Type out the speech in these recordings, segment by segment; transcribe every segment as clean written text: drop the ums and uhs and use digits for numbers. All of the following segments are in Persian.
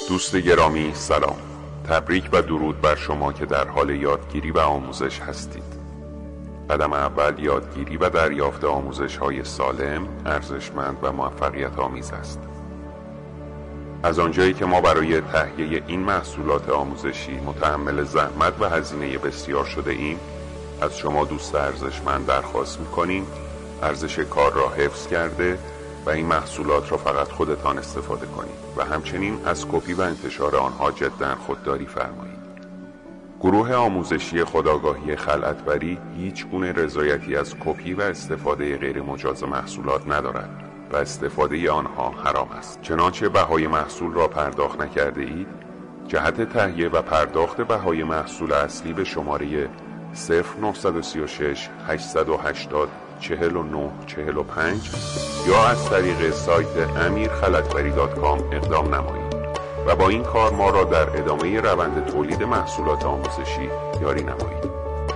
دوست گرامی سلام، تبریک و درود بر شما که در حال یادگیری و آموزش هستید. قدم اول یادگیری و دریافت آموزش‌های سالم، ارزشمند و موفقیت آمیز است. از آنجایی که ما برای تهیه این محصولات آموزشی متحمل زحمت و هزینه بسیار شده ایم، از شما دوست ارزشمند درخواست می‌کنیم ارزش کار را حفظ کرده و این محصولات را فقط خودتان استفاده کنید و همچنین از کپی و انتشار آنها جداً خودداری فرمایید. گروه آموزشی خودآگاهی خلعتبری هیچ گونه رضایتی از کپی و استفاده غیر مجاز محصولات ندارد و استفاده آنها حرام است. چنانچه بهای محصول را پرداخت نکرده اید، جهت تهیه و پرداخت بهای محصول اصلی به شماره 0936 880 4945 یا از طریق سایت amirkhalatbari.com اقدام نمایید و با این کار ما را در ادامه روند تولید محصولات آموزشی یاری نمایید.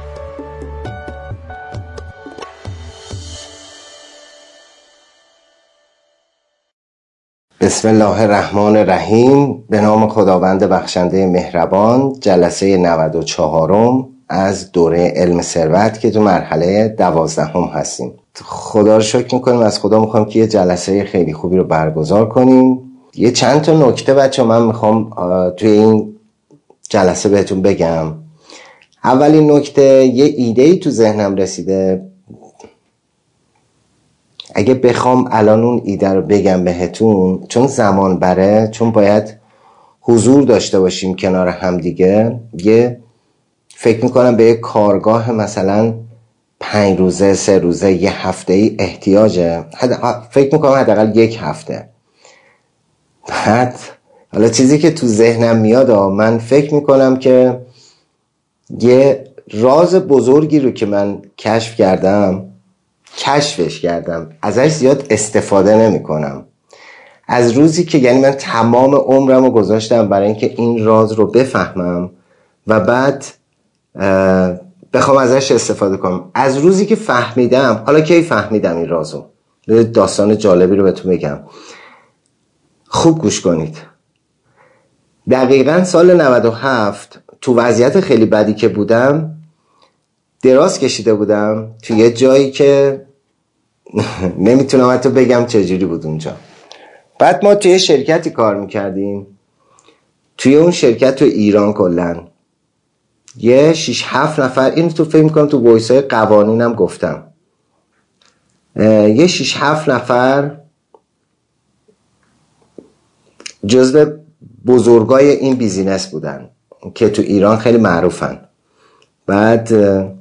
بسم الله الرحمن الرحیم. به نام خداوند بخشنده مهربان. جلسه 94م از دوره علم ثروت که تو مرحله 12 هستیم. خدا رو شکر میکنیم، از خدا میخوام که یه جلسه خیلی خوبی رو برگزار کنیم. یه چند تا نکته بچه من میخوام توی این جلسه بهتون بگم. اولین نکته، یه ایده‌ای تو ذهنم رسیده. اگه بخوام الان اون ایده رو بگم بهتون، چون زمان بره، چون باید حضور داشته باشیم کنار هم دیگه، فکر میکنم به یه کارگاه مثلا 5 روزه 3 روزه یه هفته ای احتیاجه. فکر میکنم حداقل 1 هفته. بعد حالا چیزی که تو ذهنم میاد، من فکر میکنم که یه راز بزرگی رو که من کشفش کردم، ازش زیاد استفاده نمی کنم. از روزی که یعنی من تمام عمرم رو گذاشتم برای اینکه این راز رو بفهمم و بعد بخوام ازش استفاده کنم. از روزی که فهمیدم، حالا کی فهمیدم این رازو، داستان جالبی رو بهتون بگم، خوب گوش کنید. دقیقاً سال 97 تو وضعیت خیلی بدی که بودم، دراز کشیده بودم تو یه جایی که نمیتونم حتی بگم چجوری بود اونجا. بعد ما توی شرکتی کار میکردیم. توی اون شرکت تو ایران کلن یه 6-7 نفر، اینو تو فکر میکنم تو وایسای قوانینم گفتم، یه 6-7 نفر جزو بزرگای این بیزینس بودن که تو ایران خیلی معروفن. بعد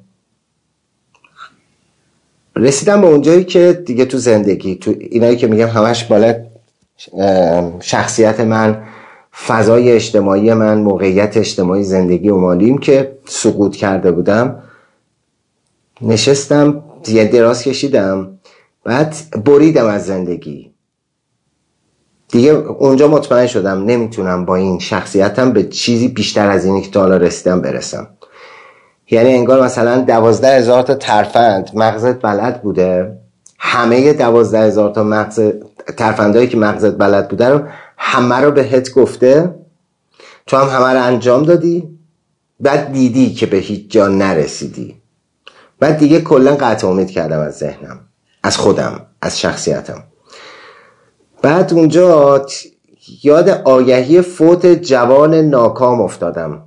رسیدم به اونجایی که دیگه تو زندگی، تو اینایی که میگم همش بالا شخصیت من، فضای اجتماعی من، موقعیت اجتماعی، زندگی و مالیم که سقوط کرده بودم، نشستم یه دراز کشیدم. بعد بریدم از زندگی دیگه. اونجا مطمئن شدم نمیتونم با این شخصیتم به چیزی بیشتر از اینی که تا حالا رسیدم برسم. یعنی انگار مثلا 12,000 تا ترفند مغزت بلد بوده، همه 12,000 تا مغز ترفندایی که مغزت بلد بوده رو همه رو بهت گفته، تو هم همه رو انجام دادی، بعد دیدی که به هیچ جا نرسیدی. بعد دیگه کلا قطع امید کردم از ذهنم، از خودم، از شخصیتم. بعد اونجا یاد آگهی فوت جوان ناکام افتادم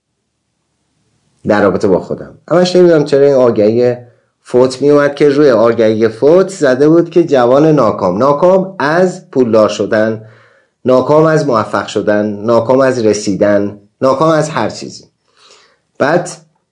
در رابطه با خودم. همش نمیدونم چرا این آگهی فوت می اومد که روی آگهی فوت زده بود که جوان ناکام از پولدار شدن، ناکام از موفق شدن، ناکام از رسیدن، ناکام از هر چیزی. بعد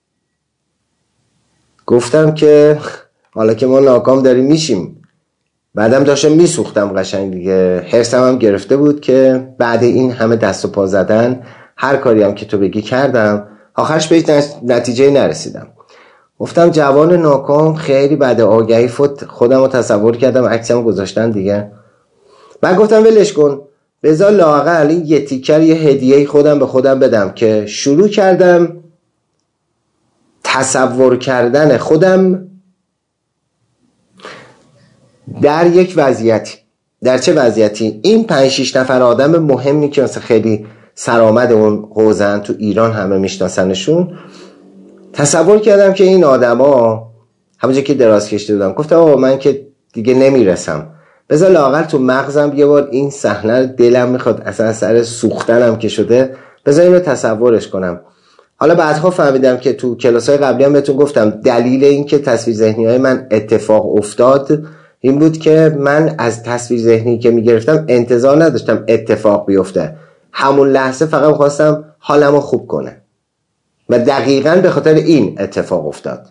گفتم که حالا که ما ناکام داریم میشیم. بعدم داشتم میسوختم قشنگ دیگه، حرصم هم گرفته بود که بعد این همه دست و پا زدن، هر کاری هم که تو بگی کردم، آخرش به هیچ نتیجه نرسیدم. گفتم جوان ناکام، خیلی بعد آگهی فوت خودم رو تصور کردم، عکسمو گذاشتن دیگه. بعد گفتم ولش کن، بذار لااقل این یه تیکر یه هدیه خودم به خودم بدم. که شروع کردم تصور کردن خودم در یک وضعیتی. در چه وضعیتی؟ این 5-6 نفر آدم مهمی که مثلا خیلی سرآمد اون حوزن، تو ایران همه میشناسنشون. تصور کردم که این آدما همونجا که دراز کشیده بودم، گفتم آقا من که دیگه نمیرسم، بذار لااقل تو مغزم یه بار این صحنه دلم میخواد، اصلا سر سوختنم که شده، بذار اینو تصورش کنم. حالا بعدها فهمیدم که تو کلاس‌های قبلی هم بهتون گفتم دلیل این که تصویر ذهنی‌های من اتفاق افتاد این بود که من از تصویر ذهنی که میگرفتم انتظار نداشتم اتفاق بیفته، همون لحظه فقط خواستم حالمو خوب کنه و دقیقاً به خاطر این اتفاق افتاد.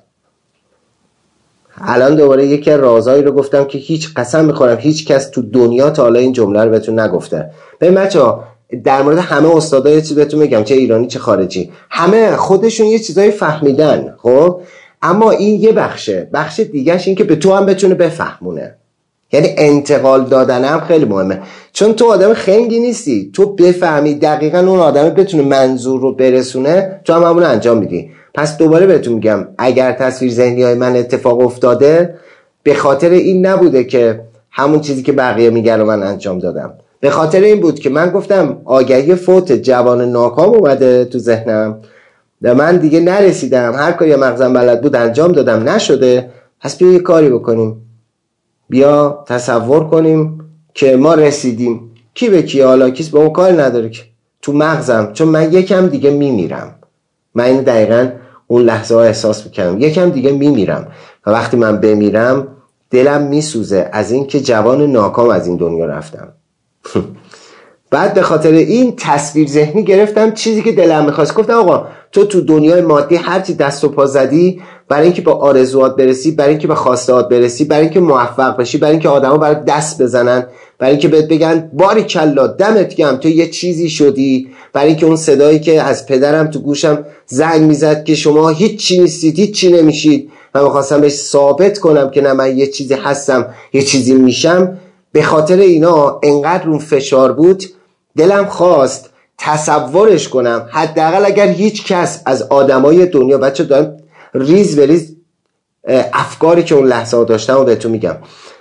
الان دوباره یکی از رازایی رو گفتم که هیچ، قسم میخورم هیچ کس تو دنیا تا حالا این جمله رو بهتون نگفته. ببین بچه‌ها، در مورد همه استادا یه چیز بهتون میگم، چه ایرانی چه خارجی، همه خودشون یه چیزایی فهمیدن، خب اما این یه بخش دیگهش این که به تو هم بتونه بفهمونه. یعنی انتقال دادن هم خیلی مهمه، چون تو آدم خنگی نیستی، تو بفهمی دقیقاً اون آدم بتونه منظور رو برسونه، تو هم همون انجام میدی. پس دوباره بهتون میگم اگر تصویر ذهنی های من اتفاق افتاده به خاطر این نبوده که همون چیزی که بقیه میگن رو من انجام دادم، به خاطر این بود که من گفتم آگهی فوت جوان ناکام اومده تو ذهنم و من دیگه نرسیدم، هر کاری مغزم بلد بود انجام دادم، نشده. پس بیا یه کاری بکنیم، بیا تصور کنیم که ما رسیدیم. کی به کی؟ حالا کس به اون کاری نداره که تو مغزم، چون من یکم دیگه میمیرم. من این دقیقاً اون لحظه ها احساس میکنم یکم دیگه میمیرم و وقتی من بمیرم دلم میسوزه از این که جوان ناکام از این دنیا رفتم. بعد به خاطر این تصویر ذهنی گرفتم چیزی که دلم میخواست. گفتم آقا تو دنیای مادی هرچی دست و پا زدی برای اینکه به آرزوات برسی، برای اینکه به خواستهات برسی، برای اینکه موفق بشی، برای اینکه آدما برات دست بزنن، برای اینکه بهت بگن باریکلا دمت گرم تو یه چیزی شدی، برای اینکه اون صدایی که از پدرم تو گوشم زنگ میزد که شما هیچ چی نیستید، هیچ چی نمیشید، من می‌خواستم بهش ثابت کنم که نه من یه چیزی هستم، یه چیزی میشم. به خاطر اینا انقدر اون فشار بود دلم خواست تصورش کنم، حداقل اگر هیچ کس از آدمای دنیا، بچه دارم ریز به ریز افکاری که اون لحظه ها داشتم و بهتون میگم،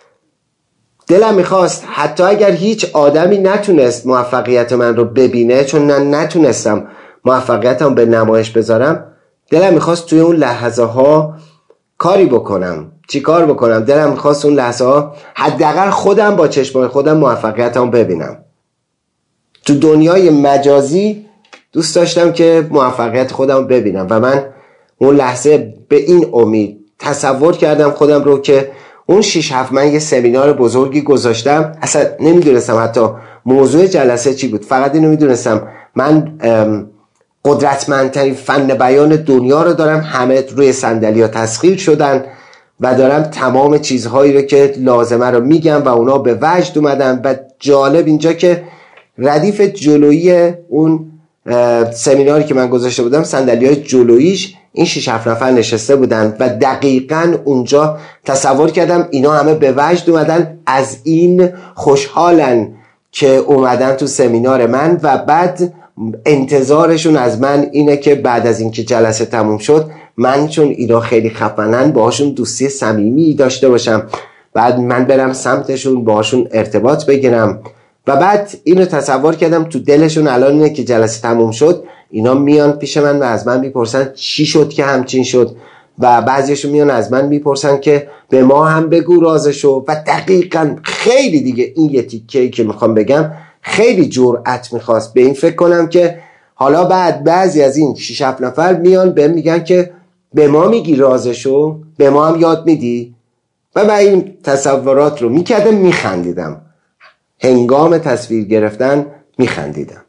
دلم میخواست حتی اگر هیچ آدمی نتونست موفقیت من رو ببینه، چون نتونستم موفقیتم به نمایش بذارم، دلم میخواست توی اون لحظه ها کاری بکنم. چی کار بکنم؟ دلم میخواست اون لحظه ها حداقل خودم با چشمای خودم موفقیتم ببینم. تو دنیای مجازی دوست داشتم که موفقیت خودم ببینم و من اون لحظه به این امید تصور کردم خودم رو که اون 6-7 من یه سمینار بزرگی گذاشتم، اصلا نمیدونستم حتی موضوع جلسه چی بود، فقط اینو میدونستم من قدرتمندترین فن بیان دنیا رو دارم، همه روی صندلی‌ها تسخیر شدن و دارم تمام چیزهایی رو که لازمه رو میگم و اونا به وجد اومدن. و جالب اینجا که ردیف جلویی اون سمیناری که من گذاشته بودم، صندلی‌های جلوییش این 6-7 نفر نشسته بودن و دقیقاً اونجا تصور کردم اینا همه به وجد اومدن، از این خوشحالن که اومدن تو سمینار من و بعد انتظارشون از من اینه که بعد از اینکه جلسه تموم شد من، چون اینا خیلی خفنن، باهاشون دوستی صمیمی داشته باشم، بعد من برم سمتشون باهاشون ارتباط بگیرم. و بعد اینو تصور کردم تو دلشون الان اینه که جلسه تموم شد اینا میان پیش من و از من میپرسن چی شد که همچین شد، و بعضیشون میان از من میپرسن که به ما هم بگو رازشو. و دقیقاً خیلی دیگه این یه تیکه‌ای که میخوام بگم خیلی جرأت میخواست به این فکر کنم که حالا بعد بعضی از این 6-7 نفر میان بهم میگن که به ما میگی رازشو، به ما هم یاد میدی. و من این تصورات رو میکردم، میخندیدم، هنگام تصویر گرفتن میخندیدم.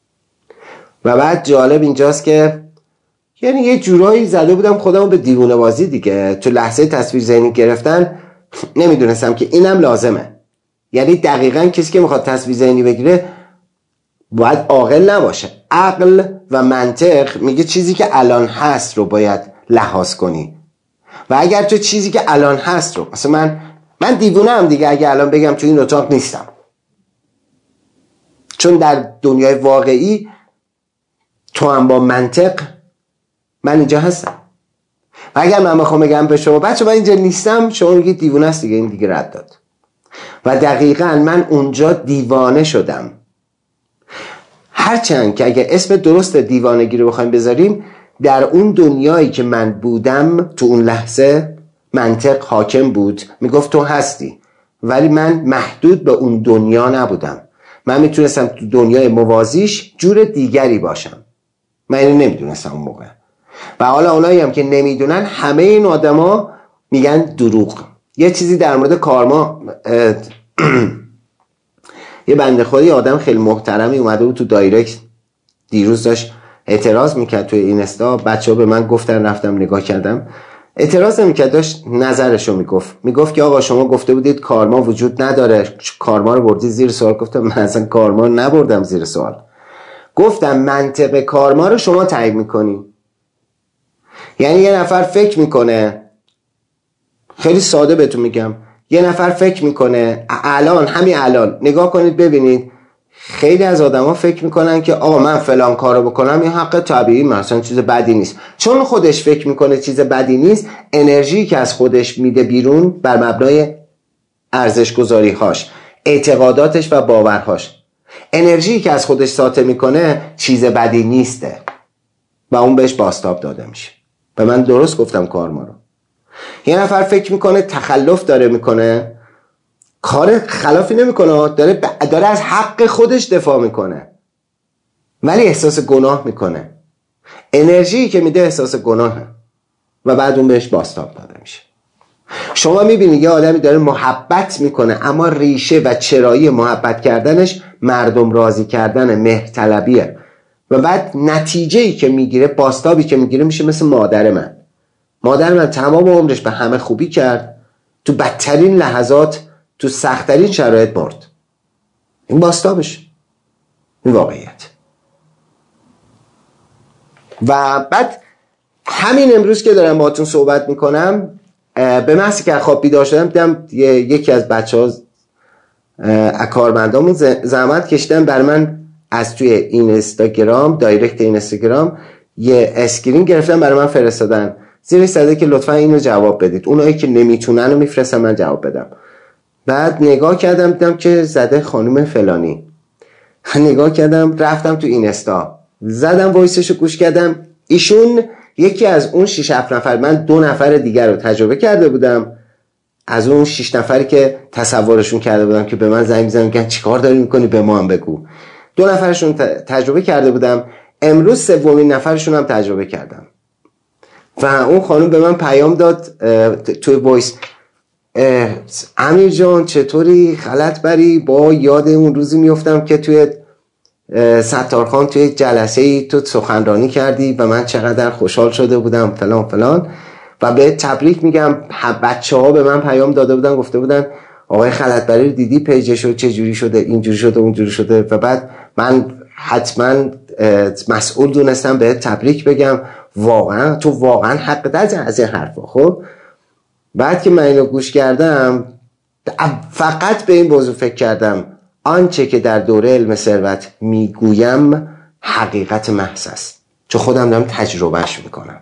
و بعد جالب اینجاست که یعنی یه جورایی زده بودم خودم به دیوونه بازی دیگه. تو لحظه تصویر ذهنی گرفتن نمیدونستم که اینم لازمه. یعنی دقیقاً کسی که میخواد تصویر ذهنی بگیره باید عاقل نباشه. عقل و منطق میگه چیزی که الان هست رو باید لحاظ کنی، و اگر تو چیزی که الان هست رو، مثلا من دیوونه هم دیگه اگه الان بگم تو این اتاق نیستم، چون در دنیای واقعی تو هم با منطق من اینجا هستم. و اگر من بخوام بگم به شما بچه من اینجا نیستم، شما میگید دیوونه است دیگه، این دیگه رد داد. و دقیقاً من اونجا دیوانه شدم. هرچند که اگه اسم درست دیوانگی رو بخوایم بذاریم، در اون دنیایی که من بودم تو اون لحظه منطق حاکم بود، میگفت تو هستی، ولی من محدود به اون دنیا نبودم. من میتونستم تو دنیای موازیش جور دیگری باشم. من اینو نمیدونستم اون موقع. و حالا اونایی هم که نمیدونن، همه این آدما میگن دروغ. یه چیزی در مورد کارما یه بنده خودی آدم خیلی محترمی اومده بود تو دایرکت دیروز، داشت اعتراض میکرد توی اینستا. بچه‌ها به من گفتن، رفتم نگاه کردم. اعتراض نمیکرد، داشت نظرشو میگفت که آقا شما گفته بودید کارما وجود نداره، کارما رو بردید زیر سوال. گفتم من اصلا کارما نبردم زیر سوال. گفتم منطق کارما رو شما تعیین میکنی. یعنی یه نفر فکر میکنه، خیلی ساده بهتون میگم، یه نفر فکر میکنه همین الان نگاه کنید ببینید، خیلی از آدما فکر میکنن که آقا من فلان کارو بکنم این حق طبیعی، مثلا چیز بدی نیست. چون خودش فکر میکنه چیز بدی نیست، انرژی که از خودش میده بیرون بر مبنای ارزش‌گذاری‌هاش، اعتقاداتش و باورهاش، انرژی که از خودش ساطع میکنه چیز بدی نیسته و اون بهش بازتاب داده میشه. و من درست گفتم کارما رو. یه نفر فکر میکنه تخلف داره میکنه، کار خلافی نمیکنه، داره از حق خودش دفاع میکنه، ولی احساس گناه میکنه. انرژی که میده احساس گناهه و بعد اون بهش بازتاب داده میشه. شما میبینید یه آدمی داره محبت میکنه، اما ریشه و چرایی محبت کردنش مردم راضی کردن، مهرطلبیه، و بعد نتیجه‌ای که میگیره، بازتابی که میگیره میشه مثل مادر من تمام عمرش به همه خوبی کرد، تو بدترین لحظات، تو سخت‌ترین شرایط برد. این بازتابش، این واقعیت. و بعد همین امروز که دارم باهاتون صحبت میکنم، به محضی که خواب بیدار شدم دیدم یکی از بچه‌ها کارمندامون زحمت کشیدن بر من از توی اینستاگرام، دایرکت اینستاگرام، یه اسکرین گرفتن برای من فرستادن، زیرش زده که لطفا اینو جواب بدید. اونایی که نمیتونن رو میفرستن من جواب بدم. بعد نگاه کردم دیدم که زده خانم فلانی. نگاه کردم، رفتم تو اینستا، زدم وایسشو گوش کردم. ایشون یکی از اون 6-7 نفر، من 2 نفر دیگر رو تجربه کرده بودم از اون 6 نفری که تصورشون کرده بودم که به من زنگ میزنن میگن چیکار داری میکنی به ما هم بگو. 2 نفرشون تجربه کرده بودم، امروز 3مین نفرشون هم تجربه کردم. و اون خانم به من پیام داد توی وایس، امیر جان چطوری، خلت بری؟ با یاد اون روزی میفتم که توی ستارخان توی جلسه‌ای تو سخنرانی کردی و من چقدر خوشحال شده بودم فلان فلان، و به تبریک میگم. بچه‌ها به من پیام داده بودن، گفته بودن آقای خلتبری رو دیدی پیجشو چه جوری شده، اینجوری شده اونجوری شده. و بعد من حتما مسئول دونستم به تبریک بگم، واقعا تو واقعا حق داری از این حرفا. خب بعد که من اینو گوش کردم فقط به این موضوع فکر کردم، آنچه که در دوره علم ثروت میگویم حقیقت محض است، چون خودم دارم تجربهش میکنم.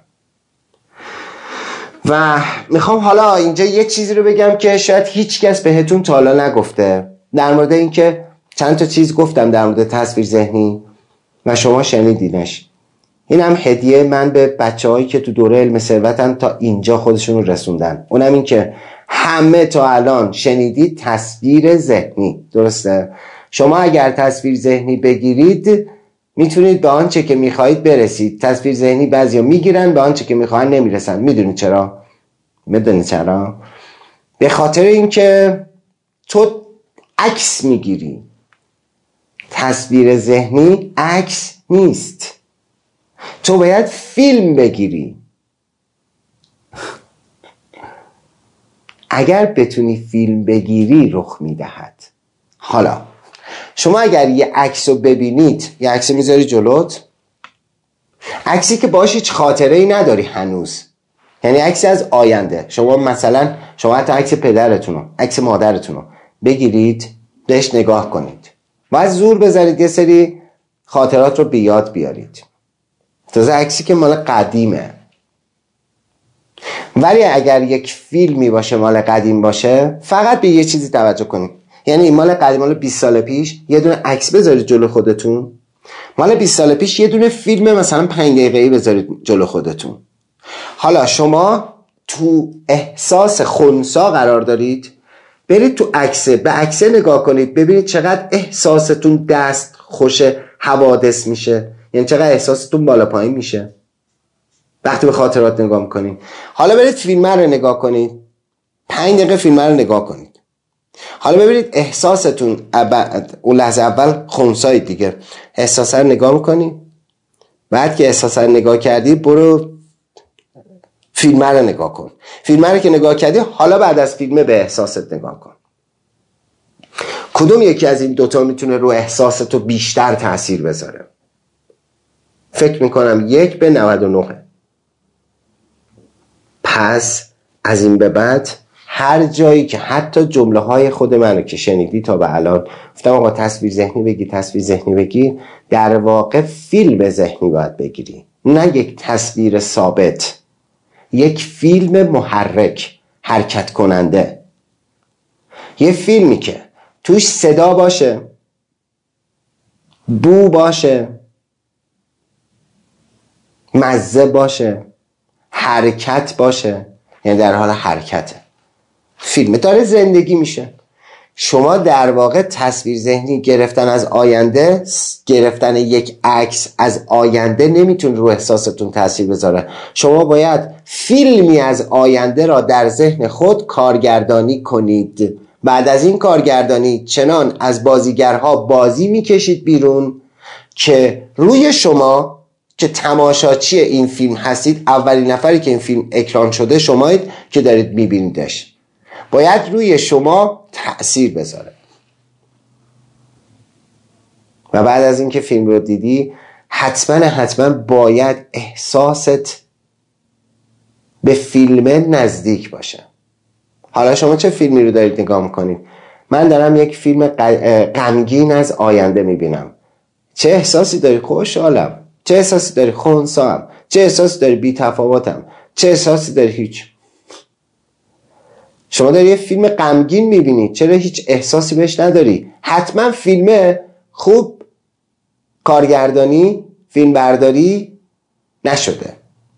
و میخوام حالا اینجا یه چیزی رو بگم که شاید هیچ کس بهتون تا حالا نگفته، در مورد این که چند تا چیز گفتم در مورد تصویر ذهنی و شما شنیدینش. این هم هدیه من به بچه‌هایی که تو دوره علم ثروتن تا اینجا خودشون رو رسوندن. اونم این که همه تا الان شنیدید تصویر ذهنی، درسته؟ شما اگر تصویر ذهنی بگیرید میتونید به آنچه که میخواهید برسید. تصویر ذهنی بعضیا میگیرن، به آنچه که میخوان نمیرسن. میدونید چرا؟ به خاطر اینکه تو عکس میگیری. تصویر ذهنی عکس نیست، تو باید فیلم بگیری. اگر بتونی فیلم بگیری رخ میدهد. حالا شما اگر یه عکس رو ببینید، یه عکس میذاری جلوت، عکسی که باشه هیچ خاطره ای نداری هنوز، یعنی عکسی از آینده. شما مثلا حتی عکس پدرتونو، عکس مادرتونو بگیرید، بهش نگاه کنید، باید زور بذارید یه سری خاطرات رو بیاد بیارید. تازه عکسی که مال قدیمه. ولی اگر یک فیلمی باشه مال قدیم باشه، فقط به یه چیزی توجه کنید. یعنی مال قدیم، مال 20 سال پیش، یه دونه عکس بذارید جلو خودتون، مال 20 سال پیش یه دونه فیلم مثلا 5 دقیقه‌ای بذارید جلو خودتون. حالا شما تو احساس خنثی قرار دارید، برید تو عکسه، به عکسه نگاه کنید، ببینید چقدر احساستون دست خوش حوادث میشه، یعنی چقدر احساستون بالا پایین میشه وقتی به خاطرات نگاه میکنید. حالا برید فیلم رو نگاه کنید، 5 دقیقه فیلم رو نگاه کنید. حالا ببینید احساستون اون لحظه اول خنثی دیگه، احساس رو نگاه میکنید، بعد که احساس رو نگاه کردی برو فیلم رو نگاه کن. فیلم رو که نگاه کردی حالا بعد از فیلم به احساست نگاه کن. کدوم یکی از این دوتا میتونه رو احساستو بیشتر تأثیر بذاره؟ فکر میکنم 1 به 99. پس از این به بعد هر جایی که حتی جمله های خود منو که شنیدی تا به الان گفتم آقا تصویر ذهنی بگی، تصویر ذهنی بگی، در واقع فیلم ذهنی باید بگیری، نه یک تصویر ثابت، یک فیلم محرک، حرکت کننده. یه فیلمی که توش صدا باشه، بو باشه، مزه باشه، حرکت باشه، یعنی در حال حرکته، فیلم داره زندگی میشه. شما در واقع تصویر ذهنی گرفتن از آینده، گرفتن یک عکس از آینده نمیتونه رو احساستون تاثیر بذاره. شما باید فیلمی از آینده را در ذهن خود کارگردانی کنید. بعد از این کارگردانی چنان از بازیگرها بازی میکشید بیرون که روی شما که تماشاچی این فیلم هستید، اولین نفری که این فیلم اکران شده شمایید که دارید میبینیدش، باید روی شما تأثیر بذاره. و بعد از اینکه فیلم رو دیدی حتما باید احساست به فیلم نزدیک باشه. حالا شما چه فیلمی رو دارید نگاه میکنید؟ من دارم یک فیلم غمگین از آینده میبینم. چه احساسی داری؟ خوشحالم. چه احساسی داری؟ خنثی‌ام. چه احساسی داری؟ بی‌تفاوتم. چه احساسی داری؟ هیچ. شما داری یه فیلم غمگین میبینی، چرا هیچ احساسی بهش نداری؟ حتما فیلم خوب کارگردانی، فیلم برداری نشده.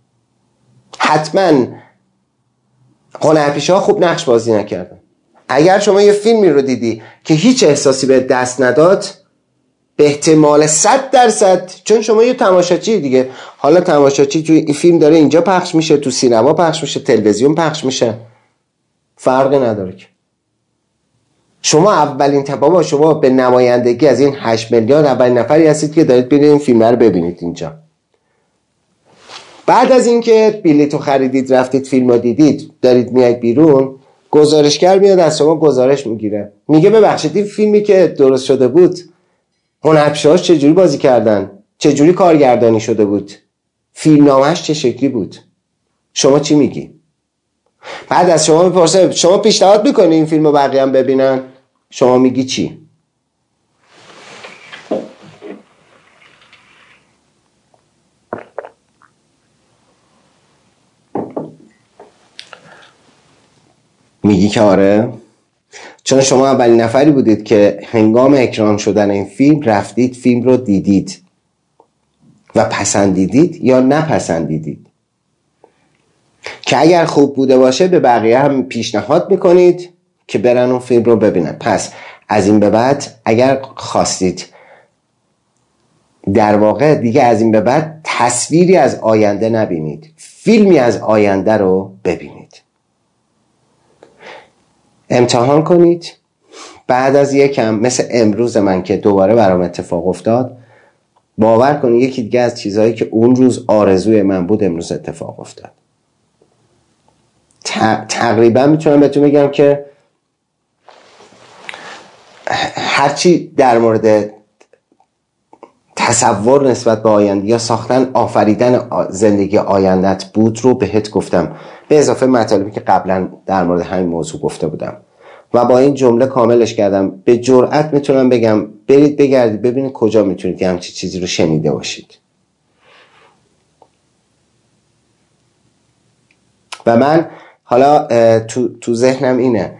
حتما هنرپیشه‌ها خوب نقش بازی نکردن. اگر شما یه فیلمی رو دیدی که هیچ احساسی به دست نداد، به احتمال 100%، چون شما یه تماشاچی دیگه، حالا تماشاچی توی این فیلم داره اینجا پخش میشه، تو سینما پخش میشه، تلویزیون پخش میشه، فرقی نداره که. شما اولین بابا شما به نمایندگی از این 8 میلیارد اولین نفری هستید که دارید برید این فیلم رو ببینید اینجا. بعد از اینکه بلیطو خریدید، رفتید فیلم رو دیدید، دارید میاید بیرون، گزارشگر میاد از شما گزارش میگیره، میگه ببخشید این فیلمی که درست شده بود هنرپیشه‌هاش چجوری بازی کردن، چجوری کارگردانی شده بود، فیلمنامه‌اش چه شکلی بود. شما چی میگی؟ بعد از شما میپرسه شما پیشنهاد میکنی این فیلمو بقیه هم ببینن؟ شما میگی چی؟ میگی که آره، چون شما اولین نفری بودید که هنگام اکران شدن این فیلم رفتید فیلم رو دیدید و پسندیدید یا نپسندیدید، که اگر خوب بوده باشه به بقیه هم پیشنهاد میکنید که برن اون فیلم رو ببینن. پس از این به بعد اگر خواستید در واقع دیگه از این به بعد تصویری از آینده نبینید، فیلمی از آینده رو ببینید. امتحان کنید. بعد از یکم مثل امروز من که دوباره برام اتفاق افتاد، باور کنید یکی دیگه از چیزهایی که اون روز آرزوی من بود امروز اتفاق افتاد. تقریبا میتونم بهتون بگم که هرچی در مورد تصور نسبت به آینده یا ساختن آفریدن زندگی آیندت بود رو بهت گفتم، به اضافه مطالبی که قبلا در مورد همین موضوع گفته بودم و با این جمله کاملش کردم. به جرئت میتونم بگم برید بگردید ببینید کجا میتونید یه همچین چیزی رو شنیده باشید. و من حالا تو ذهنم اینه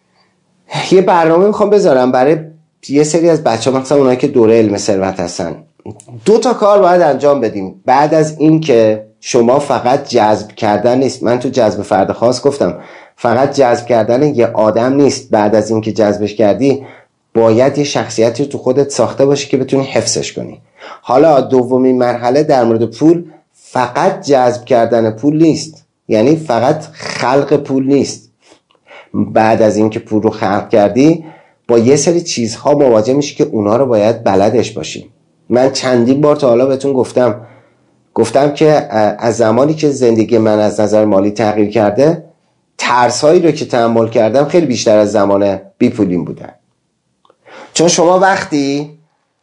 یه برنامه میخوام بذارم برای یه سری از بچه‌ها، مثلا اونایی که دوره علم ثروت هستن، 2 تا کار باید انجام بدیم بعد از این که شما فقط جذب کردن نیست. من تو جذب فرد خاص گفتم فقط جذب کردن یه آدم نیست. بعد از این که جذبش کردی باید یه شخصیتی تو خودت ساخته باشی که بتونی حفظش کنی. حالا دومین مرحله در مورد پول فقط جذب کردن پول نیست، یعنی فقط خلق پول نیست. بعد از این که پول رو خلق کردی با یه سری چیزها مواجه میشی که اونا رو باید بلدش باشی. من چندین بار تا حالا بهتون گفتم که از زمانی که زندگی من از نظر مالی تغییر کرده، ترس‌هایی رو که تحمل کردم خیلی بیشتر از زمان بیپولیم بودن. چون شما وقتی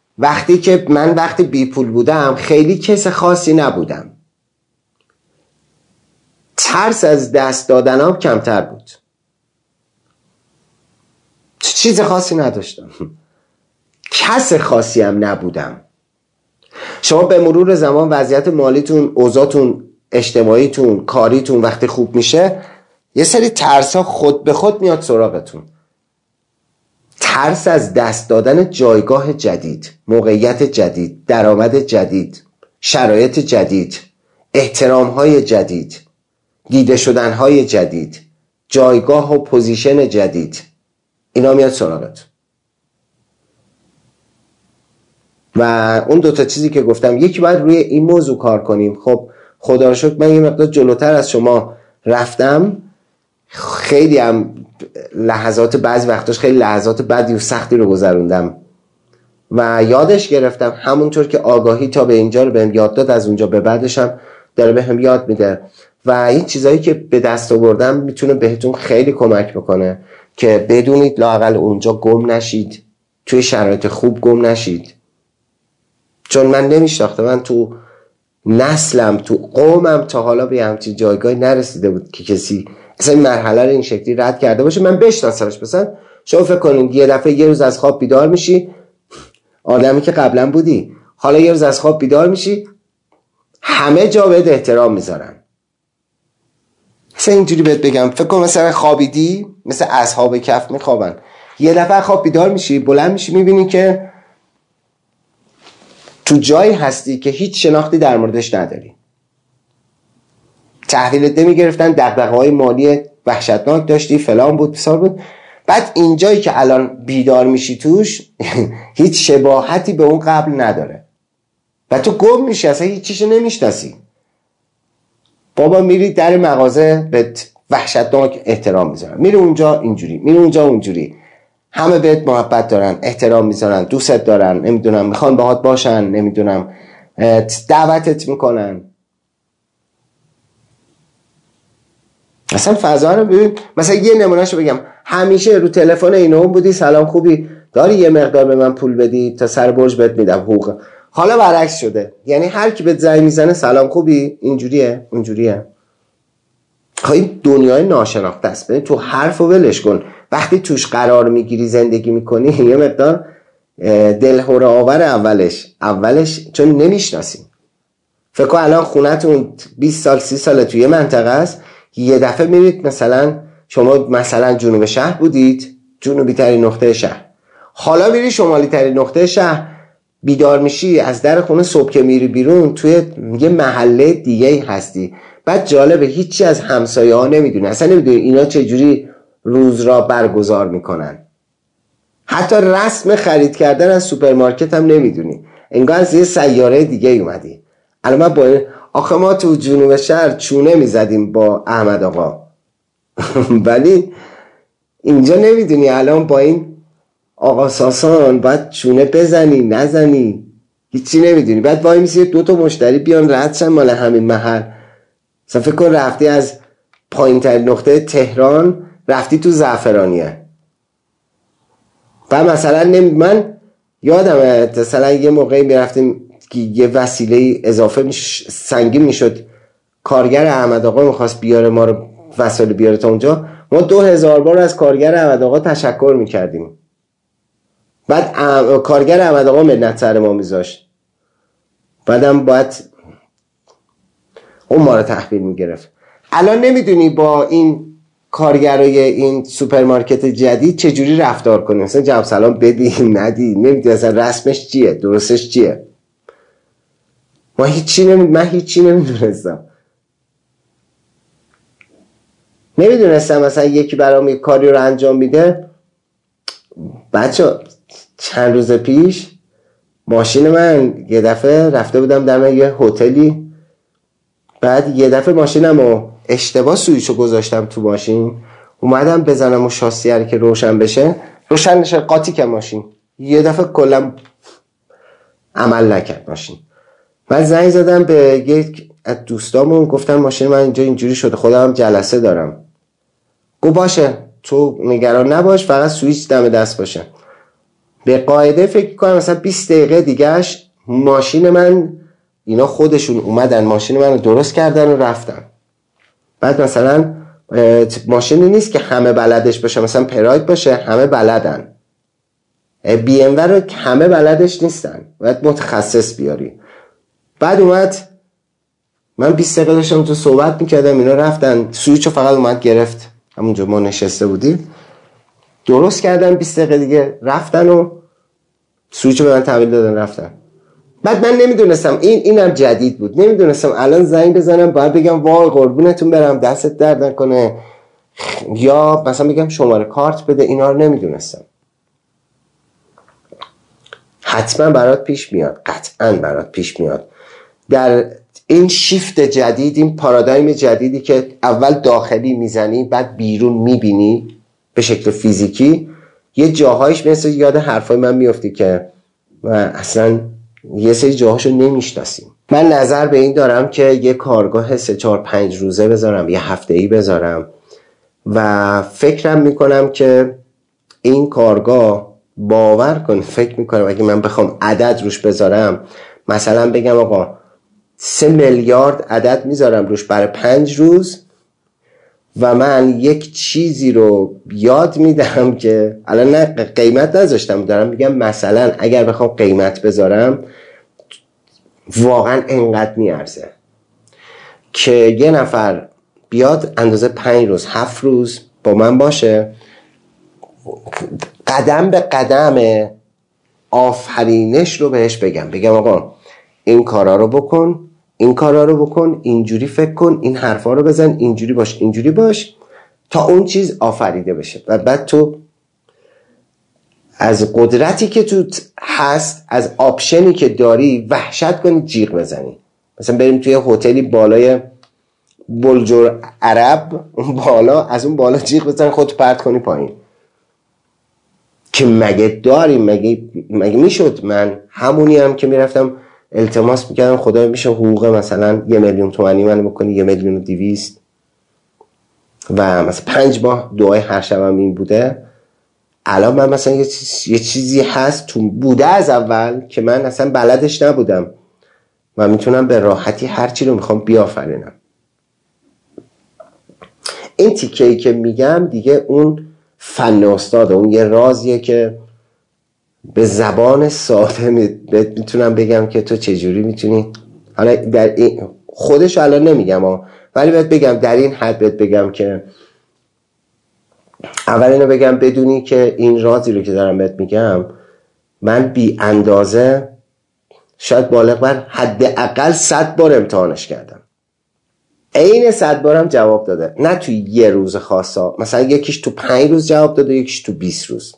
بی پول بودم خیلی کس خاصی نبودم، ترس از دست دادنم کمتر بود، چیز خاصی نداشتم، کس خاصی هم نبودم. شما به مرور زمان وضعیت مالیتون، اوضاعتون، اجتماعیتون، کاریتون وقتی خوب میشه یه سری ترسا خود به خود میاد سراغتون. ترس از دست دادن جایگاه جدید، موقعیت جدید، درآمد جدید، شرایط جدید، احترام‌های جدید، دیده شدن‌های جدید، جایگاه و پوزیشن جدید، اینا میاد سراغت. و اون 2 تا چیزی که گفتم، یکی باید روی این موضوع کار کنیم. خب خدا رو شکر من یه مقدار جلوتر از شما رفتم، خیلی هم بعضی وقتاش خیلی لحظات بدی و سختی رو گذروندم و یادش گرفتم. همونطور که آگاهی تا به اینجا رو بهم یاد داد، از اونجا به بعدش هم داره بهم یاد میده و این چیزایی که به دست آوردم میتونه بهتون خیلی کمک بکنه که بدونید لااقل اونجا گم نشید، توی شرایط خوب گم نشید. چون من نمیشناختم، من تو نسلم، تو قومم تا حالا به همچین جایگاهی نرسیده بود که کسی اصلا این مرحله رو این شکلی رد کرده باشه من بشناسمش. مثلا شما فکر کنید یه دفعه یه روز از خواب بیدار میشی، آدمی که قبلا بودی، حالا یه روز از خواب بیدار میشی همه جا بهت احترام میذارن. مثلا اینجوری بهت بگم، فکر کن مثلا خوابیدی، مثل اصحاب کهف میخوابن، یه دفعه خواب بیدار میشی، بلند میشی، میبینی که تو جایی هستی که هیچ شناختی در موردش نداری، تحویلت نمیگرفتن، دغدغه‌های مالی وحشتناک داشتی، فلان بود بسار بود. بعد اینجایی که الان بیدار میشی توش هیچ شباهتی به اون قبل نداره و تو گم میشی، اصلا هیچ چیزو نمیشناسی. بابا میری در مغازه به وحشتناک احترام میذارن، میری اونجا اینجوری، میری اونجا اونجوری، همه بهت محبت دارن، احترام میذارن، دوستت دارن، نمیدونم میخوان باهات باشن، نمیدونم دعوتت میکنن. اصلا فضا رو ببین. مثلا یه نمونهشو بگم، همیشه رو تلفن اینا بودی، سلام خوبی، داری یه مقدار به من پول بدی تا سر برج بهت میدم حقوق. حالا برعکس شده، یعنی هر کی بهت زنگ میزنه سلام خوبی، اینجوریه اونجوریه. این دنیای ناشناخته است. ببین تو حرفو ولش کن، وقتی توش قرار میگیری زندگی میکنی یه مقدار دلهره آور اولش چون نمیشناسیم. فکر کن الان خونتون 20 سال 30 سال توی منطقه است، یه دفعه میرید مثلا شما مثلا جنوب شهر بودید، جنوبی ترین نقطه شهر، حالا میری شمالی ترین نقطه شهر، بیدار میشی از در خونه صبح که میری بیرون توی یه محله دیگه هستی. بعد جالبه هیچی از همسایه ها نمیدونی، اصلا نمیدونی اینا چجوری روز را برگزار میکنن، حتی رسم خرید کردن از سوپرمارکت هم نمیدونی، انگار از یه سیاره دیگه اومدی. الان من با آخه ما تو جنوب شهر چونه میزدیم با احمد آقا ولی اینجا نمیدونی الان با این آقا ساسان باید چونه بزنی نزنی، هیچی نمیدونی. بعد وای میسی 2 تا مشتری بیان رد شن مال همین محل. مثلا فکر کن رفتی از پایین ترین نقطه تهران رفتی تو زعفرانیه. و مثلا من یادمه مثلا یه موقعی میرفتیم که یه وسیله اضافه سنگین میشد، کارگر احمد آقا میخواست بیاره ما رو وسایل بیاره تا اونجا، ما 2000 بار از کارگر احمد آقا تشکر میکردیم. بعد کارگر احمد آقا منت سر ما میذاشت، بعدم باید اون ما رو تحویل میگرفت. الان نمیدونی با این کارگرای این سوپرمارکت جدید چجوری رفتار کنی، مثلا جواب سلام بدی ندی، نمیدونی اصلا رسمش چیه، درستش چیه. من هیچی نمیدونستم مثلا یکی برام یک کاری رو انجام میده. بچه چند روز پیش ماشین من یه دفعه رفته بودم در یه هتلی، بعد یه دفعه ماشینم رو اشتباه سویچو گذاشتم تو ماشین، اومدم بزنم و شاسیه که روشن بشه، روشن نشه، قاطی که ماشین یه دفعه کلا عمل نکرد ماشین. من زنگ زدم به یک از دوستامون، گفتم ماشین من اینجا اینجوری شده، خودم جلسه دارم. گفت باشه تو نگران نباش، فقط سویچ دم دست باشه. به قاعده فکر کنم مثلا 20 دقیقه دیگهش ماشین من، اینا خودشون اومدن ماشین من رو درست کردن و رفتن. بعد مثلا ماشینی نیست که همه بلدش باشه، مثلا پراید باشه همه بلدن، بی ام رو همه بلدش نیستن، باید متخصص بیاری. بعد اومد، من 20 دقیقه داشتم تو صحبت میکردم، اینا رفتن سویچو فقط اومد گرفت همونجا ما نشسته بودیم، درست کردن، 20 دقیقه دیگه رفتن و سویچو به من تحویل دادن رفتن. بعد من نمیدونستم اینم جدید بود، نمیدونستم الان زنگ بزنم باید بگم وای قربونتون برم دستت درد نکنه، یا مثلا بگم شماره کارت بده، اینا رو نمیدونستم. حتما برات پیش میاد، قطعا برات پیش میاد. در این شیفت جدید، این پارادایم جدیدی که اول داخلی میزنی بعد بیرون میبینی به شکل فیزیکی، یه جاهایش مثل یاد حرفای من میفتی که اصلا یه سری جاهاشو نمیشناسیم. من نظر به این دارم که یه کارگاه 3-4-5 روزه بذارم، یه هفته‌ای بذارم و فکرم میکنم که این کارگاه باور کن، فکر میکنم اگه من بخوام عدد روش بذارم، مثلا بگم آقا 3 میلیارد عدد میذارم روش برای 5 روز و من یک چیزی رو یاد میدم که الان نه قیمت نذاشتم، دارم میگم مثلا اگر بخوام قیمت بذارم واقعا انقدر میارزه که یه نفر بیاد اندازه 5 روز 7 روز با من باشه، قدم به قدم آفرینش رو بهش بگم آقا این کارا رو بکن، این کارا رو بکن، اینجوری فکر کن، این حرفا رو بزن، اینجوری باش تا اون چیز آفریده بشه. و بعد تو از قدرتی که تو هست، از آپشنی که داری وحشت کنی، جیغ بزنی. مثلا بریم توی هتلی بالای بلجور عرب، اون بالا، از اون بالا جیغ بزنی، خودت پرت کنی پایین. که مگه داریم؟ مگه میشد؟ من همونی هم که میرفتم التماس میکردم خدای میشه حقوق مثلا 1,000,000 تومانی منو بکنی، 1,200,000 و مثلا 5 ماه دعای هر شبم این بوده. الان من مثلا یه چیزی هست تو بوده از اول که من اصلا بلدش نبودم و میتونم به راحتی هر چی رو میخوام بیافرینم. این تیکه‌ای که میگم دیگه اون فن استاده، اون یه رازیه که به زبان ساده میتونم بگم که تو چجوری میتونی، حالا در این خودش الان نمیگم ولی بهت بگم در این حد بهت بگم که اول اینو بگم بدونی که این رازی رو که دارم بهت میگم من بی اندازه شاید بالغ بر حداقل 100 بار امتحانش کردم، عین 100 بارم جواب داده، نه توی یه روز خاصا، مثلا یکیش تو 5 روز جواب داده، یکیش تو 20 روز.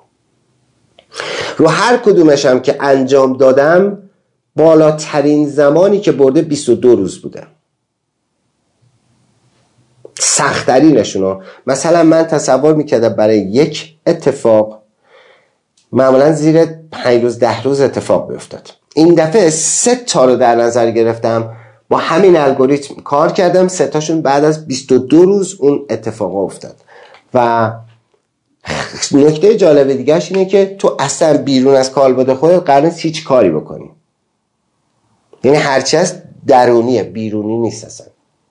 رو هر کدومشم که انجام دادم بالاترین زمانی که برده 22 روز بوده. سخت‌ترینشونو مثلا من تصور میکردم برای یک اتفاق معمولا زیر 5 روز 10 روز اتفاق بیفتاد. این دفعه 3 تا رو در نظر گرفتم، با همین الگوریتم کار کردم، 3 تاشون بعد از 22 روز اون اتفاق افتاد. و نکته جالب دیگه‌اش اینه که تو اصلا بیرون از کالبد خودت قرار نیست هیچ کاری بکنی، یعنی هرچی هست درونیه، بیرونی نیست اصلا.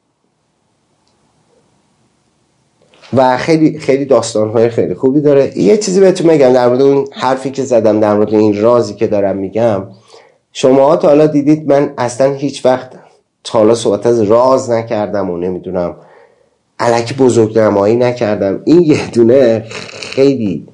و خیلی خیلی داستان‌های خیلی خوبی داره. یه چیزی بهتون میگم در مورد اون حرفی که زدم، در مورد این رازی که دارم میگم. شماها تا حالا دیدید من اصلا هیچ وقت تا حالا صحبت از راز نکردم و نمیدونم الکی بزرگنمایی نکردم. این یه دونه خیلی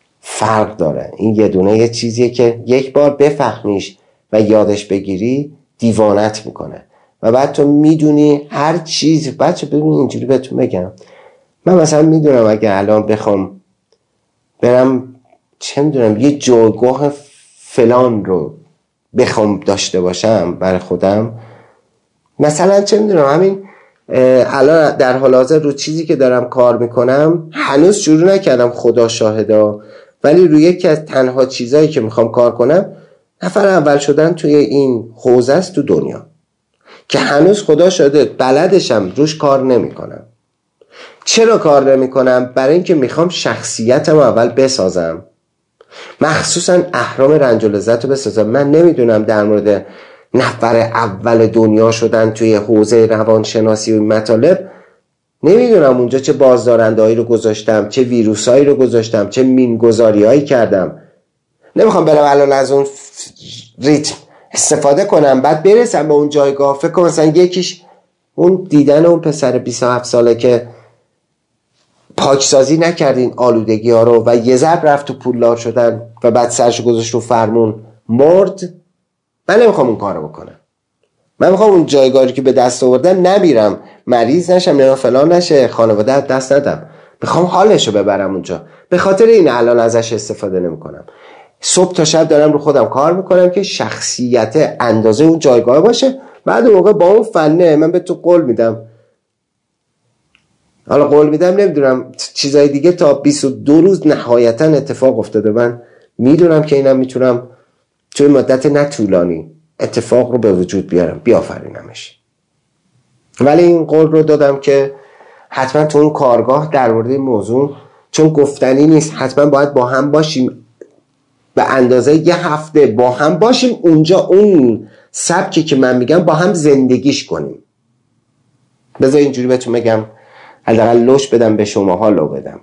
فرق داره. این یه دونه یه چیزیه که یک بار بفهمیش و یادش بگیری دیوانت میکنه و بعد تو میدونی هر چیز. بچه ببین اینجوری بهتون بگم، من مثلا میدونم اگه الان بخوام برم چه میدونم یه جایگاه فلان رو بخوام داشته باشم برای خودم، مثلا چه میدونم همین الان در حال حاضر رو چیزی که دارم کار میکنم هنوز شروع نکردم، خدا شاهدا، ولی روی یکی از تنها چیزایی که میخوام کار کنم نفر اول شدن توی این حوزه است تو دنیا، که هنوز خدا شاهده بلدشم، روش کار نمیکنم. چرا کار نمیکنم؟ برای اینکه میخوام شخصیتم اول بسازم، مخصوصا اهرام رنج و لذت رو بسازم. من نمیدونم در مورد نفر اول دنیا شدن توی حوزه روانشناسی و مطالب، نمیدونم اونجا چه بازدارندهایی رو گذاشتم، چه ویروسایی رو گذاشتم، چه مینگذاریایی کردم. نمیخوام برم الان از اون ریتم استفاده کنم بعد برسم به اون جایگاه. فکر کنم مثلا یکیش اون دیدن اون پسر 27 ساله که پاکسازی نکردین آلودگی ها رو و یه ضرب رفت تو پولدار شدن و بعد سرشو گذاشت رو فرمون مرد. من نمیخوام اون کارو بکنم. من میخوام اون جایگاهی که به دست آوردم نمیرم، مریض نشم، نه فلان نشه، خانواده دست ندم، میخوام حالشو ببرم اونجا. به خاطر این الان ازش استفاده نمیکنم. صبح تا شب دارم رو خودم کار میکنم که شخصیت اندازه اون جایگاه باشه. بعد اون موقع با اون فنه من به تو قول میدم، حالا قول میدم نمیدونم چیزای دیگه، تا 22 روز نهایتا اتفاق افتاده. من میدونم که اینم میتونم توی مدت نه طولانی اتفاق رو به وجود بیارم، بیافرینمش. ولی این قول رو دادم که حتما تو اون کارگاه در مورد این موضوع، چون گفتنی نیست، حتما باید با هم باشیم، به اندازه یه هفته با هم باشیم اونجا، اون سبکی که من میگم با هم زندگیش کنیم. بذار اینجوری بهتون بگم، حداقل لوش بدم به شماها، لو بدم.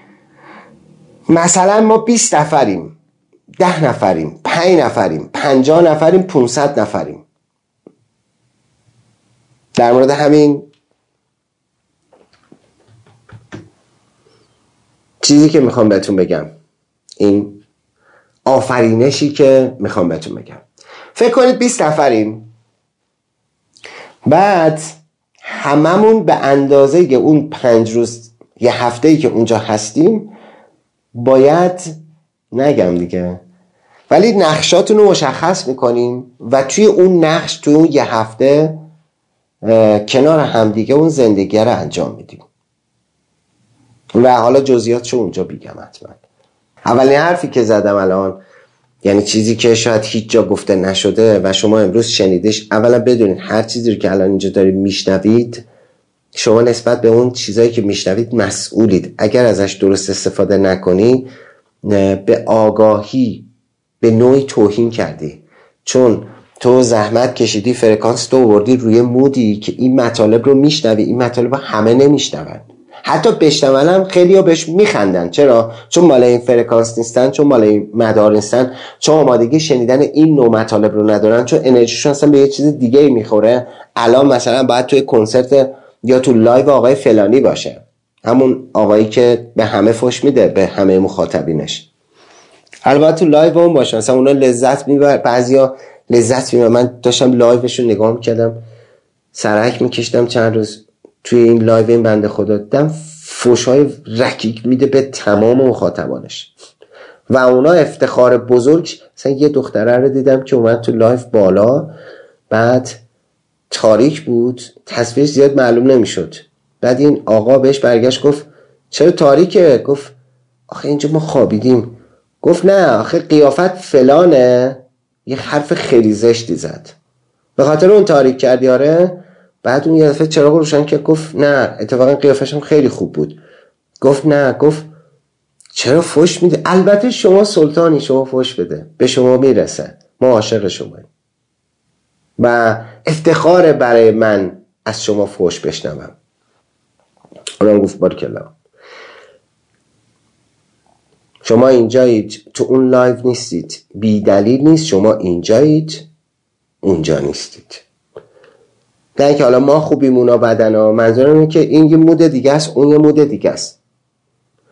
مثلا ما 20 نفریم، 10 نفریم، 5 نفریم، 50 نفریم، 500 نفریم. در مورد همین چیزی که میخوام بهتون بگم، این آفرینشی که میخوام بهتون بگم، فکر کنید 20 نفریم، بعد هممون به اندازه اون 5 روز یه هفته‌ای که اونجا هستیم باید، نگم دیگه، ولی نقشاتون رو مشخص میکنیم و توی اون نقش، توی اون یه هفته کنار همدیگه اون زندگی رو انجام میدیم. و حالا جزئیاتشو اونجا بگم حتما. اولین حرفی که زدم الان، یعنی چیزی که شاید هیچ جا گفته نشده و شما امروز شنیدش، اولا بدونید هر چیزی رو که الان اینجا دارید میشنوید، شما نسبت به اون چیزایی که میشنوید مسئولید. اگر ازش درست استفاده نکنی، به آگاهی به نوعی توهین کردی، چون تو زحمت کشیدی، فرکانس تو وردی روی مودی که این مطالب رو میشنوی. این مطالب همه نمیشنون، حتی بشنون هم خیلی ها بهش میخندن. چرا؟ چون مال این فرکانس نیستن، چون مال این مدار نیستن، چون آمادگی شنیدن این نوع مطالب رو ندارن، چون انرژیشون اصلا به یه چیز دیگه میخوره. الان مثلا باید توی کنسرت یا تو لایو آقای فلانی باشه، همون آقایی که به همه فوش میده، به همه مخاطبینش. البته تو لایو اون باشه، مثلا اونا لذت میبرن، بعضیا لذت میبرن. من داشتم لایوشون نگاه میکردم، سرک میکشتم چند روز توی این لایو این بنده خدا، دیدم فوشای رکیک میده به تمام مخاطبانش و اونا افتخار بزرگ. مثلا یه دختره رو دیدم که اومد تو لایو بالا، بعد تاریک بود، تصویرش زیاد معلوم نمیشد. بعد این آقا بهش برگشت گفت چرا تاریکه؟ گفت آخه اینجا ما خوابیدیم. گفت نه آخه قیافت فلانه. یه حرف خیلی زشتی زد، به خاطر اون تاریک کردی. آره. بعد اون یه دفعه چراغ روشن کرد، گفت نه اتفاقا قیافش هم خیلی خوب بود. گفت نه، گفت چرا فوش میده؟ البته شما سلطانی، شما فوش بده، به شما میرسه، ما عاشق شماییم و افتخار برای من از شما فوش بشنوم. اونم گفت بارکالله. شما اینجایید، تو اون لایو نیستید، بی دلیل نیست شما اینجایید، اونجا نیستید. نه اینکه حالا ما خوبیم اونا بدن ها، منظورم اینه که این یه مود دیگه است، اون یه مود دیگه است،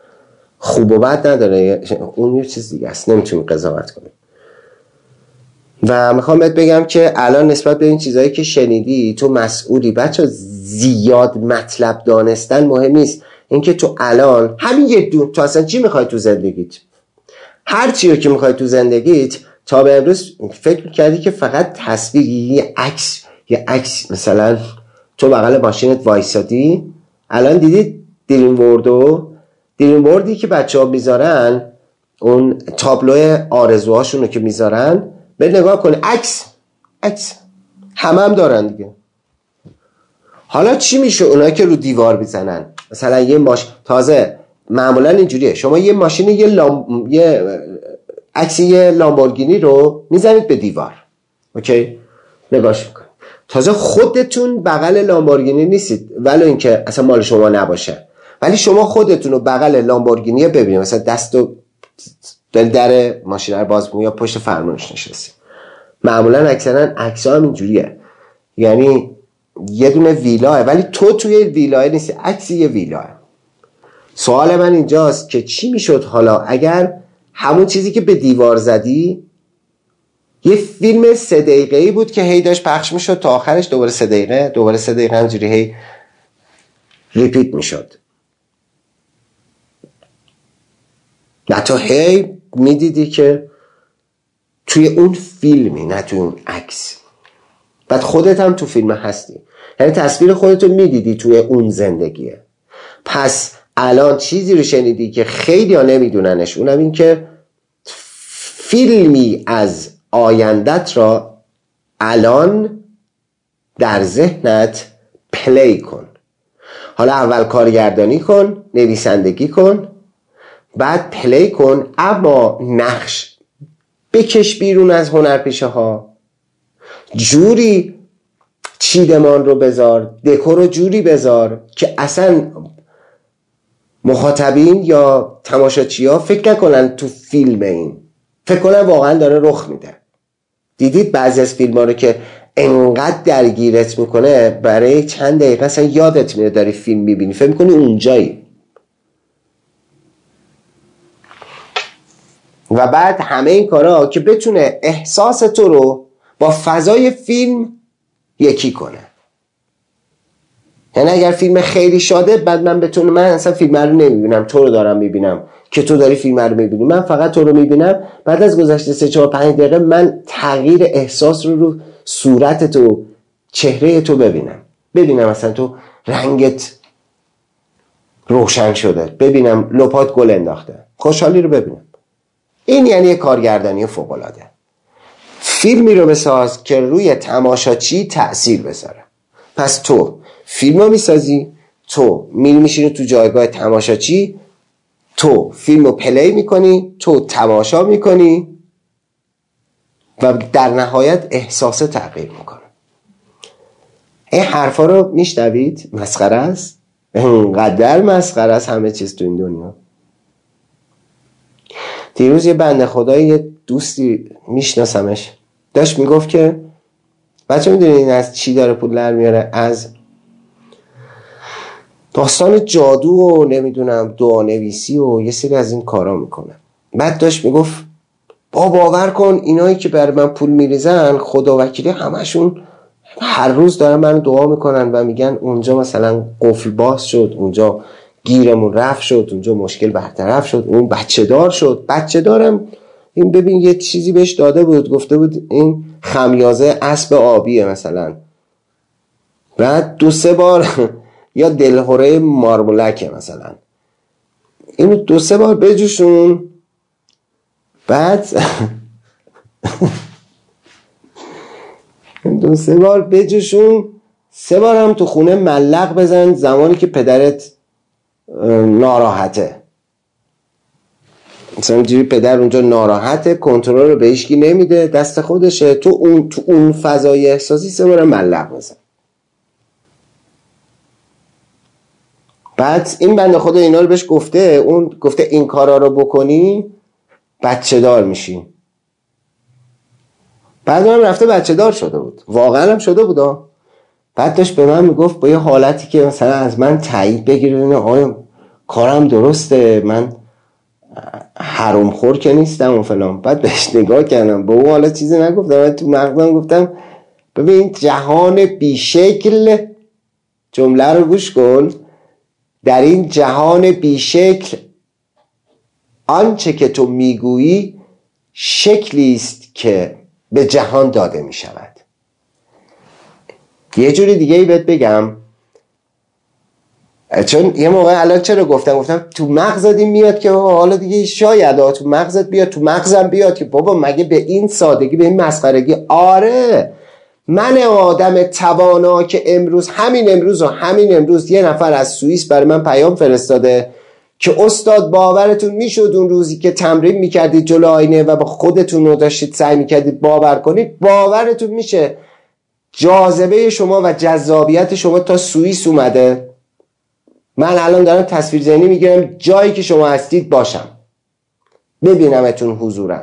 خوب و بد نداره، اون یه چیز دیگه است، نمیتونیم قضاوت کنیم. و میخوام بهت بگم که الان نسبت به این چیزایی که شنیدی تو مسئولی. بچه زیاد مطلب دانستن مهم نیست، اینکه تو الان همین یک دون تو اصلا چی میخوای تو زندگیت، هر چی رو که میخوای تو زندگیت تا به امروز فکر میکردی که فقط تصویر، یه عکس مثلا تو بغل ماشینت وایسادی، الان دیدی دریم وردی که بچه ها میذارن، اون تابلو آرزوهاشون رو که میذارن، به نگاه کن، عکس هم دارن دیگه. حالا چی میشه اونایی که رو دیوار میزنن؟ مثلا یه تازه معمولا اینجوریه، شما یه ماشین یه عکس یه لامبورگینی رو میزنید به دیوار، اوکی، نگاش میکن، تازه خودتون بغل لامبورگینی نیستید ولو اینکه اصلا مال شما نباشه، ولی شما خودتون رو بغل لامبورگینی ببینید، مثلا دستو در ماشین رو باز می‌کنی یا پشت فرمونش نشستی. معمولا اکثرا عکس‌ها هم اینجوریه، یعنی یه دونه ویلاه ولی تو توی ویلاه نیستی، عکس یه ویلاه. سوال من اینجاست که چی میشد حالا اگر همون چیزی که به دیوار زدی یه فیلم 3 دقیقه‌ای بود که هی داشت پخش میشد تا آخرش دوباره 3 دقیقه همجوری هی ریپیت میشد و تو هی میدیدی که توی اون فیلمی نه توی اون عکس، بعد خودت هم تو فیلم هستی، یعنی تصویر خودتو میدیدی توی اون زندگیه. پس الان چیزی رو شنیدی که خیلی ها نمیدوننش، اونم این که فیلمی از آیندت را الان در ذهنت پلی کن. حالا اول کارگردانی کن، نویسندگی کن، بعد پلی کن، اما نقش بکش بیرون از هنرپیشه ها، جوری چیدمان رو بذار، دکور رو جوری بذار که اصلا مخاطبین یا تماشاچی ها فکر نکنن تو فیلم، این فکر کنن واقعا داره رخ میده. دیدید بعضی از فیلم ها رو که انقدر درگیرت میکنه برای چند دقیقه اصلا یادت میره داری فیلم میبینی، فکر میکنی اونجایی. و بعد همه این کارا که بتونه احساس تو رو با فضای فیلم یکی کنه. یعنی اگر فیلم خیلی شاده، بعد من اصلا فیلم رو نمیبینم، تو رو دارم میبینم که تو داری فیلم رو میبینی، من فقط تو رو میبینم، بعد از گذشته 3 4 5 دقیقه من تغییر احساس رو صورت تو، چهره تو ببینم مثلا تو رنگت روشن شده، ببینم لپات گل انداخته، خوشحالی رو ببینم. این یعنی کارگردانی فوق‌العاده. فیلمی رو بساز که روی تماشاچی تأثیر بذاره. پس تو فیلم رو میسازی، تو میشینی تو جایگاه تماشاچی، تو فیلم رو پلی میکنی، تو تماشا میکنی و در نهایت احساس تغییر میکنه. این حرفا رو میشنوید؟ مسخره است؟ اینقدر مسخره است همه چیز تو این دنیا. دیروز یه بنده خدایی، یه دوستی میشناسمش، داشت میگفت که بچه میدونی این از چی داره پول در میاره؟ از داستان جادو و نمیدونم دعانویسی و یه سری از این کارا میکنه. بعد داشت میگفت باور کن اینایی که بر من پول میریزن خدا وکیلی همشون هر روز دارن من دعا میکنن و میگن اونجا مثلا قفل باز شد، اونجا گیرمون رفت شد، اونجا مشکل برطرف شد، اون بچه دار شد. بچه دارم این ببین یه چیزی بهش داده بود، گفته بود این خمیازه اسب آبیه مثلا، بعد 2-3 بار یا دلهوره مارمولکه مثلا، اینو 2-3 بار بجوشون، بعد 2-3 بار بجوشون، 3 بار هم تو خونه ملق بزن زمانی که پدرت ناراحته، مثلا اینجوری پدر اونجا ناراحته، کنترل رو به هیچکی نمیده، دست خودشه، تو اون فضای احساسی 3 بار ملق بزن. بعد این بنده خدا اینا رو بهش گفته، اون گفته این کارا رو بکنی بچه دار میشی. بعد اونم رفته بچه دار شده بود، واقعا هم شده بود. بعد داشت به من میگفت با یه حالتی که مثلا از من تایید بگیره، آیا کارم درسته، من حروم خور که نیستم و فلان. بعد بهش نگاه کردم، با اون حالا چیزی نگفتم، من تو مغزم گفتم ببین جهان بیشکل، جمله رو گوش کن، در این جهان بیشکل آنچه که تو میگویی شکلی است که به جهان داده می شود. یه جوری دیگه ای بهت بگم، چون یه موقع الان چرا گفتم تو مغزت این میاد که حالا دیگه شاید تو مغزت بیاد، تو مغزم بیاد که بابا مگه به این سادگی، به این مسخرگی؟ آره، من آدم توانا که همین امروز یه نفر از سوئیس برای من پیام فرستاده که استاد باورتون میشد اون روزی که تمرین میکردید جلو آینه و با خودتون رو داشتید سعی میکردید باور کنید، باورتون میشه جاذبه شما و جذابیت شما تا سوئیس اومده. من الان دارم تصویر ذهنی میگیرم جایی که شما هستید باشم، ببینمتون حضورا.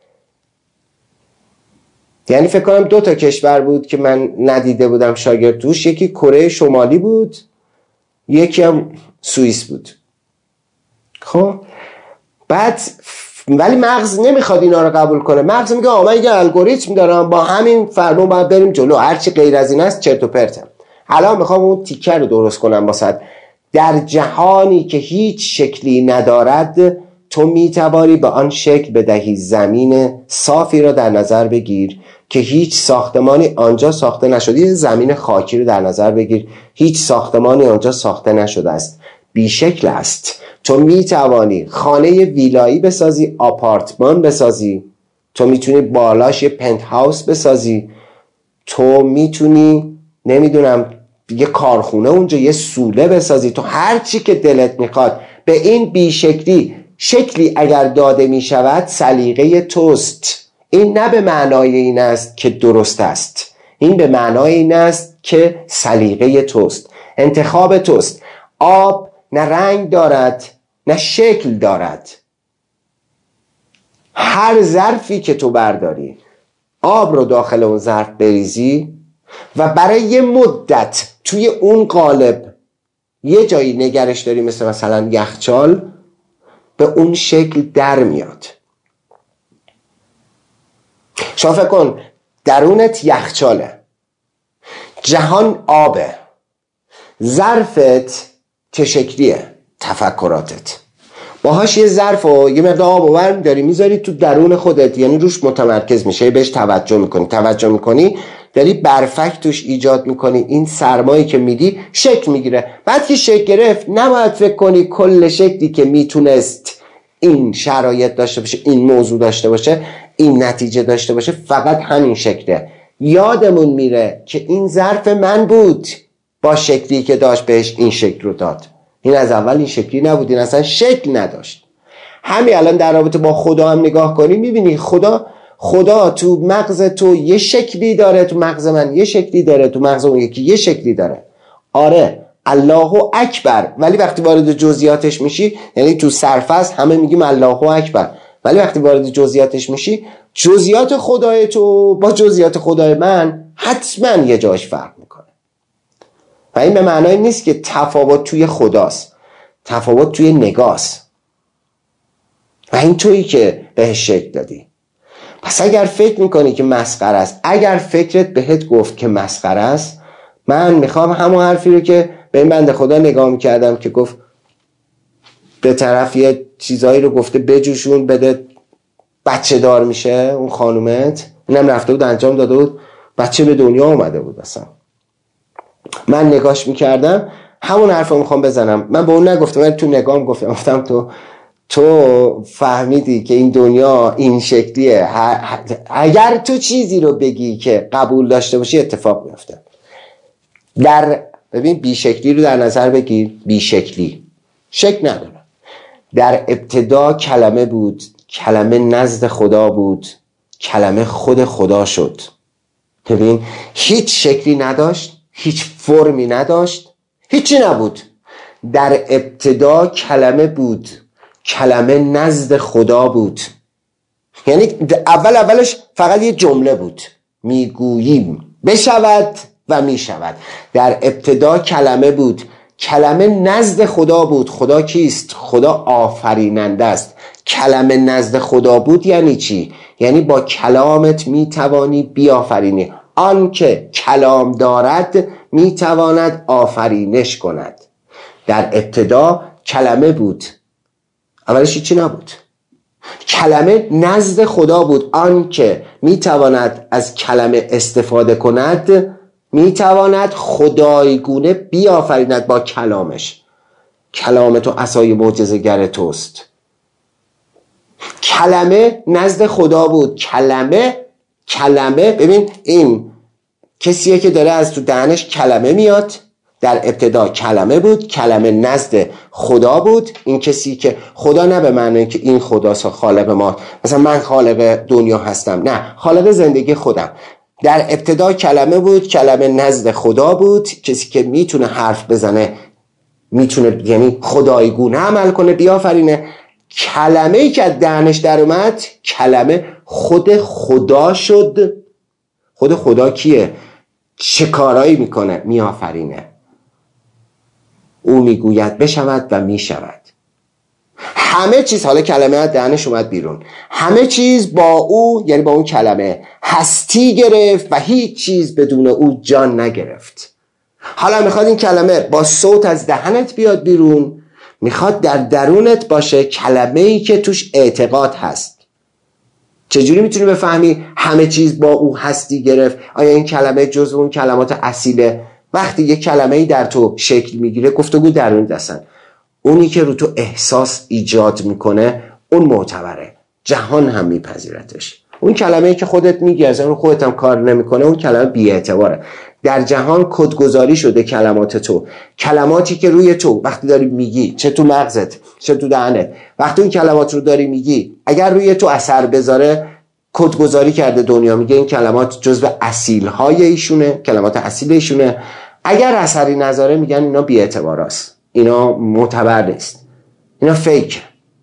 یعنی فکر کنم 2 کشور بود که من ندیده بودم شاگرد توش، یکی کره شمالی بود، یکی هم سوئیس بود. خب بعد ولی مغز نمیخواد اینا رو قبول کنه. مغز میگه من یه الگوریتم دارم، با همین فرمون باید بریم جلو، هرچی غیر از این است چرت و پرته. الان میخوام اون تیکه رو درست کنم واسه. در جهانی که هیچ شکلی ندارد تو میتوانی به آن شکل بدهی. زمین صافی را در نظر بگیر که هیچ ساختمانی آنجا ساخته نشده. زمین خاکی رو در نظر بگیر، هیچ ساختمانی آنجا ساخته نشده است، بیشکل است. تو میتوانی خانه ویلایی بسازی، آپارتمان بسازی، تو میتونی بالاش یه پنت هاوس بسازی، تو میتونی نمیدونم یه کارخونه اونجا، یه سوله بسازی، تو هر چی که دلت میخواد. به این بیشکلی شکلی اگر داده میشود سلیقه توست. این نه به معنای این است که درست است، این به معنای این است که سلیقه توست، انتخاب توست. آب نه رنگ دارد نه شکل دارد. هر ظرفی که تو برداری، آب رو داخل اون ظرف بریزی و برای یه مدت توی اون قالب یه جایی نگرش داری، مثلا یخچال، به اون شکل در میاد. شما فکر کن درونت یخچاله، جهان آبه، ظرفت چه شکلیه؟ تفکراتت. باهاش یه ظرف و یه مقدار آب و ورم داری میذاری تو درون خودت، یعنی روش متمرکز میشه، بهش توجه میکنی داری برفک توش ایجاد میکنی. این سرمایی که میدی شکل میگیره. بعد که شکل گرفت نباید فکر کنی کل شکلی که میتونست این شرایط داشته باشه، این موضوع داشته باشه، این نتیجه داشته باشه، فقط همین شکله. یادمون میره که این ظرف من بود، با شکلی که داشت بهش این شکل رو داد. این از اول این شکلی نبود، این اصلا شکل نداشت. همین الان در رابطه با خدا هم نگاه کنی میبینی خدا تو مغز تو یه شکلی داره، تو مغز من یه شکلی داره، تو مغز اون یکی یه شکلی داره. آره الله اکبر، ولی وقتی وارد جزئیاتش میشی، یعنی تو سرفصل همه میگیم الله اکبر، ولی وقتی وارد جزئیاتش میشی، جزئیات خدای تو با جزئیات خدای من حتما یه جاش فرق میکنه. و این به معنای نیست که تفاوت توی خداست، تفاوت توی نگاست و این تویی که بهش شکل دادی. پس اگر فکر میکنی که مسخره است، اگر فکرت بهت گفت که مسخره است، من میخوام همون حرفی رو که به این بنده خدا نگاه میکردم که گفت به طرف یه چیزایی رو گفته بجوشون بده بچه دار میشه اون خانومت، اینم رفته بود انجام داده بود، بچه به دنیا اومده بود. اصلا من نگاش میکردم همون حرف رو میخوام بزنم. من به اون نگفتم، من تو نگام گفتم تو فهمیدی که این دنیا این شکلیه. اگر تو چیزی رو بگی که قبول داشته باشی اتفاق میفته. ببین بیشکلی رو در نظر بگیر، بیشکلی شکل نداره. در ابتدا کلمه بود، کلمه نزد خدا بود، کلمه خود خدا شد. ببین هیچ شکلی نداشت، هیچ فرمی نداشت، هیچی نبود. در ابتدا کلمه بود، کلمه نزد خدا بود. یعنی اولش فقط یه جمله بود، میگوییم بشود و میشود. در ابتدا کلمه بود، کلمه نزد خدا بود. خدا کیست؟ خدا آفریننده است. کلمه نزد خدا بود یعنی چی؟ یعنی با کلامت میتوانی بیافرینی. آن که کلام دارد میتواند آفرینش کند. در ابتدا کلمه بود، اولش چی نبود. کلمه نزد خدا بود. آن که میتواند از کلمه استفاده کند میتواند خدایگونه بیافریند با کلامش. کلام تو عصای معجزه‌گر توست. کلمه نزد خدا بود. کلمه ببین، این کسیه که داره از تو دهنش کلمه میاد. در ابتدا کلمه بود، کلمه نزد خدا بود. این کسی که خدا نه به معنی که این خداست خالق ما، مثلا من خالق دنیا هستم، نه، خالق زندگی خودم. در ابتدا کلمه بود، کلمه نزد خدا بود، کسی که میتونه حرف بزنه، میتونه یعنی خدایگونه عمل کنه، بیافرینه. کلمه‌ای که از دهنش در اومد، کلمه خود خدا شد. خود خدا کیه؟ چه کارایی میکنه؟ میآفرینه. او میگوید بشود و میشود. همه چیز، حالا کلمه از دهنش اومد بیرون، همه چیز با او، یعنی با اون کلمه، هستی گرفت و هیچ چیز بدون او جان نگرفت. حالا میخواد این کلمه با صوت از دهنت بیاد بیرون، میخواد در درونت باشه، کلمه‌ای که توش اعتقاد هست. چجوری میتونی بفهمی همه چیز با او هستی گرفت؟ آیا این کلمه جزو اون کلمات اصیله؟ وقتی یک کلمه‌ای در تو شکل میگیره، گفتگو درونی هستن، اونی که رو تو احساس ایجاد میکنه اون معتبره، جهان هم میپذیرتش. اون کلمه‌ای که خودت میگی از اون خودت هم کار نمیکنه، اون کلمه بی‌اعتباره. در جهان کدگذاری شده کلمات تو، کلماتی که روی تو وقتی داری میگی، چه تو مغزت چه تو دهنت، وقتی اون کلمات رو داری میگی اگر روی تو اثر بذاره، کدگذاری کرده دنیا، میگه این کلمات جزو اصیل‌های ایشونه، کلمات اصیل ایشونه. اگر اثری نذاره میگن اینا بی‌اعتباراست، اینا معتبر نیست، اینا فیک.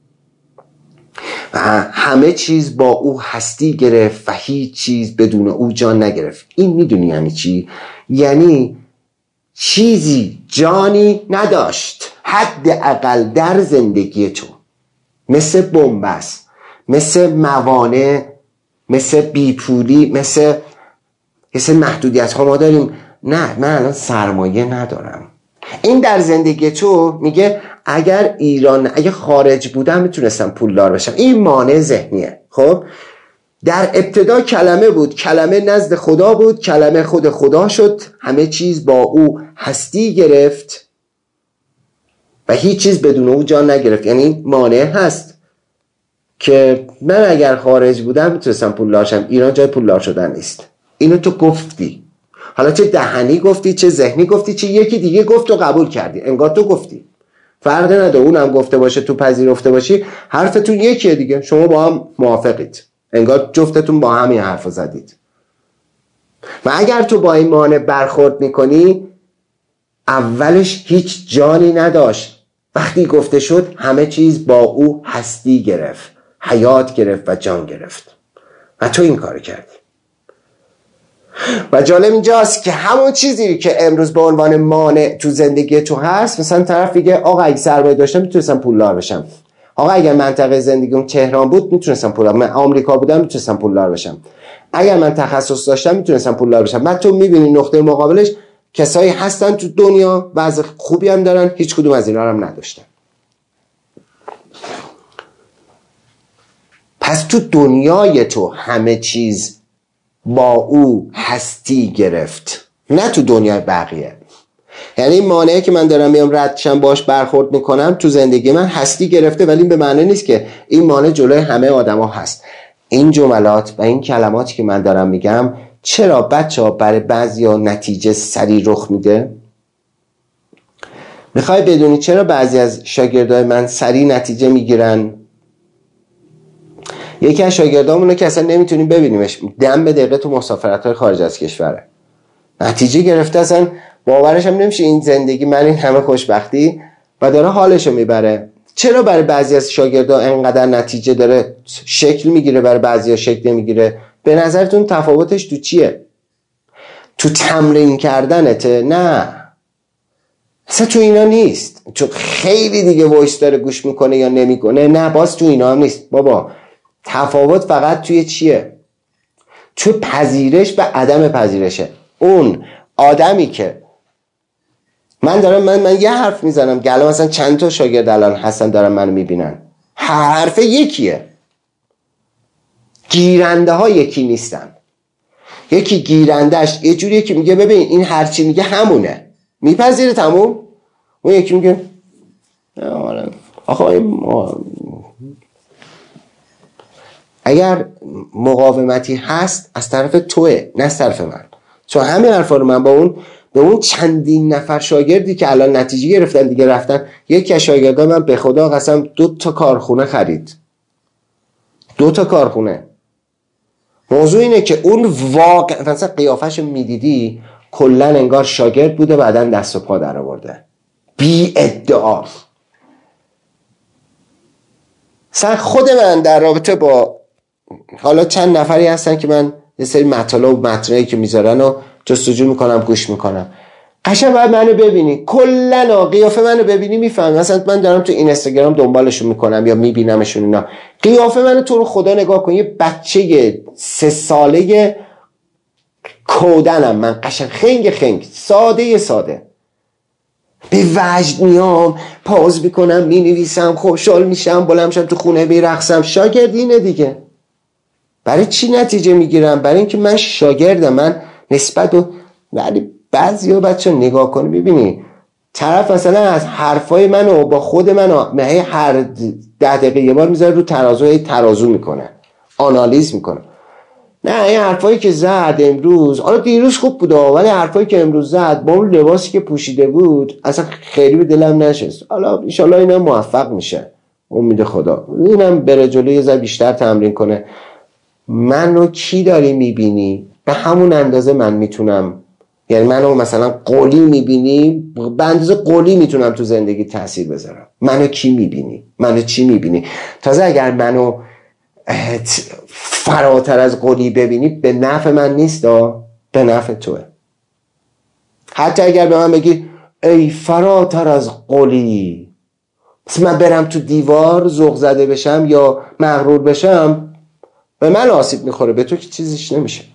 و همه چیز با او هستی گرفت و هیچ چیز بدون او جان نگرفت. این میدونی یعنی چی؟ یعنی چیزی جانی نداشت حداقل در زندگی تو، مثل بن‌بست، مثل موانع، مثل بیپولی، مثل محدودیت ها ما داریم. نه، من الان سرمایه ندارم. این در زندگی تو میگه اگر خارج بودم میتونستم پولدار بشم. این مانع ذهنیه. خب در ابتدا کلمه بود، کلمه نزد خدا بود، کلمه خود خدا شد، همه چیز با او هستی گرفت و هیچ چیز بدون او جان نگرفت. یعنی مانع هست که من اگر خارج بودم میتونستم پولدار شم. ایران جای پولدار شدن نیست. اینو تو گفتی، حالا چه دهنی گفتی چه ذهنی گفتی چه یکی دیگه گفت و قبول کردی، انگار تو گفتی. فرق نداره اونم گفته باشه تو پذیرفته باشی، حرفتون یکیه دیگه، شما با هم موافقید، انگار جفتتون با همین حرفو زدید. و اگر تو با این مانع برخورد میکنی، اولش هیچ جانی نداشت، وقتی گفته شد همه چیز با او هستی گرفت، حیات گرفت و جان گرفت و تو این کار کردی. و جالب اینجاست که همون چیزی که امروز به عنوان مانع تو زندگی تو هست، مثلا طرف میگه آقا اگه سرمایه داشتم میتونستم پولدار بشم، آقا اگر منطقه زندگیم تهران بود میتونستم پولدار، من آمریکا بودم میتونستم پولدار بشم، اگر من تخصص داشتم میتونستم پولدار بشم. بعد تو میبینی نقطه مقابلش کسایی هستن تو دنیا وضع خوبی هم دارن، هیچ کدوم از اینا هم نداشتن. پس تو دنیای تو همه چیز با او هستی گرفت، نه تو دنیای بقیه. یعنی این مانعی که من دارم میام ردشم باش برخورد میکنم تو زندگی من هستی گرفته، ولی به معنی نیست که این مانع جلوی همه آدما هست. این جملات و این کلماتی که من دارم میگم، چرا بچه‌ها برای بعضیا نتیجه سریع رخ میده؟ میخوای بدونی چرا بعضی از شاگردای من سریع نتیجه میگیرن؟ یکی از شاگردامونو که اصلا نمیتونیم ببینیمش، دم به دقیقه تو مسافرت‌های خارج از کشوره، نتیجه گرفته، اصلا باورش هم نمیشه این زندگی، من این همه خوشبختی، و داره حالشو میبره. چرا برای بعضی از شاگردا انقدر نتیجه داره شکل میگیره، برای بعضیا شکل نمیگیره؟ به نظرتون تفاوتش تو چیه؟ تو تمرین کردنته؟ نه، اصلا تو اینا نیست. چون خیلی دیگه وایس داره گوش میکنه یا نمیکنه، نه باز تو اینا هم نیست بابا. تفاوت فقط توی چیه؟ تو پذیرش و عدم پذیرشه. اون آدمی که من یه حرف میزنم گله، مثلا چند تا شاگرد الان هستن دارن منو میبینن، حرف یکیه، گیرنده ها یکی نیستن. یکی گیرندش یه جوریه که میگه ببین این هرچی میگه همونه، میپذیره تموم. اون یکی میگه آخه اگر مقاومتی هست از طرف توه نه از طرف من. چون همین حرفا رو من به اون چندین نفر شاگردی که الان نتیجه گرفتن دیگه رفتن، یکی از شاگردان من به خدا قسم 2 کارخونه خرید، 2 کارخونه. موضوع اینه که اون واقع مثلا قیافش میدیدی کلا انگار شاگرد بوده بعدن دست و پا در آورده، بی ادعا. مثلا خود من در رابطه با حالا چند نفری هستن که من یه سری مطالب و متنایی که میذارن و جستجو میکنم گوش میکنم، قشنگ باید منو ببینی، کلا قیافه منو ببینی میفهمی. مثلا من دارم تو اینستاگرام دنبالشون میکنم یا میبینمشون اینا، قیافه منو تو رو خدا نگاه کن، یه بچه 3 ساله کودنم من، قشنگ خنگ ساده به وجد میام پاز میکنم مینویسم خوشحال میشم بلند میشم تو خونه میرقصم. شاگردینه دیگه. برای چی نتیجه میگیرم؟ برای اینکه من شاگردم. من نسبت و ولی بعضیا بچه نگاه کنی ببینی طرف مثلا از حرفای منو با خود منو هر 10 دقیقه یه بار میذاره رو ترازو میکنه، آنالیز میکنه. نه این حرفایی که زد امروز، حالا دیروز خوب بود ولی حرفایی که امروز زد با اون لباسی که پوشیده بود اصلا خیلی به دلم نشست. حالا ان شاءالله اینا موفق میشه، امید خدا. اینم بره جلو یه ذره بیشتر تمرین کنه. منو کی داری میبینی؟ به همون اندازه من میتونم، یعنی منو مثلا قولی میبینی، به اندازه قولی میتونم تو زندگی تاثیر بذارم. منو کی میبینی؟ منو چی میبینی؟ تازه اگر منو فراتر از قولی ببینی به نفع من نیست، به نفع توه. حتی اگر به من بگی ای فراتر از قولی، مثلا من برم تو دیوار ذوق زده بشم یا مغرور بشم، به من آسیب میخوره، به تو که چیزیش نمیشه.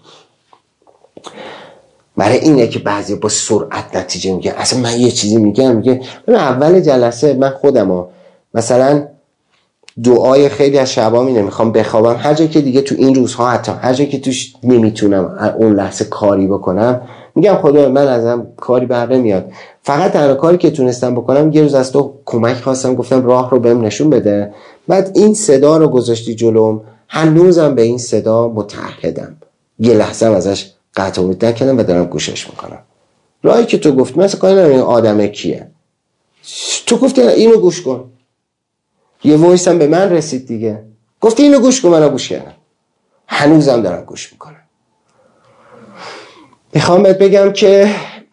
برای اینه که بعضی با سرعت نتیجه میگن. اصلا من یه چیزی میگه اول جلسه من خودمو مثلا دعای خیلی از شبا می نمیخوام بخوابم، هر جایی که دیگه تو این روزها حتی هر جایی که توش نمیتونم اون لحظه کاری بکنم میگم خدا من ازم کاری بر نمیاد، فقط تنها کاری که تونستم بکنم یه روز از تو کمک خواستم، گفتم راه رو بهم نشون بده، بعد این صدا رو گذاشتی جلوم، هنوزم به این صدا متعهدم، یه لحظه ازش قطع امید نکردم و دارم گوشش میکنم. راهی که تو گفت مثلا کاری نمیدونم این آدمه کیه، تو گفتی اینو گوش کن، یه وایس هم به من رسید دیگه، گفتی اینو گوش کن، منو گوش کردم، هنوزم دارم گوش میکنم. میخوام بهت بگم که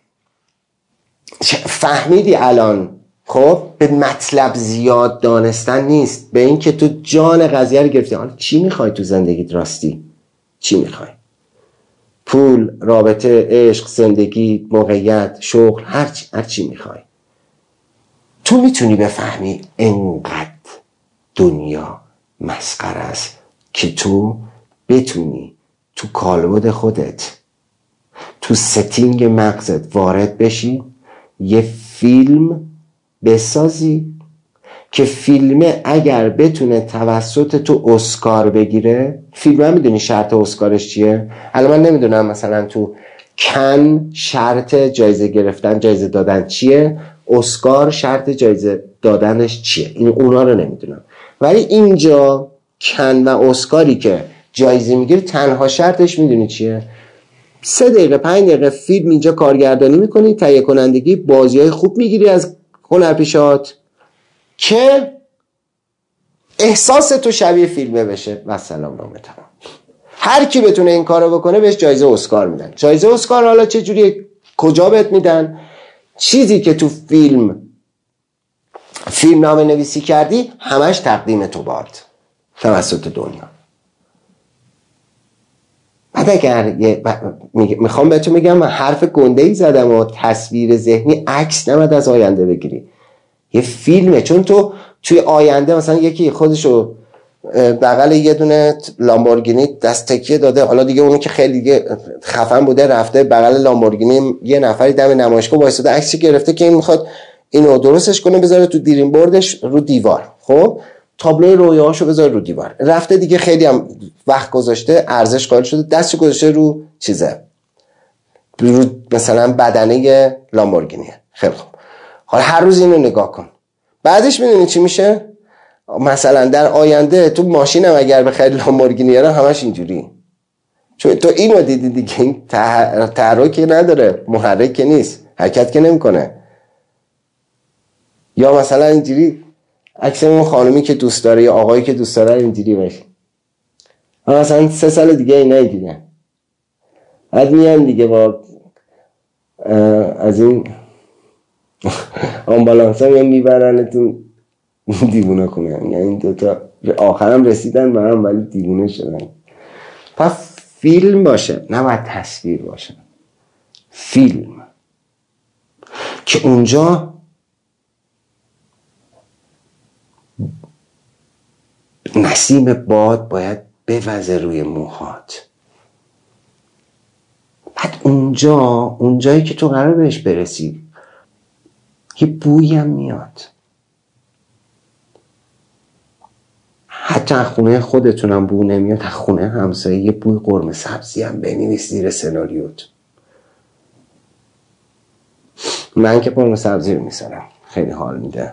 فهمیدی الان، خب به مطلب زیاد دانستن نیست، به این که تو جان قضیه رو گرفتی. حالا چی میخوای تو زندگیت؟ راستی چی میخوای؟ پول، رابطه، عشق، زندگی، موقعیت، شغل، هر چی میخوای. تو میتونی بفهمی انقدر دنیا مسخره است که تو بتونی تو کالبد خودت، تو ستینگ مغزت وارد بشی، یه فیلم بسازی که فیلمه اگر بتونه توسط تو اسکار بگیره، فیلم هم میدونی شرط اسکارش چیه؟ الان من نمیدونم مثلا تو کن شرط جایزه گرفتن، جایزه دادن چیه، اسکار شرط جایزه دادنش چیه، این اونا رو نمیدونم، ولی اینجا کن و اسکاری که جایزه میگیره تنها شرطش میدونی چیه؟ 3 دقیقه 5 دقیقه فیلم اینجا کارگردانی میکنی، تهیه کنندگی، بازی‌های خوب میگیری از هنرپیشه‌هات که احساس تو شبیه فیلمه بشه و سلام نامه تمام. هر کی بتونه این کارو بکنه بهش جایزه اسکار میدن. جایزه اسکار حالا چه جوری کجا بهت میدن؟ چیزی که تو فیلم نامه نویسی کردی همش تقدیم تو باد توسط دنیا. بعد اگر میخوام بهتون میگم من حرف گنده‌ای زدم و تصویر ذهنی عکس نمید از آینده بگیری، یه فیلمه. چون تو توی آینده مثلا یکی خودشو بغل یه دونه لامبورگینی دست تکیه داده، حالا دیگه اونی که خیلی دیگه خفن بوده رفته بغل لامبورگینی یه نفری دم نمایشگاه وایساده عکسی گرفته که این میخواد اینو درستش کنه بذاره تو دریم بوردش رو دیوار، خب تابلوی رویاهاشو بذاره رو دیوار، رفته دیگه خیلی هم وقت گذاشته ارزش قائل شده دستش گذاشته رو چیزه، رو مثلا بدنه لامبورگینی. خیلی خوب، حالا هر روز اینو نگاه کن، بعدش میدونی چی میشه؟ مثلا در آینده تو ماشینم اگر بخری لامبورگینی رو همش اینجوری، چون تو اینو دیدی دیگه، این تحرکی نداره، محرک که نیست، حرکت که نمیکنه. یا مثلا اینجوری عکس اون خانومی که دوست داره یا آقایی که دوست داره اینجوری بشه، مثلا 3 سال دیگه اینا دیگه بعد میان دیگه با از این آمبالانس ها میبرنتون دیوونه کنه. یعنی این دوتا آخرم رسیدن به هم ولی دیوونه شدن. پس فیلم باشه نه باید تصویر باشه، فیلم که اونجا نسیم باد باید بوزه روی موهات، بعد اونجایی که تو قرار بهش برسی یه بویی هم میاد، حتی خونه خودتونم بو نمیاد، خونه همسایه یه بوی قرمه سبزی هم بنویس زیر سناریوت. من که قرمه سبزی رو میسرم خیلی حال میده.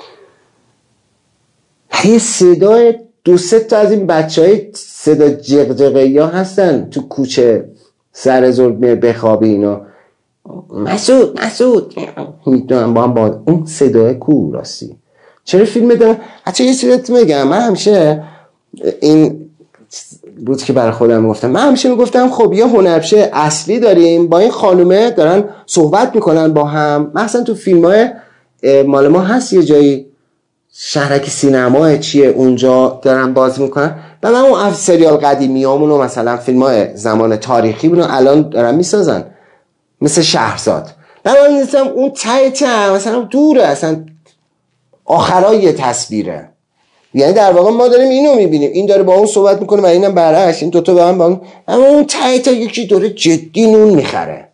یه صدای 2-3 تا از این بچهای صدا جغجغه‌ای ها هستن تو کوچه سر زور بخوابی اینا، مسعود میدونم با اون صدای کو راستی. چرا فیلم دارم؟ حتی یه چیزی میگم، من همیشه این بود که برای خودم گفتم، من همیشه میگفتم خب یه هنرپیشه اصلی داریم با این خانومه دارن صحبت میکنن با هم، مثلا تو فیلم‌های مال ما هست یه جایی شهرک سینما چیه اونجا دارن بازی میکنن، و من اون سریال قدیمیامون و مثلا فیلم‌های زمان تاریخی بودن الان دارن میسازن مثل شهرزاد، من می‌دونم اون ته مثلا دوره، اصلا آخرای تصویره، یعنی در واقع ما داریم اینو میبینیم این داره با اون صحبت میکنه و اینم برعکس، این دوتا با هم اما اون ته یکی داره جدی نون میخره.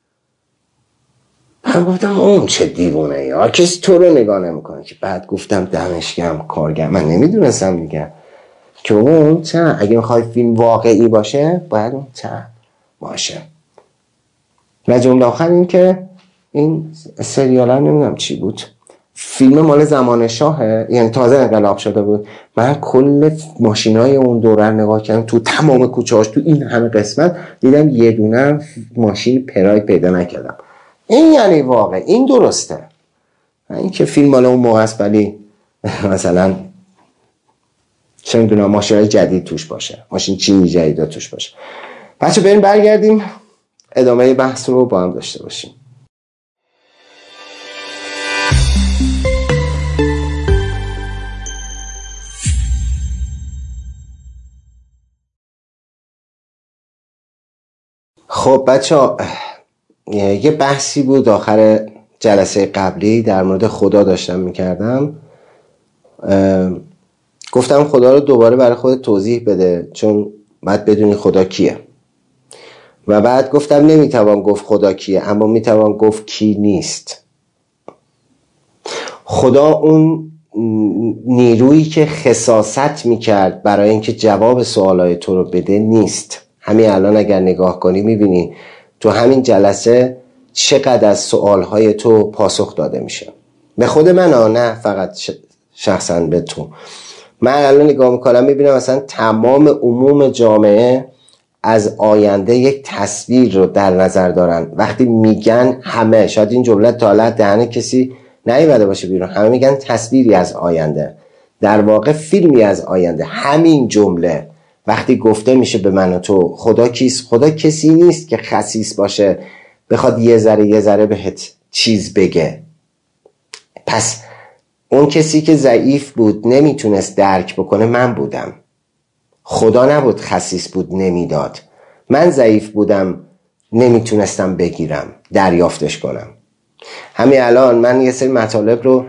من گفتم اون چه دیوونه یا کسی تو رو نگاه نمیکنه که. بعد گفتم دمش گرم کارگر، من نمیدونستم دیگه که اون چه اگه میخوای فیلم واقعی باشه باید اون چه باشه. و جمله آخر این که این سریال هم نمیدونم چی بود، فیلم مال زمان شاهه، یعنی تازه انقلاب شده بود، من کل ماشینای اون دوره نگاه کردم تو تمام کوچه‌هاش، تو این همه قسمت دیدم یه دونه ماشین پرای پیدا نکردم. این یعنی واقع این درسته، این که فیلم مال اون موقع است ولی مثلا چه میدونم ماشینای جدید توش باشه، ماشین چینی جدید توش باشه. بچه بریم برگردیم ادامه بحث رو با هم داشته باشیم. خب بچه ها یه بحثی بود آخر جلسه قبلی در مورد خدا داشتم میکردم، گفتم خدا رو دوباره برای خود توضیح بده چون باید بدونی خدا کیه، و بعد گفتم نمیتوان گفت خدا کیه اما میتوان گفت کی نیست. خدا اون نیرویی که خساست میکرد برای اینکه جواب سوالای تو رو بده نیست. همین الان اگر نگاه کنی میبینی تو همین جلسه چقدر از سوالهای تو پاسخ داده میشه. به خود من نه فقط شخصا به تو. من الان نگاه میکنم میبینم مثلا تمام عموم جامعه از آینده یک تصویر رو در نظر دارن. وقتی میگن همه، شاید این جمله تا حالا دهن کسی نیومده باشه بیرون، همه میگن تصویری از آینده، در واقع فیلمی از آینده. همین جمله وقتی گفته میشه به من و تو خدا کیست؟ خدا کسی نیست که خسیس باشه بخواد یه ذره بهت چیز بگه. پس اون کسی که ضعیف بود نمیتونست درک بکنه من بودم. خدا نبود خسیس بود نمیداد. من ضعیف بودم، نمیتونستم بگیرم، دریافتش کنم. همین الان من یه سری مطالب رو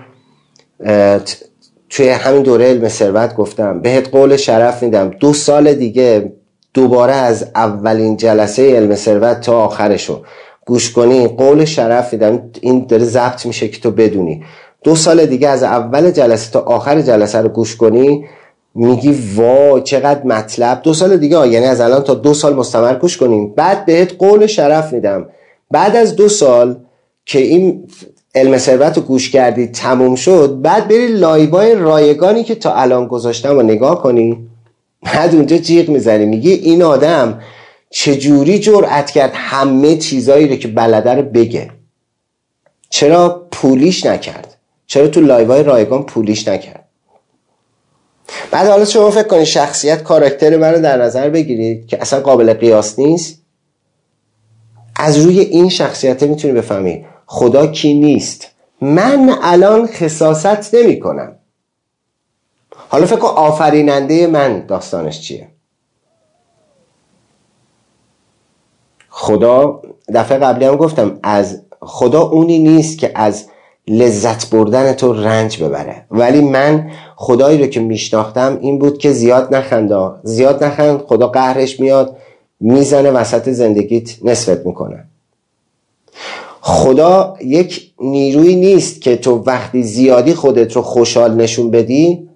توی همین دوره علم ثروت گفتم، بهت قول شرف میدم 2 سال دیگه دوباره از اولین جلسه علم ثروت تا آخرشو گوش کنی، قول شرف میدم، این داره ضبط میشه که تو بدونی، 2 سال دیگه از اول جلسه تا آخر جلسه رو گوش کنی، میگی وای چقدر مطلب. 2 سال دیگه، یعنی از الان تا 2 سال مستمر گوش کنیم، بعد بهت قول شرف میدم بعد از 2 سال که این علم ثروت رو گوش کردی تموم شد، بعد بری لایوهای رایگانی که تا الان گذاشتم و نگاه کنی، بعد اونجا جیغ میزنی، میگی این آدم چجوری جرأت کرد همه چیزایی رو که بلده رو بگه، چرا پولیش نکرد، چرا تو لایوهای رایگان پولیش نکرد. بعد حالا شما فکر کنید شخصیت کاراکتر من رو در نظر بگیرید که اصلا قابل قیاس نیست، از روی این شخصیت میتونی بفهمی خدا کی نیست. من الان خساست نمی کنم. حالا فکر کن آفریننده من داستانش چیه. خدا، دفعه قبلی هم گفتم، از خدا اونی نیست که از لذت بردن تو رنج ببره، ولی من خدایی رو که میشناختم این بود که زیاد نخند، خدا قهرش میاد میزنه وسط زندگیت، نصفت میکنه. خدا یک نیروی نیست که تو وقتی زیادی خودت رو خوشحال نشون بدی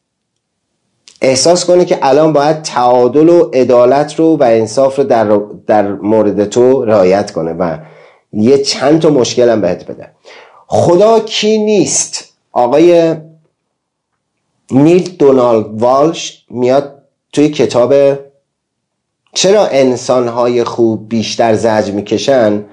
احساس کنی که الان باید تعادل و عدالت رو و انصاف رو در مورد تو رعایت کنه و یه چند تا مشکل هم بهت بده. خدا کی نیست؟ آقای نیل دونالد والش میاد توی کتاب چرا انسانهای خوب بیشتر زجر میکشن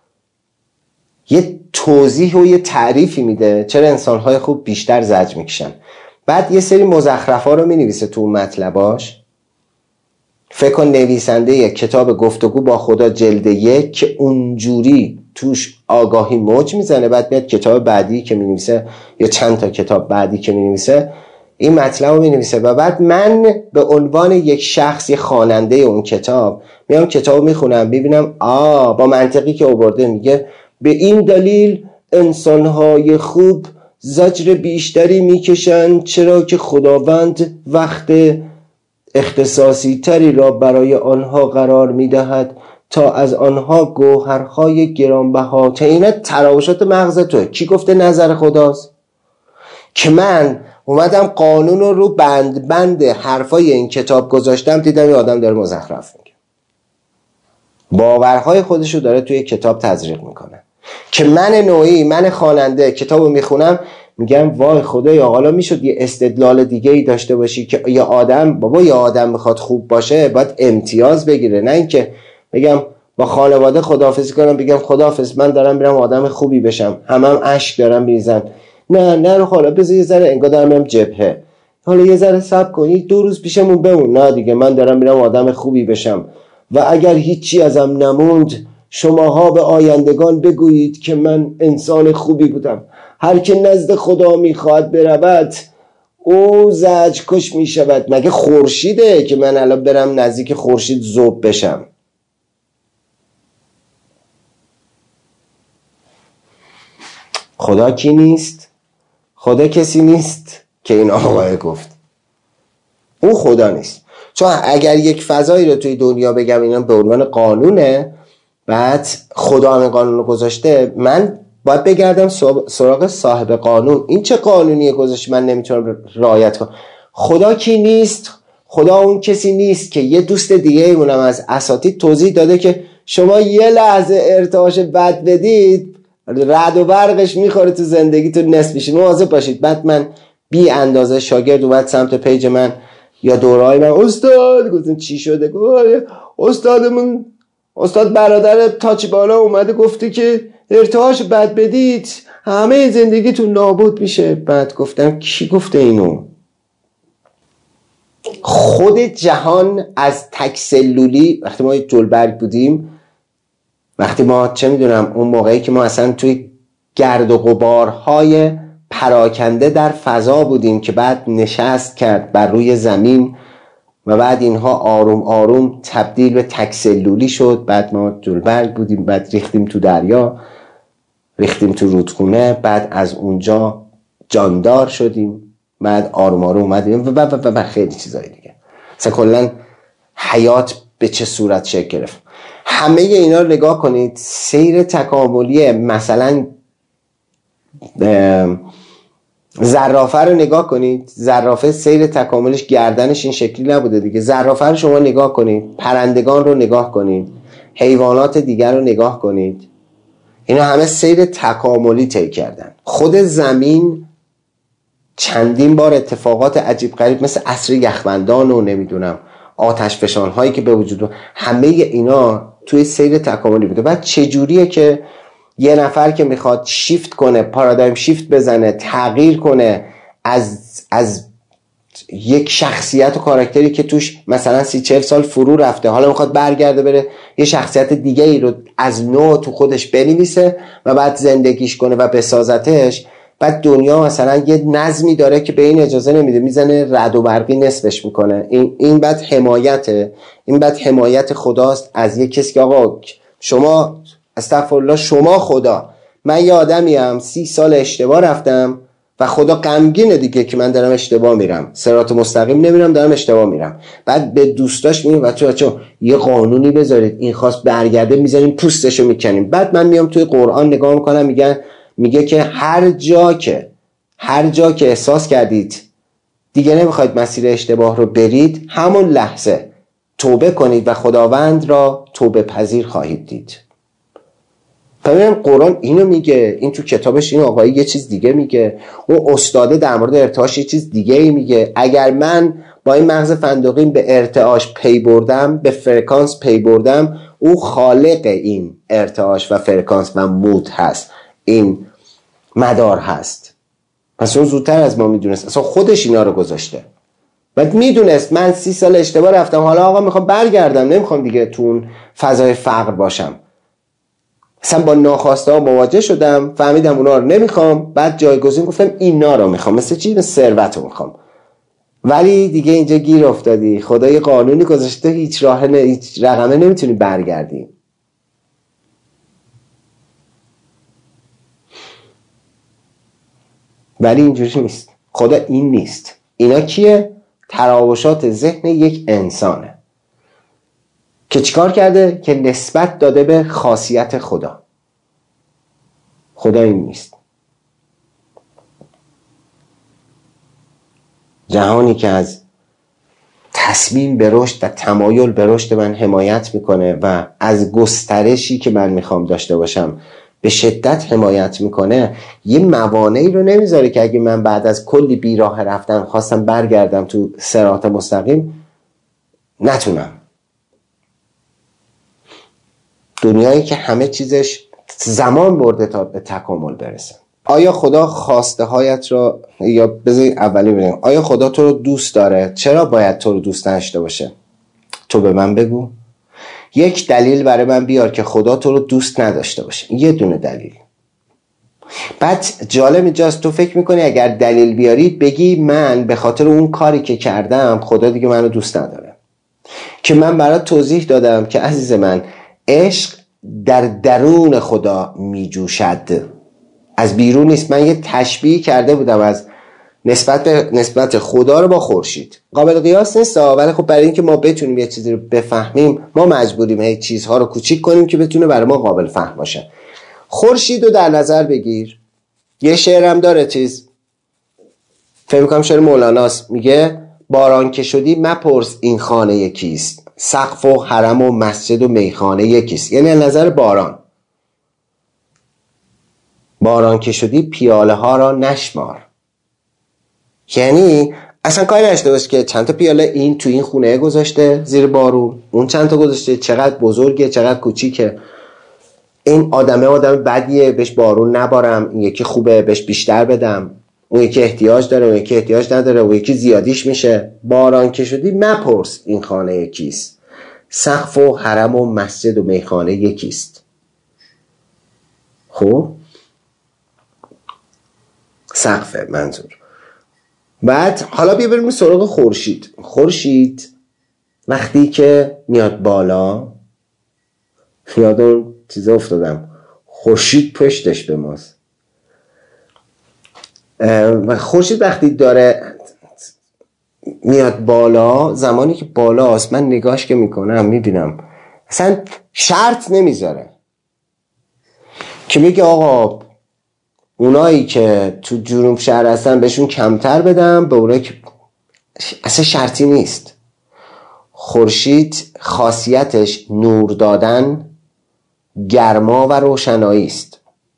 یه توضیح و یه تعریفی میده چرا انسانهای خوب بیشتر زجر میکشن. بعد یه سری مزخرفا رو مینویسه تو مطلباش. فکر کن نویسنده یک کتاب گفتگو با خدا جلد 1 که اونجوری توش آگاهی موج میزنه، بعد میاد کتاب بعدی که مینویسه یا چند تا کتاب بعدی که مینویسه این مطلب رو مینویسه و بعد من به عنوان یک شخص، یک خواننده اون کتاب میام کتاب میخونم، ببینم با منطقی که آورده میگه به این دلیل انسانهای خوب زجر بیشتری میکشن چرا که خداوند وقت اختصاصی تری را برای آنها قرار میدهد تا از آنها گوهرهای گرانبها. تا اینه تراوشات مغز توه. کی گفته نظر خداست؟ که من اومدم قانون رو بند حرفای این کتاب گذاشتم، دیدم یه آدم داره مزخرف میگه، باورهای خودشو داره توی کتاب تزریق میکنه که من نوعی، من خواننده کتابو میخونم میگم وای خدایا حالا میشد یه استدلال دیگه ای داشته باشی که یه آدم میخواد خوب باشه باید امتیاز بگیره، نه اینکه بگم با خانواده خداحافظی کنم بگم خداحافظ من دارم میرم آدم خوبی بشم، همم اشک دارم میریزن، نه رو حالا بذار یه ذره انگار دارم میرم جبهه، حالا یه ذره صبر کنی 2 روز پیشمون بمون، نه دیگه من دارم میرم آدم خوبی بشم و اگر هیچی ازم نموند شماها به آیندگان بگویید که من انسان خوبی بودم، هر که نزد خدا میخواد برود او زجرکش میشود. مگه خورشیده که من الان برم نزدیک خورشید ذوب بشم؟ خدا کی نیست؟ خدا کسی نیست که این آقای گفت. اون خدا نیست. چون اگر یک فضایی رو توی دنیا بگم اینا به عنوان قانونه، بعد خدا این قانون رو گذاشته، من باید بگردم سراغ صاحب قانون. این چه قانونیه گذاشت من نمیتونم رعایت کنم؟ خدا کی نیست؟ خدا اون کسی نیست که یه دوست دیگه ایمونم از اساتید توضیح داده که شما یه لحظه ارتعاش بد بدید رعد و برقش میخوره تو زندگیتون نصف میشه، مواظب باشید. بعد من بی اندازه شاگرد اومد سمت پیج من یا دورهای من، استاد گفتم چی شده؟ استاد برادر تاچ بالا اومده گفته که ارتعاش بد بدید همه زندگیتون نابود میشه. بعد گفتم کی گفته اینو؟ خود جهان از تک سلولی، وقتی ما جلبرگ بودیم، وقتی ما چه میدونم اون موقعی که ما اصلا توی گرد و غبارهای پراکنده در فضا بودیم که بعد نشست کرد بر روی زمین و بعد اینها آروم آروم تبدیل به تکسلولی شد. بعد ما جلبرگ بودیم، بعد ریختیم تو دریا، ریختیم تو رودخونه، بعد از اونجا جاندار شدیم، بعد آروم آروم اومدیم و خیلی چیزای دیگه. مثلا کلا حیات به چه صورت شکل گرفت. همه اینا رو نگاه کنید، سیر تکاملی مثلا زرافه رو نگاه کنید. زرافه سیر تکاملش گردنش این شکلی نبوده دیگه. زرافه رو شما نگاه کنید، پرندگان رو نگاه کنید، حیوانات دیگر رو نگاه کنید، اینا همه سیر تکاملی طی کردن. خود زمین چندین بار اتفاقات عجیب غریب مثل عصر یخبندان و نمیدونم آتش فشان هایی که به وجود، همه اینا توی سیر تکاملی بوده. بعد چجوریه که یه نفر که میخواد شیفت کنه، پارادایم شیفت بزنه، تغییر کنه از یک شخصیت و کاراکتری که توش مثلا 30-40 سال فرو رفته، حالا میخواد برگرده بره یه شخصیت دیگه ای رو از نو تو خودش بنویسه و بعد زندگیش کنه و بسازتش. بعد دنیا مثلا یه نظمی داره که به این اجازه نمیده، میزنه رعد و برقی نصفش میکنه. این بعد حمایته، این بعد حمایت خداست از یک کسی که آقا شما استغفرالله، شما خدا، من یه آدمیم 30 سال اشتباه رفتم و خدا غمگینه دیگه که من دارم اشتباه میرم، صراط مستقیم نمیرم، دارم اشتباه میرم. بعد به دوستاش میگم بچه‌ها یه قانونی بذارید، این خواست برگرده میذاریم پوستشو میکنیم. بعد من میام توی قرآن نگاه میکنم، میگه که هر جا که احساس کردید دیگه نمیخواید مسیر اشتباه رو برید، همون لحظه توبه کنید و خداوند را توبه پذیر خواهید دید. ببینم قرآن اینو میگه، این تو کتابش این آقایی یه چیز دیگه میگه، اون استاده در مورد ارتعاش یه چیز دیگه میگه. اگر من با این مغز فندقیم به ارتعاش پی بردم، به فرکانس پی بردم، او خالق این ارتعاش و فرکانس و مود هست، این مدار هست. پس اون زودتر از ما میدونست، اصلا خودش اینا رو گذاشته. بعد میدونست من 30 سال اشتباه رفتم، حالا آقا میخوام برگردم، نمیخوام دیگه تو اون فضای فقر باشم. اصلا با ناخواسته ها مواجه شدم، فهمیدم اونا رو نمیخوام، بعد جایگزین گفتم اینا رو میخوام، مثل چی؟ ثروت رو میخوام. ولی دیگه اینجا گیر افتادی، خدا یه قانونی گذاشته، هیچ هیچ رقمه نمیتونی برگردی. ولی اینجوری نیست، خدا این نیست. اینا کیه؟ تراوشات ذهن یک انسانه که چیکار کرده؟ که نسبت داده به خاصیت خدا. خدا این نیست. جهانی که از تصمیم به رشد و تمایل به رشد من حمایت میکنه و از گسترشی که من میخوام داشته باشم به شدت حمایت میکنه، یه موانعی رو نمیذاره که اگه من بعد از کلی بیراه رفتن خواستم برگردم تو صراط مستقیم نتونم. دنیایی که همه چیزش زمان برده تا به تکامل برسه. آیا خدا خواسته هایت رو، یا بذارید اولی ببینیم، آیا خدا تو رو دوست داره؟ چرا باید تو رو دوست داشته باشه؟ تو به من بگو. یک دلیل برای من بیار که خدا تو رو دوست نداشته باشه، یه دونه دلیل. بعد جالب اینجاست، تو فکر میکنی اگر دلیل بیارید بگی من به خاطر اون کاری که کردم خدا دیگه منو دوست نداره. که من برات توضیح دادم که عزیز من، عشق در درون خدا میجوشد، از بیرون نیست. من یه تشبیه کرده بودم از نسبت خدا رو با خورشید. قابل قیاس نیست، ولی خب برای اینکه ما بتونیم یه چیزی رو بفهمیم ما مجبوریم هی چیزها رو کوچیک کنیم که بتونه برای ما قابل فهم باشه. خورشید رو در نظر بگیر. یه شعرم داره، چیز فکر می‌کنم شعر مولاناست، میگه باران که شدی مپرس این خانه یکیست، سقف و حرم و مسجد و میخانه یکیست. یعنی از نظر باران که شدی پیاله ها را نشمار. یعنی اصلا کاری نشته باش که چند تا پیاله این تو این خونه گذاشته زیر بارون، اون چند تا گذاشته، چقدر بزرگه چقدر کوچیکه، این آدم بدیه بهش بارون نبارم، این یکی خوبه بهش بیشتر بدم، اون یکی احتیاج داره اون یکی احتیاج نداره، اون یکی زیادیش میشه. باران که شدی مپرس این خانه یکیست، سقف و حرم و مسجد و میخانه یکیست. خب سقف منظور. بعد حالا بیا بریم سراغ خورشید. خورشید وقتی که میاد بالا، یاد اون چیزا افتادم، خورشید پشتش به ماست. و خورشید وقتی داره میاد بالا، زمانی که بالاست من نگاش که میکنم میبینم اصلا شرط نمیذاره که بگه آقا اونایی که تو جنوب شهر هستن بهشون کمتر بدم، به اونایی که اصلا شرطی نیست. خورشید خاصیتش نور دادن، گرما و روشنایی است.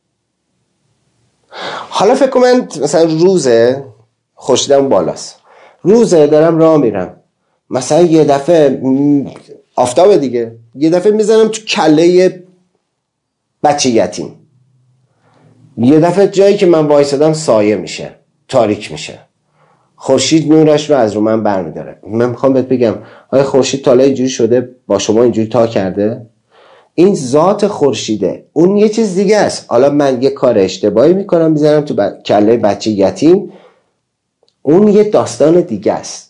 حالا فکر کنم مثلا روزه، خورشیدم بالاست، روزه دارم راه میرم، مثلا یه دفعه آفتاب دیگه، یه دفعه میزنم تو کله بچه یتیم، یه دفعه جایی که من وایسادم سایه میشه، تاریک میشه، خورشید نورش رو از رو من برمیداره. من میخوام بهت بگم آیا خورشید تا الان اینجوری شده با شما اینجوری تا کرده؟ این ذات خورشیده، اون یه چیز دیگه است. حالا من یه کار اشتباهی میکنم میزنم تو کله بچه یتیم، اون یه داستان دیگه است.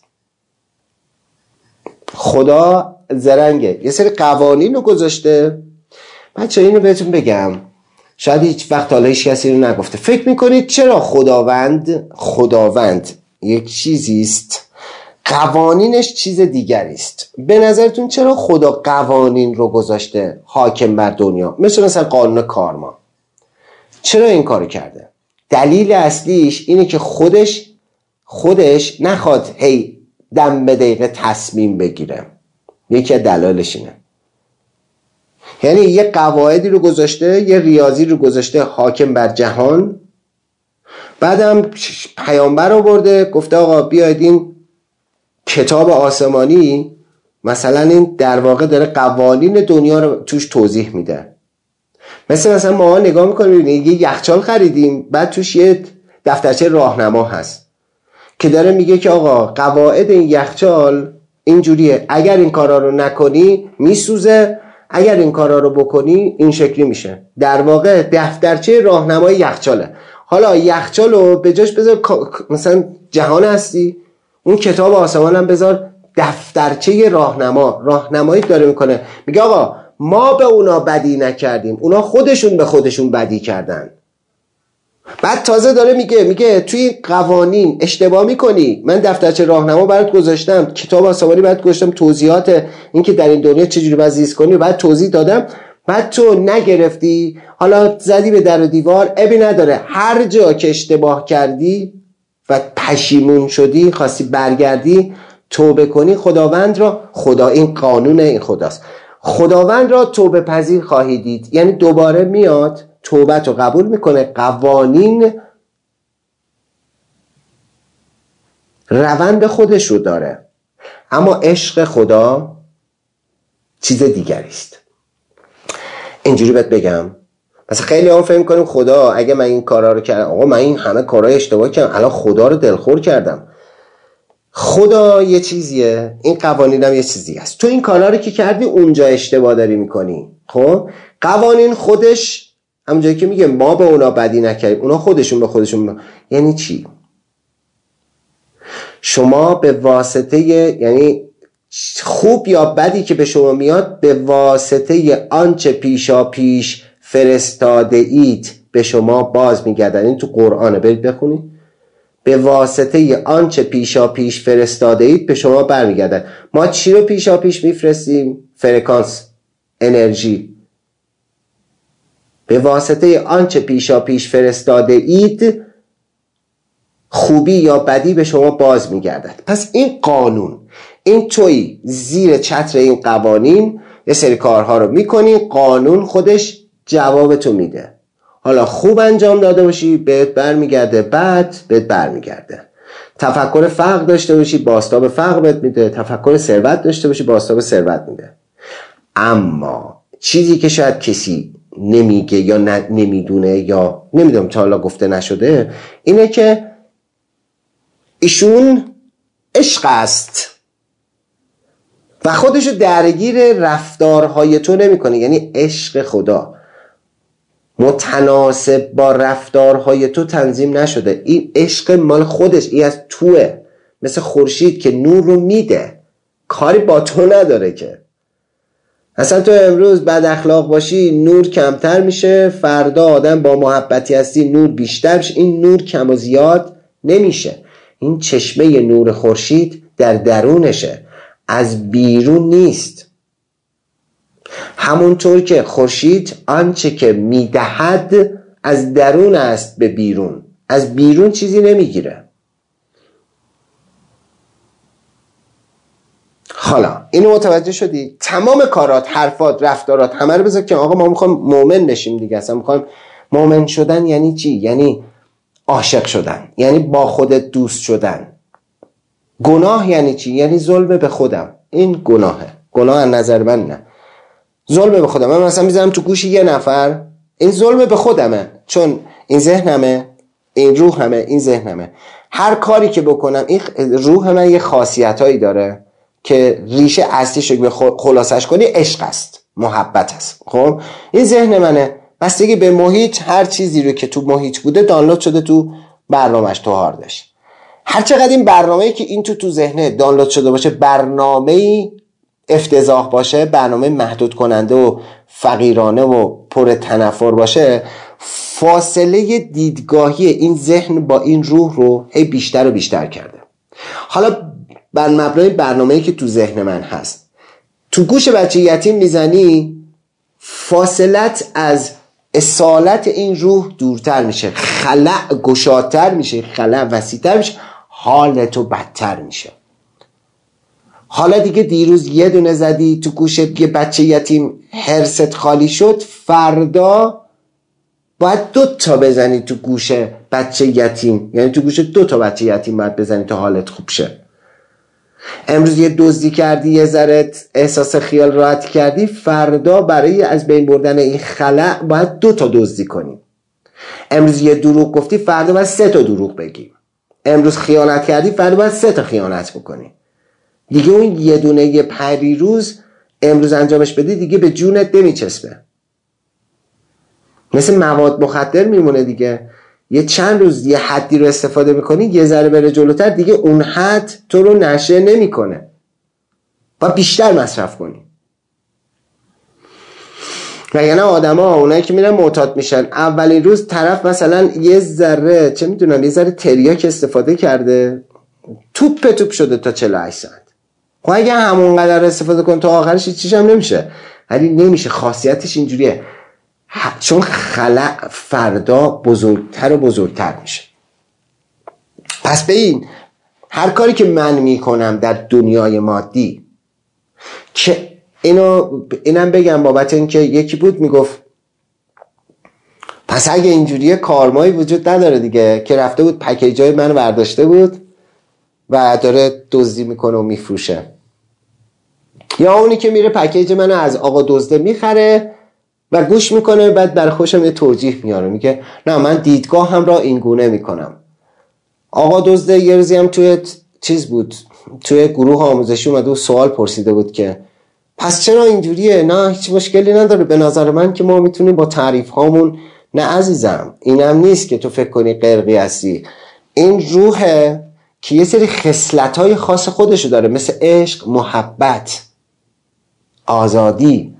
خدا زرنگه، یه سری قوانین رو گذاشته. بچه اینو بهتون بگم، شاید هیچ وقت حالا هیچ کسی رو نگفته. فکر میکنید چرا خداوند یک چیزی است، قوانینش چیز دیگری است؟ به نظرتون چرا خدا قوانین رو گذاشته حاکم بر دنیا، مثلا قانون کارما؟ چرا این کارو کرده؟ دلیل اصلیش اینه که خودش نخواد هی دم به دقیقه تصمیم بگیره. یکی از دلایلش اینه. یعنی یه قواعدی رو گذاشته، یه ریاضی رو گذاشته حاکم بر جهان، بعدم پیامبر رو برده گفته آقا بیاید این کتاب آسمانی، مثلا این در واقع داره قوانین دنیا رو توش توضیح میده. مثلا ما نگاه میکنیم یه یخچال خریدیم، بعد توش یه دفترچه راهنما هست که داره میگه که آقا قواعد این یخچال اینجوریه، اگر این کارا رو نکنی میسوزه، اگر این کارا رو بکنی این شکلی میشه. در واقع دفترچه راهنمای یخچاله. حالا یخچال رو به جاش بذار مثلا جهان هستی، اون کتاب آسمان هم بذار دفترچه راهنمایی داره میکنه، میگه آقا ما به اونا بدی نکردیم، اونا خودشون به خودشون بدی کردن. بعد تازه داره میگه توی قوانین اشتباه میکنی، من دفترچه راهنما برات گذاشتم، کتاب آسمانی برات گذاشتم، توضیحات این که در این دنیا چجوری باید زیست کنی بعد توضیح دادم، بعد تو نگرفتی، حالا زدی به در و دیوار. ابی نداره، هر جا که اشتباه کردی و پشیمون شدی خواستی برگردی توبه کنی، خدا این قانون این خداست، خداوند را توبه پذیر خواهی دید. یعنی دوباره میاد توبت رو قبول میکنه. قوانین روند خودش رو داره، اما عشق خدا چیز دیگری است. اینجوری بهت بگم، مثلا خیلی هم فهم کنیم خدا اگه من این کارا رو کردم، آقا من این همه کارهای اشتباه کردم، الان خدا رو دلخور کردم. خدا یه چیزیه، این قوانین هم یه چیزی است. تو این کارا رو که کردی اونجا اشتباه داری میکنی. خب قوانین خودش همونجایی که میگه ما به اونا بدی نکردیم، اونا خودشون به خودشون یعنی چی؟ شما به واسطه، یعنی خوب یا بدی که به شما میاد به واسطه آنچه پیشا پیش فرستاده اید به شما باز میگردن. این تو قرآنه، برید بخونید. به واسطه آنچه پیشا پیش فرستاده اید به شما برمیگردن. ما چی رو پیشا پیش میفرستیم؟ فرکانس، انرژی. به واسطه آنچه پیشا پیش فرستاده اید خوبی یا بدی به شما باز میگردد. پس این قانون، این توی زیر چتر این قوانین یه سری کارها رو میکنی، قانون خودش جوابتو میده. حالا خوب انجام داده باشی بهت برمیگرده، بد بهت برمیگرده. تفکر فقر داشته باشی بازتاب فقر بهت میده، تفکر ثروت داشته باشی بازتاب ثروت میده. اما چیزی که شاید کسی نمیگه یا نمیدونه یا نمیدونم تا حالا گفته نشده اینه که ایشون عشق است و خودشو درگیر رفتارهای تو نمیکنه. یعنی عشق خدا متناسب با رفتارهای تو تنظیم نشده. این عشق مال خودش، این از توه، مثل خورشید که نور رو میده، کاری با تو نداره که. اصلا تو امروز بد اخلاق باشی نور کمتر میشه، فردا آدم با محبتی هستی نور بیشتر میشه. این نور کم و زیاد نمیشه. این چشمه نور خورشید در درونشه، از بیرون نیست. همونطور که خورشید آنچه که میدهد از درون است به بیرون، از بیرون چیزی نمیگیره. حالا اینو متوجه شدی؟ تمام کارات، حرفات، رفتارات همه رو بذار که آقا ما میخوایم مؤمن نشیم دیگه. اصلا میخوایم مؤمن شدن یعنی چی؟ یعنی عاشق شدن، یعنی با خودت دوست شدن. گناه یعنی چی؟ یعنی ظلم به خودم. این گناهه. گناه از نظر من نه. ظلم به خودم. من مثلا میذارم تو گوش یه نفر، این ظلم به خودمه، چون این ذهنمه، این روحمه، این ذهنمه. هر کاری که بکنم این روح من یه خاصیتایی داره که ریشه اصلیش رو خلاصش کنی عشق است، محبت است. خب این ذهن منه، بستگی به محیط هر چیزی رو که تو محیط بوده دانلود شده تو برنامه‌اش، تو هاردش. هر چقدر این برنامه‌ای که این تو ذهنه دانلود شده باشه برنامه‌ای افتضاح باشه، برنامه محدود کننده و فقیرانه و پر تنفر باشه، فاصله دیدگاهی این ذهن با این روح رو هی بیشتر و بیشتر کرده. حالا بر مبنای برنامه‌ای که تو ذهن من هست، تو گوش بچه یتیم میزنی، فاصلت از اصالت این روح دورتر میشه، خلأ گشادتر میشه، خلأ وسیع‌تر میشه، حالتو بدتر میشه. حالا دیگه دیروز یه دونه زدی تو گوشت یه بچه یتیم، حرست خالی شد، فردا باید 2 تا بزنی تو گوش بچه یتیم، یعنی تو گوش 2 تا بچه یتیم باید بزنی تا حالت خوب شه. امروز یه دزدی کردی، یه ذره احساس خیال راحت کردی، فردا برای از بین بردن این خلأ باید 2 تا دزدی کنی. امروز یه دروغ گفتی، فردا باید 3 تا دروغ بگی. امروز خیانت کردی، فردا باید 3 تا خیانت بکنی. دیگه اون یه دونه یه پریروز امروز انجامش بدی دیگه به جونت نمیچسبه، مثل مواد مخدر میمونه دیگه. یه چند روز یه حدی رو استفاده میکنی، یه ذره بره جلوتر دیگه اون حد تو رو نشه نمیکنه و بیشتر مصرف کنی. و یعنی آدم ها اونایی که میرن معتاد میشن، اولین روز طرف مثلا یه ذره چه میدونم یه ذره تریاک استفاده کرده، توپ شده تا 48 ساعت. خب اگه همون قدر استفاده کن تا آخرش چیش هم نمیشه. ولی نمیشه، خاصیتش اینجوریه، چون خلأ فردا بزرگتر و بزرگتر میشه. پس به این هر کاری که من میکنم در دنیای مادی، که اینم بگم بابت این که یکی بود میگفت پس اگه اینجوریه کارمایی وجود نداره دیگه، که رفته بود پکیجای منو برداشته بود و داره دزدی میکنه و میفروشه، یا اونی که میره پکیج منو از آقا دزده میخره و گوش میکنه، بعد برای خوشم یه توجیه میاره، میگه نه من دیدگاه هم را این گونه میکنم. آقا دزده یه روزی هم توی چیز بود، توی گروه آموزشی اومده و سوال پرسیده بود که پس چرا اینجوریه؟ نه هیچ مشکلی نداره، به نظر من که ما میتونیم با تعریف هامون. نه عزیزم، اینم نیست که تو فکر کنی غرقی هستی. این روحه که یه سری خصلت‌های خاص خودشو داره، مثل عشق، محبت، آزادی،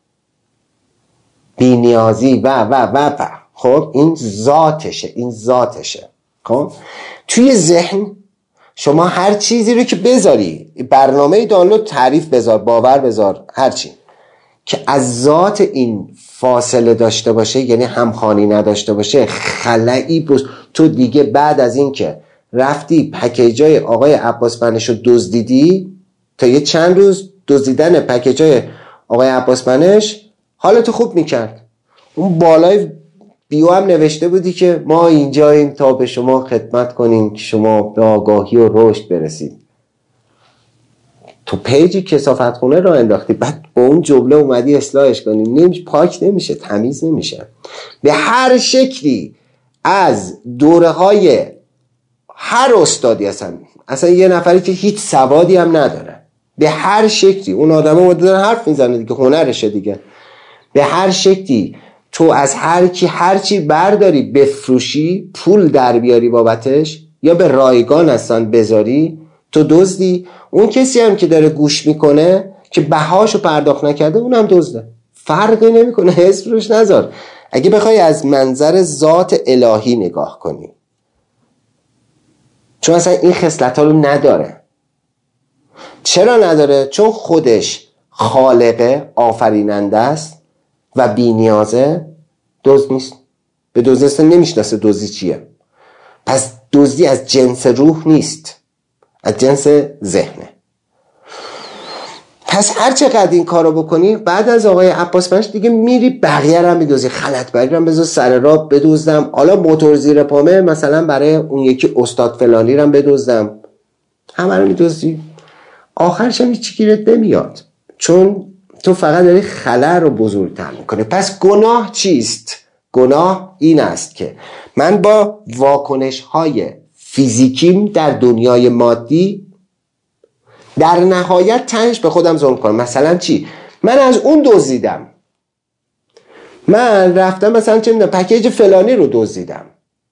بی‌نیازی و. خب این ذاتشه. خب توی ذهن شما هر چیزی رو که بذاری، برنامه دانلود، تعریف بذار، باور بذار، هر چی که از ذات این فاصله داشته باشه، یعنی همخوانی نداشته باشه، خلایی تو دیگه بعد از این که رفتی پکیجای آقای عباس منش رو دزدیدی، تا یه چند روز دزدیدن پکیجای آقای عباس منش حالتو خوب میکرد. اون بالای بیو هم نوشته بودی که ما اینجاییم تا به شما خدمت کنیم که شما به آگاهی و رشد برسید. تو پیجی کثافتخونه را انداختی، بعد با اون جمله اومدی اصلاحش کنی، پاک نمیشه، تمیز نمیشه. به هر شکلی از دوره های هر استادی، اصلا یه نفری که هیچ سوادی هم نداره، به هر شکلی اون آدمه مددن حرف میزنه دیگه، هنرشه دیگه، به هر شکلی تو از هر چی برداری بفروشی، پول در بیاری بابتش، یا به رایگان اصلا بذاری، تو دزدی، اون کسی هم که داره گوش میکنه که بهاشو پرداخت نکرده اونم دزده، فرقی نمیکنه، اسم روش نذار. اگه بخوای از منظر ذات الهی نگاه کنی، چون اصلا این خصلت‌ها رو نداره. چرا نداره؟ چون خودش خالقه، آفریننده است و بی‌نیازه، دزد نیست. به دزدی اصلا نمیشناسه دزدی چیه. پس دزدی از جنس روح نیست، از جنس ذهنه. پس هر چقدر این کارو بکنی، بعد از آقای عباس پنج دیگه میری بقیه رو هم میدوزی، خلط بری هم بذار سر راه بدوزدم، حالا موتور زیر پامه مثلا برای اون یکی استاد فلانی رو هم بدوزدم، همه رو میدوزی، آخرش هم هیچی گیرت نمیاد، چون تو فقط داری خلأ رو بزرگتر میکنی. پس گناه چیست؟ گناه این است که من با واکنش های فیزیکیم در دنیای مادی در نهایت تنش به خودم ظلم کنم. مثلا چی؟ من از اون دزدیدم، من رفتم مثلا چه میدونم پکیج فلانی رو دزدیدم،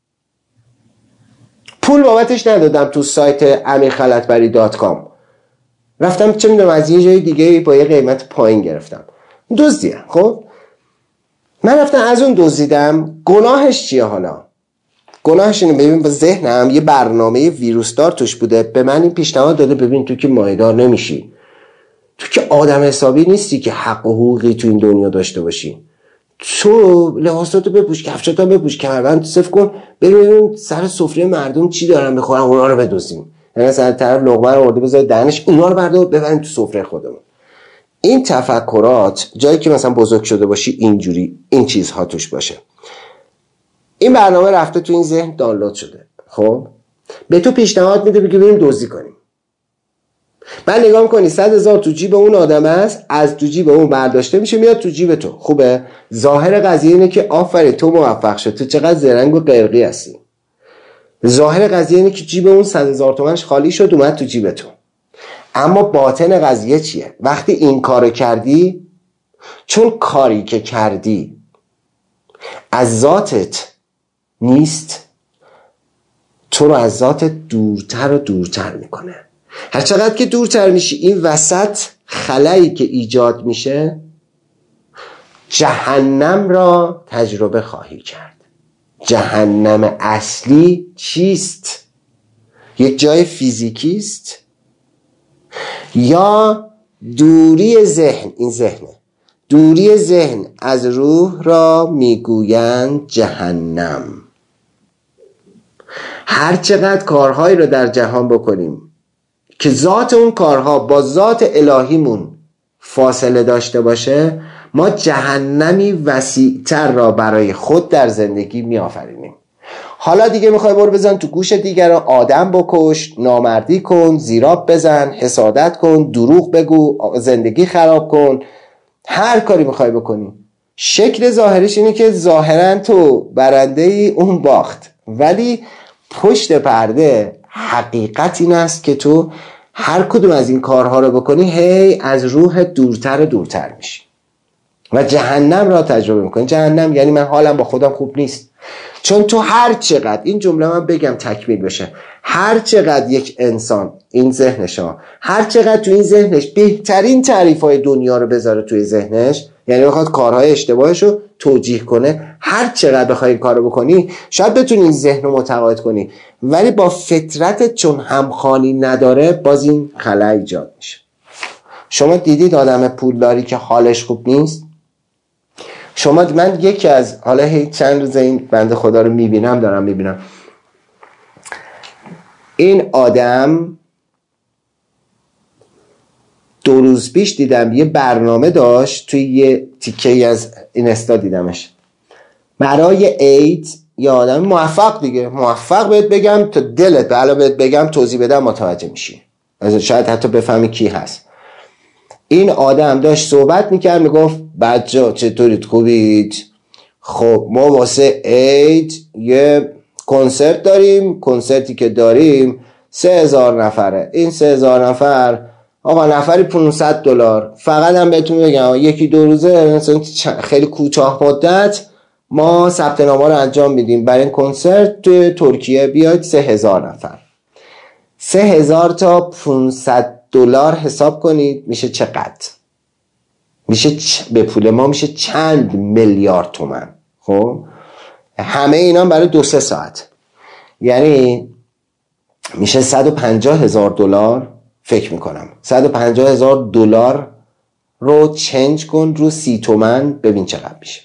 پول بابتش ندادم، تو سایت amirkhalatbari.com رفتم چه میدونم از یه جای دیگه با یه قیمت پایین گرفتم، دزدیدم. خب من رفتم از اون دزدیدم، گناهش چیه؟ حالا گناهش اینه، ببین با ذهنم یه برنامه ویروسدار توش بوده، به من این پیشنهاد داده ببین تو که مایه‌دار نمیشی، تو که آدم حسابی نیستی که حق و حقوقی تو این دنیا داشته باشی، تو لباساتو بپوش، کفشاتو بپوش، کمربند صف کن، بریم سر سفره مردم چی دارن میخورن اونا رو بدزدیم، یعنی مثلا طرف لقمه رو آورده بذاره دهنش، اونا رو بردار ببریم تو سفره خودمون. این تفکرات جایی که مثلا بزرگ شده باشی اینجوری این چیزها توش باشه. این برنامه رفته تو این ذهن دانلود شده، خب به تو پیشنهاد میده بگی بریم دزدی کنیم. من نگاه میکنی 100,000 تو جیب اون آدم است، از تو جیب اون برداشته میشه میاد تو جیب تو. خوبه؟ ظاهر قضیه اینه که آفرین تو موفق شد، تو چقدر زرنگ و قرقی هستی. ظاهر قضیه اینه که جیب اون 100,000 تومنش خالی شد اومد تو جیب تو. اما باطن قضیه چیه؟ وقتی این کارو کردی، چون کاری که کردی از ذاتت نیست، تو رو از ذاتت دورتر و دورتر میکنه. هر چقدر که دورتر میشی این وسط خلایی که ایجاد میشه جهنم را تجربه خواهی کرد. جهنم اصلی چیست؟ یک جای فیزیکی است یا دوری ذهن؟ این ذهنه. دوری ذهن از روح را میگویند جهنم. هر چقدر کارهایی رو در جهان بکنیم که ذات اون کارها با ذات الهیمون فاصله داشته باشه، ما جهنمی وسیع‌تر را برای خود در زندگی میآفرینیم. حالا دیگه میخوای برو بزن تو گوش دیگر، آدم بکش، نامردی کن، زیراب بزن، حسادت کن، دروغ بگو، زندگی خراب کن، هر کاری میخوای بکنی. شکل ظاهرش اینه که ظاهرا تو برنده ای اون باخت، ولی پشت پرده حقیقت این است که تو هر کدوم از این کارها رو بکنی هی از روح دورتر و دورتر میشی و جهنم را تجربه میکنی. جهنم یعنی من حالم با خودم خوب نیست. چون تو هر چقدر، این جمله من بگم تکمیل بشه، هر چقدر یک انسان این ذهنشا، هر چقدر تو این ذهنش بهترین تعریفهای دنیا رو بذاره توی ذهنش، یعنی بخواد کارهای اشتباهش رو توجیه کنه، هر چقدر بخوای این کارو بکنی شاید بتونی این ذهن رو متقاعد کنی، ولی با فطرتت چون همخوانی نداره باز این خلأ ایجاد میشه. شما دیدید آدم پولداری که حالش خوب نیست؟ شما من یکی از حالا چند روز این بنده خدا رو میبینم این آدم 2 روز پیش دیدم یه برنامه داشت توی یه تیکه از اینستا دیدمش برای عید. یه آدم موفق دیگه، موفق بهت بگم تا دلت بالا بهت بگم توضیح بدم متوجه میشی، شاید حتی بفهمی کی هست. این آدم داشت صحبت میکرد میگفت بچه‌ها چطورید، خوبید؟ خب ما واسه عید یه کنسرت داریم، کنسرتی که داریم 3,000 نفره. این 3,000 نفر آقا نفری $500. فقط هم بهتون بگم 1-2 روزه مثلا خیلی کوتاه مدت ما ثبت نام‌ها رو انجام میدیم برای این کنسرت توی ترکیه، بیاید 3,000 نفر. 3000 تا 500 دلار حساب کنید میشه چقدر؟ میشه به پول ما میشه چند میلیارد تومان. خب همه اینا برای 2-3 ساعت، یعنی میشه 150,000 دلار. فکر میکنم 150,000 دلار رو چنج کن رو 30 تومن، ببین چقدر میشه.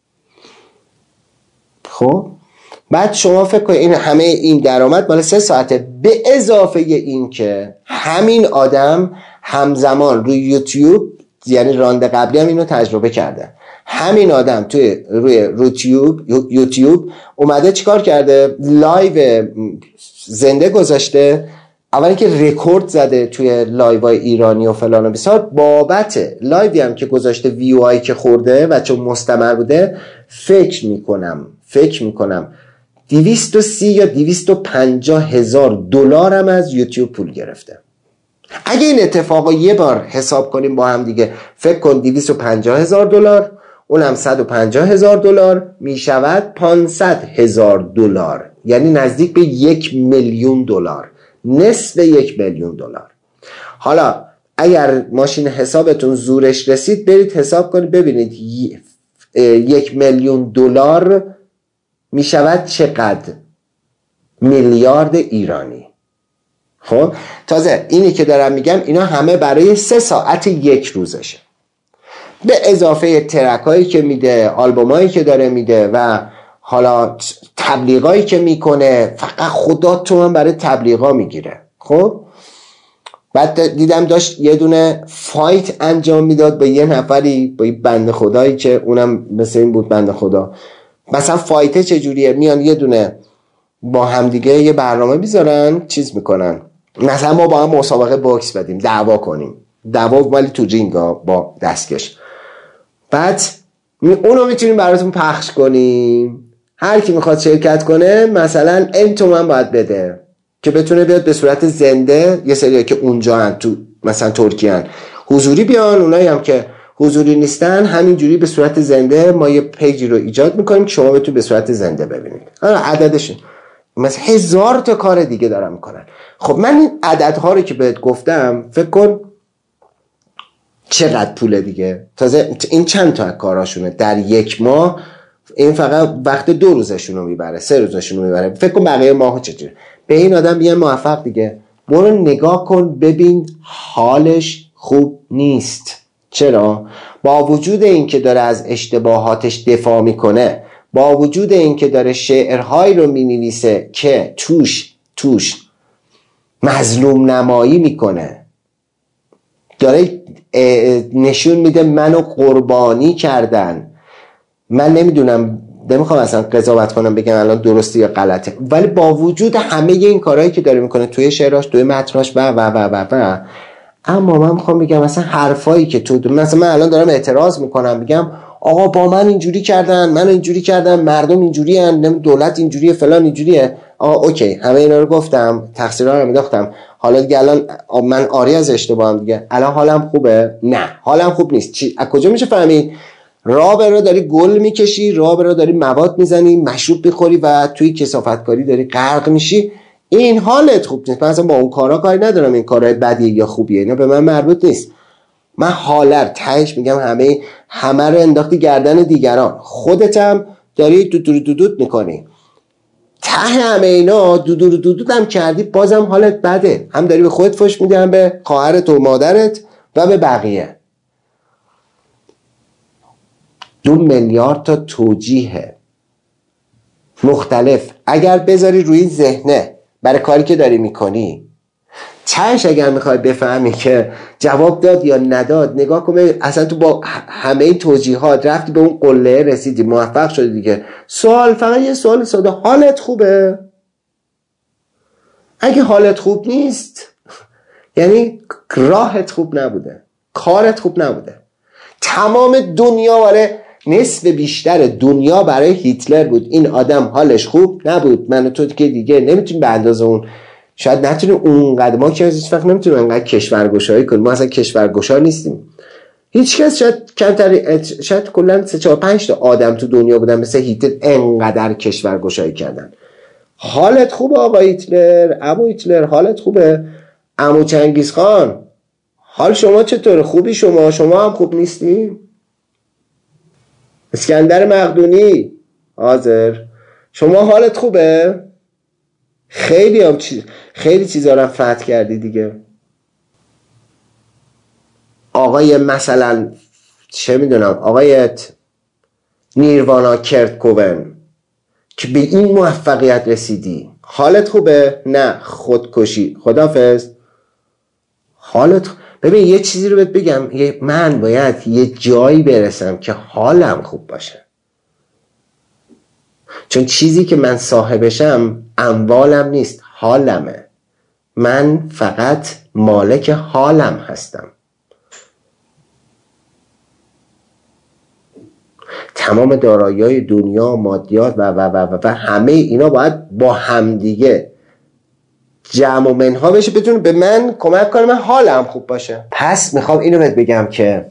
خب بعد شما فکر کن این همه این درآمد مال 3 ساعته، به اضافه این که همین آدم همزمان روی یوتیوب، یعنی راند قبلی هم اینو تجربه کرده، همین آدم روی یوتیوب اومده چیکار کرده؟ لایو زنده گذاشته. اولی که رکورد زده توی لایوهای ایرانی و فلان و بیسار، بابت لایوی هم که گذاشته ویو هایی که خورده و چون مستمر بوده، فکر میکنم 230 یا 250,000 دلار هم از یوتیوب پول گرفته. اگه این اتفاقا یه بار حساب کنیم با هم دیگه، فکر کن 250,000 دلار اونم 150,000 دلار میشود 500,000 دلار، یعنی نزدیک به 1,000,000 دلار، نصف 1,000,000 دلار. حالا اگر ماشین حسابتون زورش رسید برید حساب کنید ببینید 1,000,000 دلار میشود چقدر؟ میلیارد ایرانی. خب تازه اینی که دارم میگم اینا همه برای 3 ساعت یک روزشه، به اضافه ترکایی که میده، آلبومایی که داره میده و حالا تبلیغایی که میکنه. فقط خدا تو من برای تبلیغا میگیره. خب بعد دیدم داشت یه دونه فایت انجام میداد با یه نفری، با یه بنده خدایی که اونم مثل این بود بنده خدا. مثلا فایته چجوریه؟ میان یه دونه با همدیگه یه برنامه بیزارن، چیز میکنن، مثلا ما با هم مسابقه باکس بدیم، دعوا کنیم، دعوا ولی تو رینگا با دستکش. بعد اونو میتونیم براتون پخش کنیم، هر کی میخواد شرکت کنه مثلا این تومن باید بده که بتونه بیاد به صورت زنده. یه سریایی که اونجا هن، تو مثلا ترکیه هن، حضوری بیان، اونایی هم که حضوری نیستن همینجوری به صورت زنده ما یه پیجی رو ایجاد میکنیم که شما بتونید به صورت زنده ببینید. عددش مثلا 1000 تا کار دیگه دارن میکنن. خب من این عددها رو که بهت گفتم فکر کن چقدر پوله دیگه. تازه این چند تا کاراشونه در یک ماه، این فقط وقت 2 روزشون رو میبره، 3 روزشون رو میبره. فکر کن بقیه ماهو چجوری. به این آدم بیان موفق دیگه. برو نگاه کن ببین حالش خوب نیست. چرا؟ با وجود این که داره از اشتباهاتش دفاع میکنه، با وجود این که داره شعرهایی رو مینویسه که توش مظلوم نمایی میکنه، داره نشون میده منو قربانی کردن. من نمیخوام اصلا قضاوت کنم بگم الان درسته یا غلطه، ولی با وجود همه این کارهایی که داره میکنه توی شعراش، توی متناش و اما من میخوام بگم مثلا حرفایی که تو مثلا من الان دارم اعتراض میکنم، میگم آقا با من اینجوری کردن، من اینجوری کردم، مردم اینجوری ان، دولت اینجوریه، فلان اینجوریه. اوکی همه اینا رو گفتم، تقصیرها رو میداختم، حالا دیگه الان من آری از اشتباهم دیگه. الان حالم خوبه؟ نه حالم خوب نیست. از کجا میشه فهمید؟ راه برا داری گل میکشی، راه برا داری مواد میزنی، مشروب بخوری و توی کثافتکاری داری غرق میشی، این حالت خوب نیست. من اصلا با اون کارا کاری ندارم، این کارهای بدیه یا خوبیه، اینا به من مربوط نیست. من حالت تهش میگم همه رو انداختی گردن دیگران، خودتم داری دودود میکنی. ته همه اینا دودود هم کردی، بازم حالت بده، هم داری به خودت فحش میدی، هم به خواهرت و مادرت و به بقیه. 2 میلیارد تا توجیه مختلف اگر بذاری روی ذهنه برای کاری که داری میکنی، تهش اگر میخوای بفهمی که جواب داد یا نداد، نگاه کن اصلا تو با همه این توجیهات رفتی به اون قله رسیدی، موفق شدی دیگه. سوال فقط یه سوال ساده، حالت خوبه؟ اگه حالت خوب نیست یعنی راهت خوب نبوده، کارت خوب نبوده. تمام دنیا برای نصف بیشتر دنیا برای هیتلر بود، این آدم حالش خوب نبود. من و تو که دیگه نمیتونیم به اندازه اون، شاید نتونیم اونقدر، ما که هیچ وقت نمیتونیم انقدر کشورگشایی کنیم، ما اصلا کشورگشا نیستیم. هیچ کس شاید کمتر، شاید کلا 3-4-5 تا آدم تو دنیا بودن مثل هیتلر انقدر کشورگشایی کردن. حالت خوبه آقا هیتلر؟ عمو هیتلر حالت خوبه؟ عمو چنگیز خان حال شما چطوره؟ خوبی شما هم خوب نیستی؟ اسکندر مقدونی حاضر، شما حالت خوبه؟ خیلی چیزا رو فتح کردی دیگه. آقای مثلا چه میدونم آقای نیروانا کرتکوون که به این موفقیت رسیدی، حالت خوبه؟ نه خودکشی، خداحافظ. ببین یه چیزی رو بهت بگم، من باید یه جایی برسم که حالم خوب باشه، چون چیزی که من صاحبشم اموالم نیست، حالمه. من فقط مالک حالم هستم. تمام دارایی‌های دنیا، مادیات و همه اینا باید با همدیگه جمع و منها بشه، بتونه به من کمک کنه من حالم خوب باشه. پس میخوام اینو بهت بگم که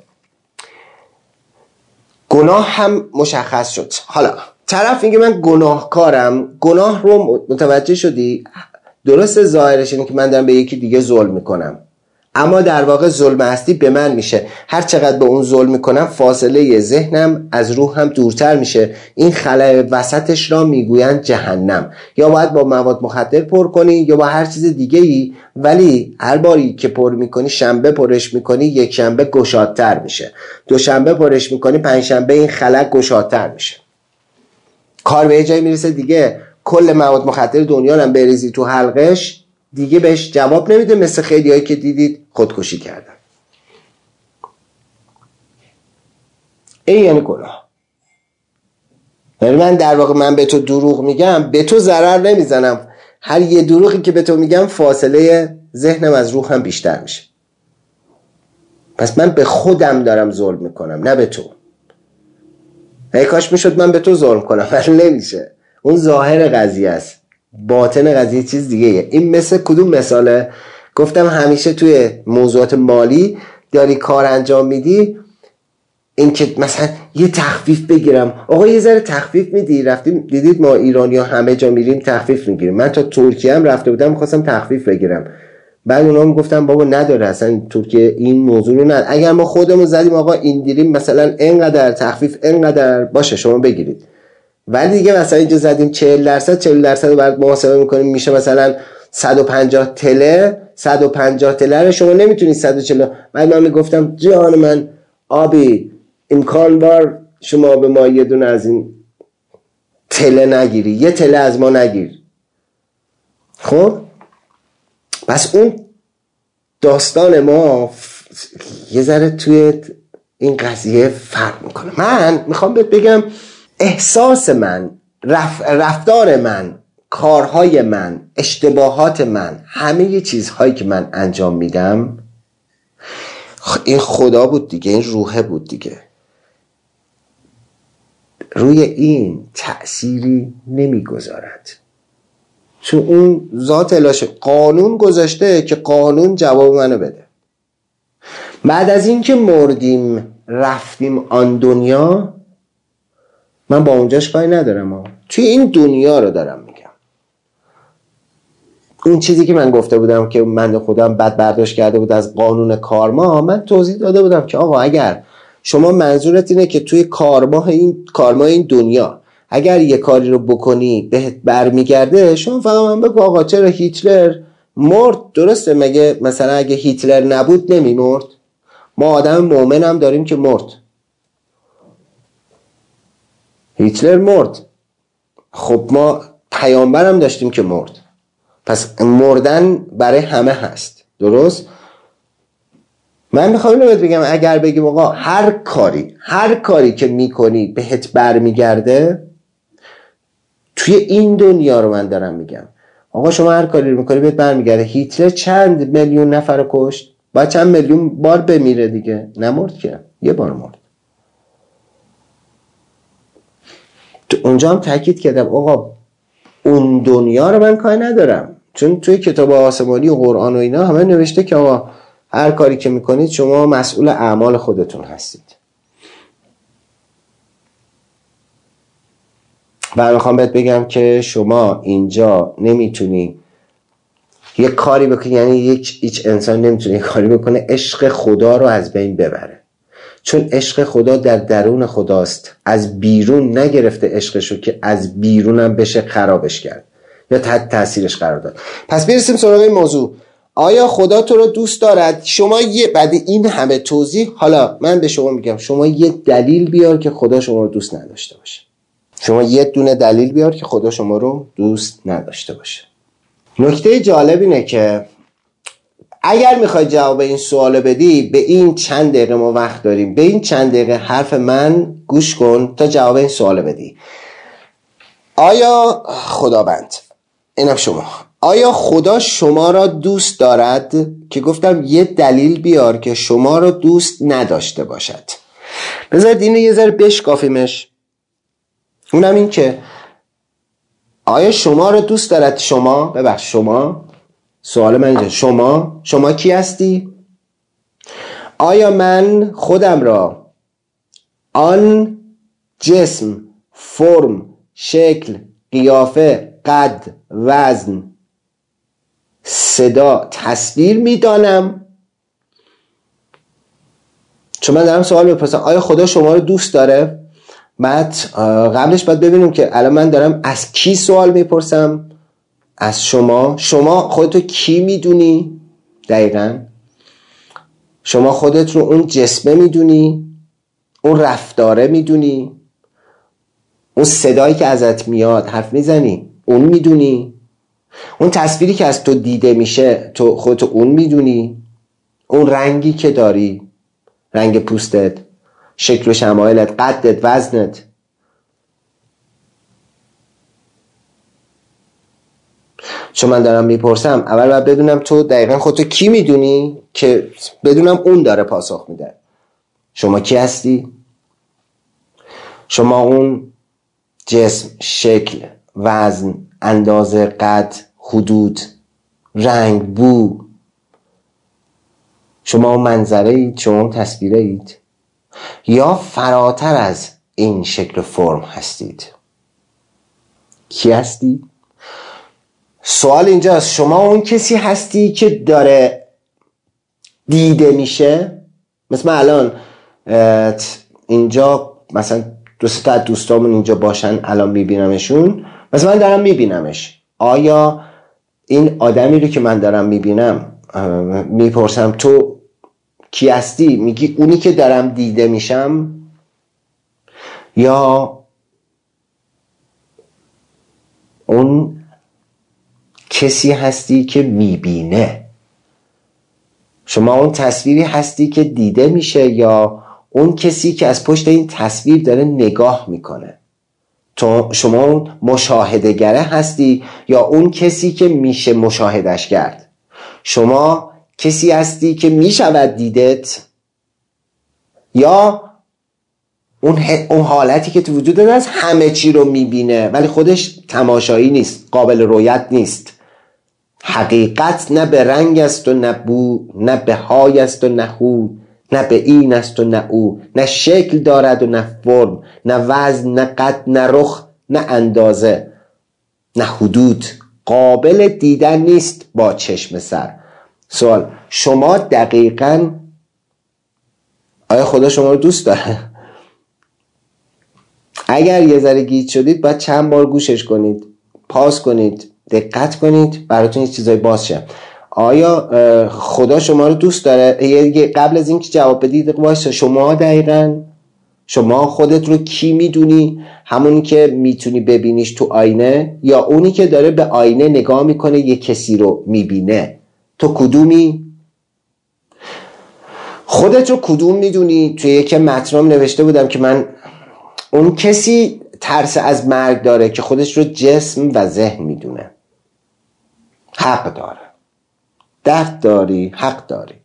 گناه هم مشخص شد. حالا طرف میگه من گناهکارم، گناه رو متوجه شدی؟ درست ظاهرش اینه که من دارم به یکی دیگه ظلم میکنم، اما در واقع ظلم اصلی به من میشه. هر چقدر به اون ظلم میکنم فاصله ذهنم از روحم دورتر میشه. این خلأ وسطش را میگویند جهنم. یا باید با مواد مخدر پر کنی یا با هر چیز دیگه ای، ولی هر باری که پر میکنی، شنبه پرش میکنی، یک شنبه گشادتر میشه، دوشنبه پرش میکنی، پنجشنبه این خلأ گشادتر میشه. کار به جایی میرسه دیگه کل مواد مخدر دنیا هم بریزی تو حلقش دیگه بهش جواب نمیده، مثل خیلی هایی که دیدید خودکشی کردن. این یعنی گناه. یعنی من در واقع من به تو دروغ میگم، به تو ضرر نمیزنم، هر یه دروغی که به تو میگم فاصله ذهنم از روحم بیشتر میشه. پس من به خودم دارم ظلم میکنم، نه به تو. ای کاش میشد من به تو ظلم کنم، ولی نمیشه. اون ظاهر قضیه است، باطن قضیه چیز دیگه ایه. این مثل کدوم مثاله؟ گفتم همیشه توی موضوعات مالی داری کار انجام میدی، این که مثلا یه تخفیف بگیرم، آقا یه ذره تخفیف میدی؟ رفتیم دیدید ما ایرانی ها همه جا میریم تخفیف میگیریم. من تا ترکیه هم رفته بودم میخواستم تخفیف بگیرم، بعد اونا میگفتن بابا نداره اصلا ترکیه این موضوع رو نداره. اگر ما خودمون زدیم آقا این دیریم مثلا اینقدر تخفیف اینقدر باشه شما بگیرید، ولی دیگه مثلا اینجا زدیم 40% رو بعد محاسبه میکنیم میشه مثلا 150 تله، 150 تله رو شما نمیتونید 140. بعد من میگفتم جان من آبی امکان بار شما به ما یه دونه از این تله نگیری، یه تله از ما نگیر. خب پس اون داستان ما یه ذره توی این قضیه فرق میکنه. من میخوام بهت بگم احساس من، رفتار من، کارهای من، اشتباهات من، همه چیزهایی که من انجام میدم، این خدا بود دیگه، این روحه بود دیگه، روی این تأثیری نمیگذارد، چون اون ذات الهی قانون گذاشته که قانون جواب منو بده. بعد از این که مردیم رفتیم آن دنیا، من با اونجاش کاری ندارم، توی این دنیا رو دارم میگم. اون چیزی که من گفته بودم که من خودم بد برداشت کرده بود از قانون کارما، من توضیح داده بودم که آقا اگر شما منظورت اینه که توی کارما این دنیا اگر یه کاری رو بکنی بهت برمیگرده، شما فقط من بگو آقا چرا هیتلر مرد؟ درسته مگه مثلا اگه هیتلر نبود نمیمرد؟ ما آدم مومن هم داریم که مرد، هیتلر مرد، خب ما پیامبر هم داشتیم که مرد، پس مردن برای همه هست، درست؟ من میخوام اینو بهت بگم اگر بگیم آقا هر کاری که میکنی بهت برمیگرده، توی این دنیا رو من دارم میگم، آقا شما هر کاری رو میکنی بهت برمیگرده. هیتلر چند میلیون نفر رو کشت؟ باید چند میلیون بار بمیره دیگه، نمرد که یه بار مرد. تو اونجا هم تاکید کردم آقا اون دنیا رو من کاری ندارم، چون توی کتاب آسمانی و قرآن و اینا همه نوشته که آقا هر کاری که میکنید شما مسئول اعمال خودتون هستید. و میخوام بهت بگم که شما اینجا نمیتونی یک کاری بکنی، یعنی هیچ انسان نمیتونه یک کاری بکنه عشق خدا رو از بین ببره، چون عشق خدا در درون خداست، از بیرون نگرفته عشقشو که از بیرونم بشه خرابش کرد یا تحت تاثیرش قرار داد. پس برسیم سراغ این موضوع. آیا خدا تو رو دوست دارد؟ شما بعد این همه توضیح، حالا من به شما میگم شما یه دلیل بیار که خدا شما رو دوست نداشته باشه. شما یه دونه دلیل بیار که خدا شما رو دوست نداشته باشه. نکته جالب اینه که اگر میخوای جواب این سوال بدی، به این چند دقیقه ما وقت داریم، به این چند دقیقه حرف من گوش کن تا جواب این سوال بدی. آیا خداوند، اینم شما، آیا خدا شما را دوست دارد؟ که گفتم یه دلیل بیار که شما را دوست نداشته باشد. بذارید اینو یه ذره بشکافیمش. اونم این که آیا شما را دوست دارد؟ شما، ببخش، شما، سوال من اینجا، شما کی هستی؟ آیا من خودم را آن جسم، فرم، شکل، قیافه، قد، وزن، صدا، تصویر میدانم؟ چون من دارم سوال بپرسم آیا خدا شما رو دوست داره؟ بعد قبلش باید ببینیم که الان من دارم از کی سوال میپرسم؟ از شما. شما خودتو کی میدونی؟ دقیقاً شما خودت رو اون جسمه میدونی؟ اون رفتاره میدونی؟ اون صدایی که ازت میاد حرف میزنی اون میدونی؟ اون تصویری که از تو دیده میشه تو خودتو اون میدونی؟ اون رنگی که داری، رنگ پوستت، شکل و شمایلت، قدت، وزنت، چون من دارم میپرسم اول باید بدونم تو دقیقا خودتو کی میدونی که بدونم اون داره پاسخ میده. شما کی هستی؟ شما اون جسم، شکل، وزن، اندازه، قد، حدود، رنگ، بو، شما اون منظره اید؟ شما اون تصویره اید؟ یا فراتر از این شکل فرم هستید؟ کی هستی؟ سوال اینجاست، شما اون کسی هستی که داره دیده میشه؟ مثل من الان اینجا مثلا دوست تا دوستامون اینجا باشن، الان میبینمشون، مثلا من دارم میبینمش. آیا این آدمی رو که من دارم میبینم میپرسم تو کی هستی؟ میگی اونی که دارم دیده میشم؟ یا اون کسی هستی که میبینه؟ شما اون تصویری هستی که دیده میشه یا اون کسی که از پشت این تصویر داره نگاه میکنه؟ تو شما اون مشاهده‌گره هستی یا اون کسی که میشه مشاهدش کرد؟ شما کسی هستی که میشود دیدت یا اون حالتی که تو وجود داره از همه چی رو میبینه ولی خودش تماشایی نیست، قابل رؤیت نیست؟ حقیقت نه به رنگ است و نه بو، نه به های است و نه هو، نه به این است و نه او، نه شکل دارد و نه فرم، نه وزن، نه قد، نه رخ، نه اندازه، نه حدود، قابل دیدن نیست با چشم سر. سوال، شما دقیقاً آیا خدا شما رو دوست داره؟ اگر یه ذره گیج شدید باید چند بار گوشش کنید، پاس کنید، دقت کنید، براتون یه چیزای باز شه. آیا خدا شما رو دوست داره؟ قبل از اینکه جواب بدید واسه شما دقیقاً شما خودت رو کی میدونی؟ همونی که میتونی ببینیش تو آینه یا اونی که داره به آینه نگاه میکنه یه کسی رو میبینه؟ تو کدومی؟ خودت رو کدوم میدونی؟ توی یک متنم نوشته بودم که من اون کسی ترس از مرگ داره که خودش رو جسم و ذهن میدونه. حق داره، درد داری، حق داری.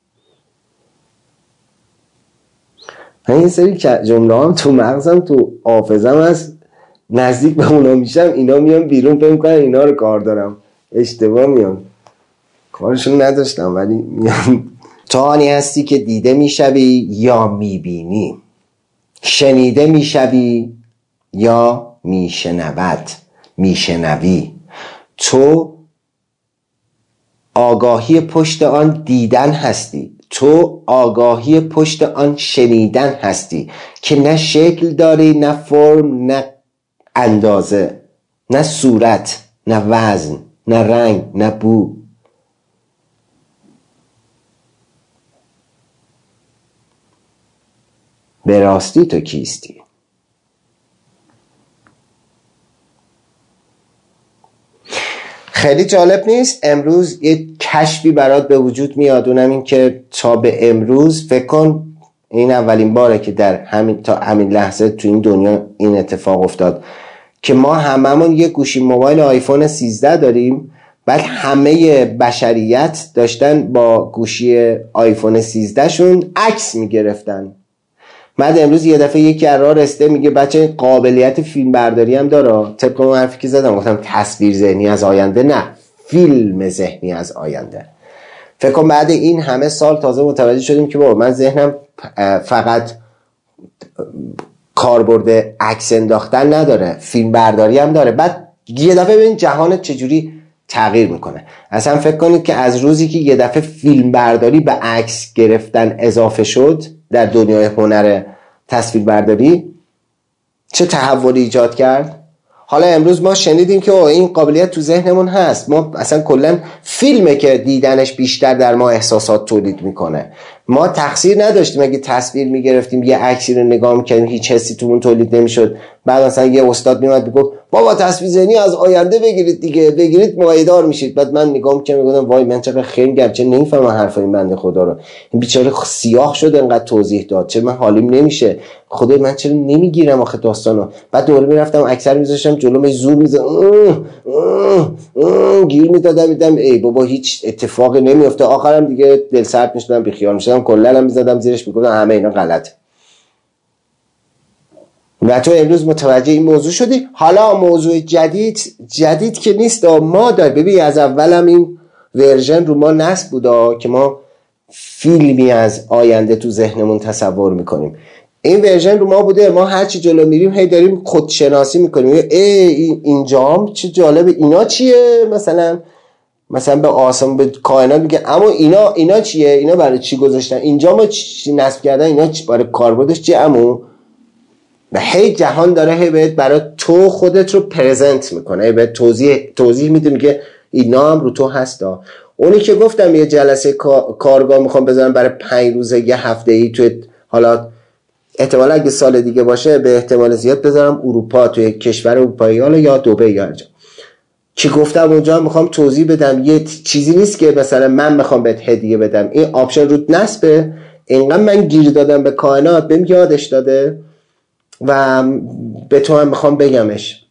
من این سری جمله هم تو مغزم تو حافظم هست، نزدیک به اونا میشم اینا میان بیرون فهم کنن اینا رو کار دارم، اشتباه میان، کارشون نداشتم ولی میان. تو آنی هستی که دیده میشوی یا میبینی، شنیده میشوی یا میشنود، میشنوی. تو آگاهی پشت آن دیدن هستی، تو آگاهی پشت آن شنیدن هستی که نه شکل داری، نه فرم، نه اندازه، نه صورت، نه وزن، نه رنگ، نه بو. به راستی تو کیستی؟ خیلی جالب نیست؟ امروز یه کشفی برات به وجود میاد، اونم این که تا به امروز فکر کن این اولین باره که در همین لحظه تو این دنیا این اتفاق افتاد که ما هممون یه گوشی موبایل آیفون 13 داریم. بعد همه بشریت داشتن با گوشی آیفون 13 شون عکس میگرفتن. بعد امروز یه دفعه یکی از راه رسته میگه بچه قابلیت فیلم برداری هم داره. طبق اون حرفی که زدم گفتم تصویر ذهنی از آینده، نه فیلم ذهنی از آینده. فکر کنم بعد این همه سال تازه متوجه شدیم که بابا من ذهنم فقط کاربرد عکس انداختن نداره، فیلم برداری هم داره. بعد یه دفعه ببین جهان چجوری تغییر میکنه. اصلا فکر کنید که از روزی که یه دفعه فیلم برداری به عکس گرفتن اضافه شد در دنیای هنر تصویر برداری، چه تحولی ایجاد کرد. حالا امروز ما شنیدیم که این قابلیت تو ذهنمون هست. ما اصلا کلا فیلمه که دیدنش بیشتر در ما احساسات تولید میکنه. ما تقصیر نداشتیم اگه تصویر میگرفتیم یه عکسی رو نگاه میکردیم هیچ حسی تومون تولید نمیشد. بعد مثلا یه استاد میومد میگفت بابا تصویر ذهنی از آینده بگیرید دیگه، بگیرید مایه‌دار میشید. بعد من نگاه میکردم میگفتم وای من چقدر خنگم، چه نمیفهمم حرف این بنده خدا رو. این بیچاره سیاه شد انقدر توضیح داد، چه من حالیم نمیشه. خدای من چرا نمیگیرم آخه داستانو. بعد دوباره میرفتم اکثر میذاشتم جلوم زور میزدم گیر میدادم، میدم ای بابا هیچ اتفاقی نمیفته. آخرم دیگه دل سرد میشدم، بیخیال میشدم، کلا هم میزدم زیرش، میگفتم همه اینا غلطه. و تو امروز متوجه این موضوع شدی. حالا موضوع جدید که نیست، ما داریم ببین از اولم این ورژن رو ما نصب بوده که ما فیلمی از آینده تو ذهنمون تصور میکنیم. این ورژن رو ما بوده، ما هرچی جلو میریم هی داریم خودشناسی میکنیم. اینجام چه جالبه، اینا چیه؟ مثلا به آسمان به کائنات میگه اما اینا چیه؟ اینا برای چی گذاشتن اینجا؟ ما چی نصب کردن؟ اینا برای کاربردش چیه؟ اما و هی جهان داره هی بهت برای تو خودت رو پرزنت میکنه، هی بهت توضیح میده، میگه اینا هم رو تو هستا. اونی که گفتم یه جلسه کارگاه میخوام بذارم برای 5 روزه یه هفته ای توی، حالا احتمالا اگه سال دیگه باشه به احتمال زیاد بذارم اروپا، توی کشور اروپایی، حالا یا دبی یا هر جا که گفتم اونجا میخوام توضیح بدم. یه چیزی نیست که مثلا من میخوام بهت هدیه بدم، این آپشن رو نصبه. اینقدر من گیر دادم به کائنات بهم یادش داده و به تو هم میخوام بگمش.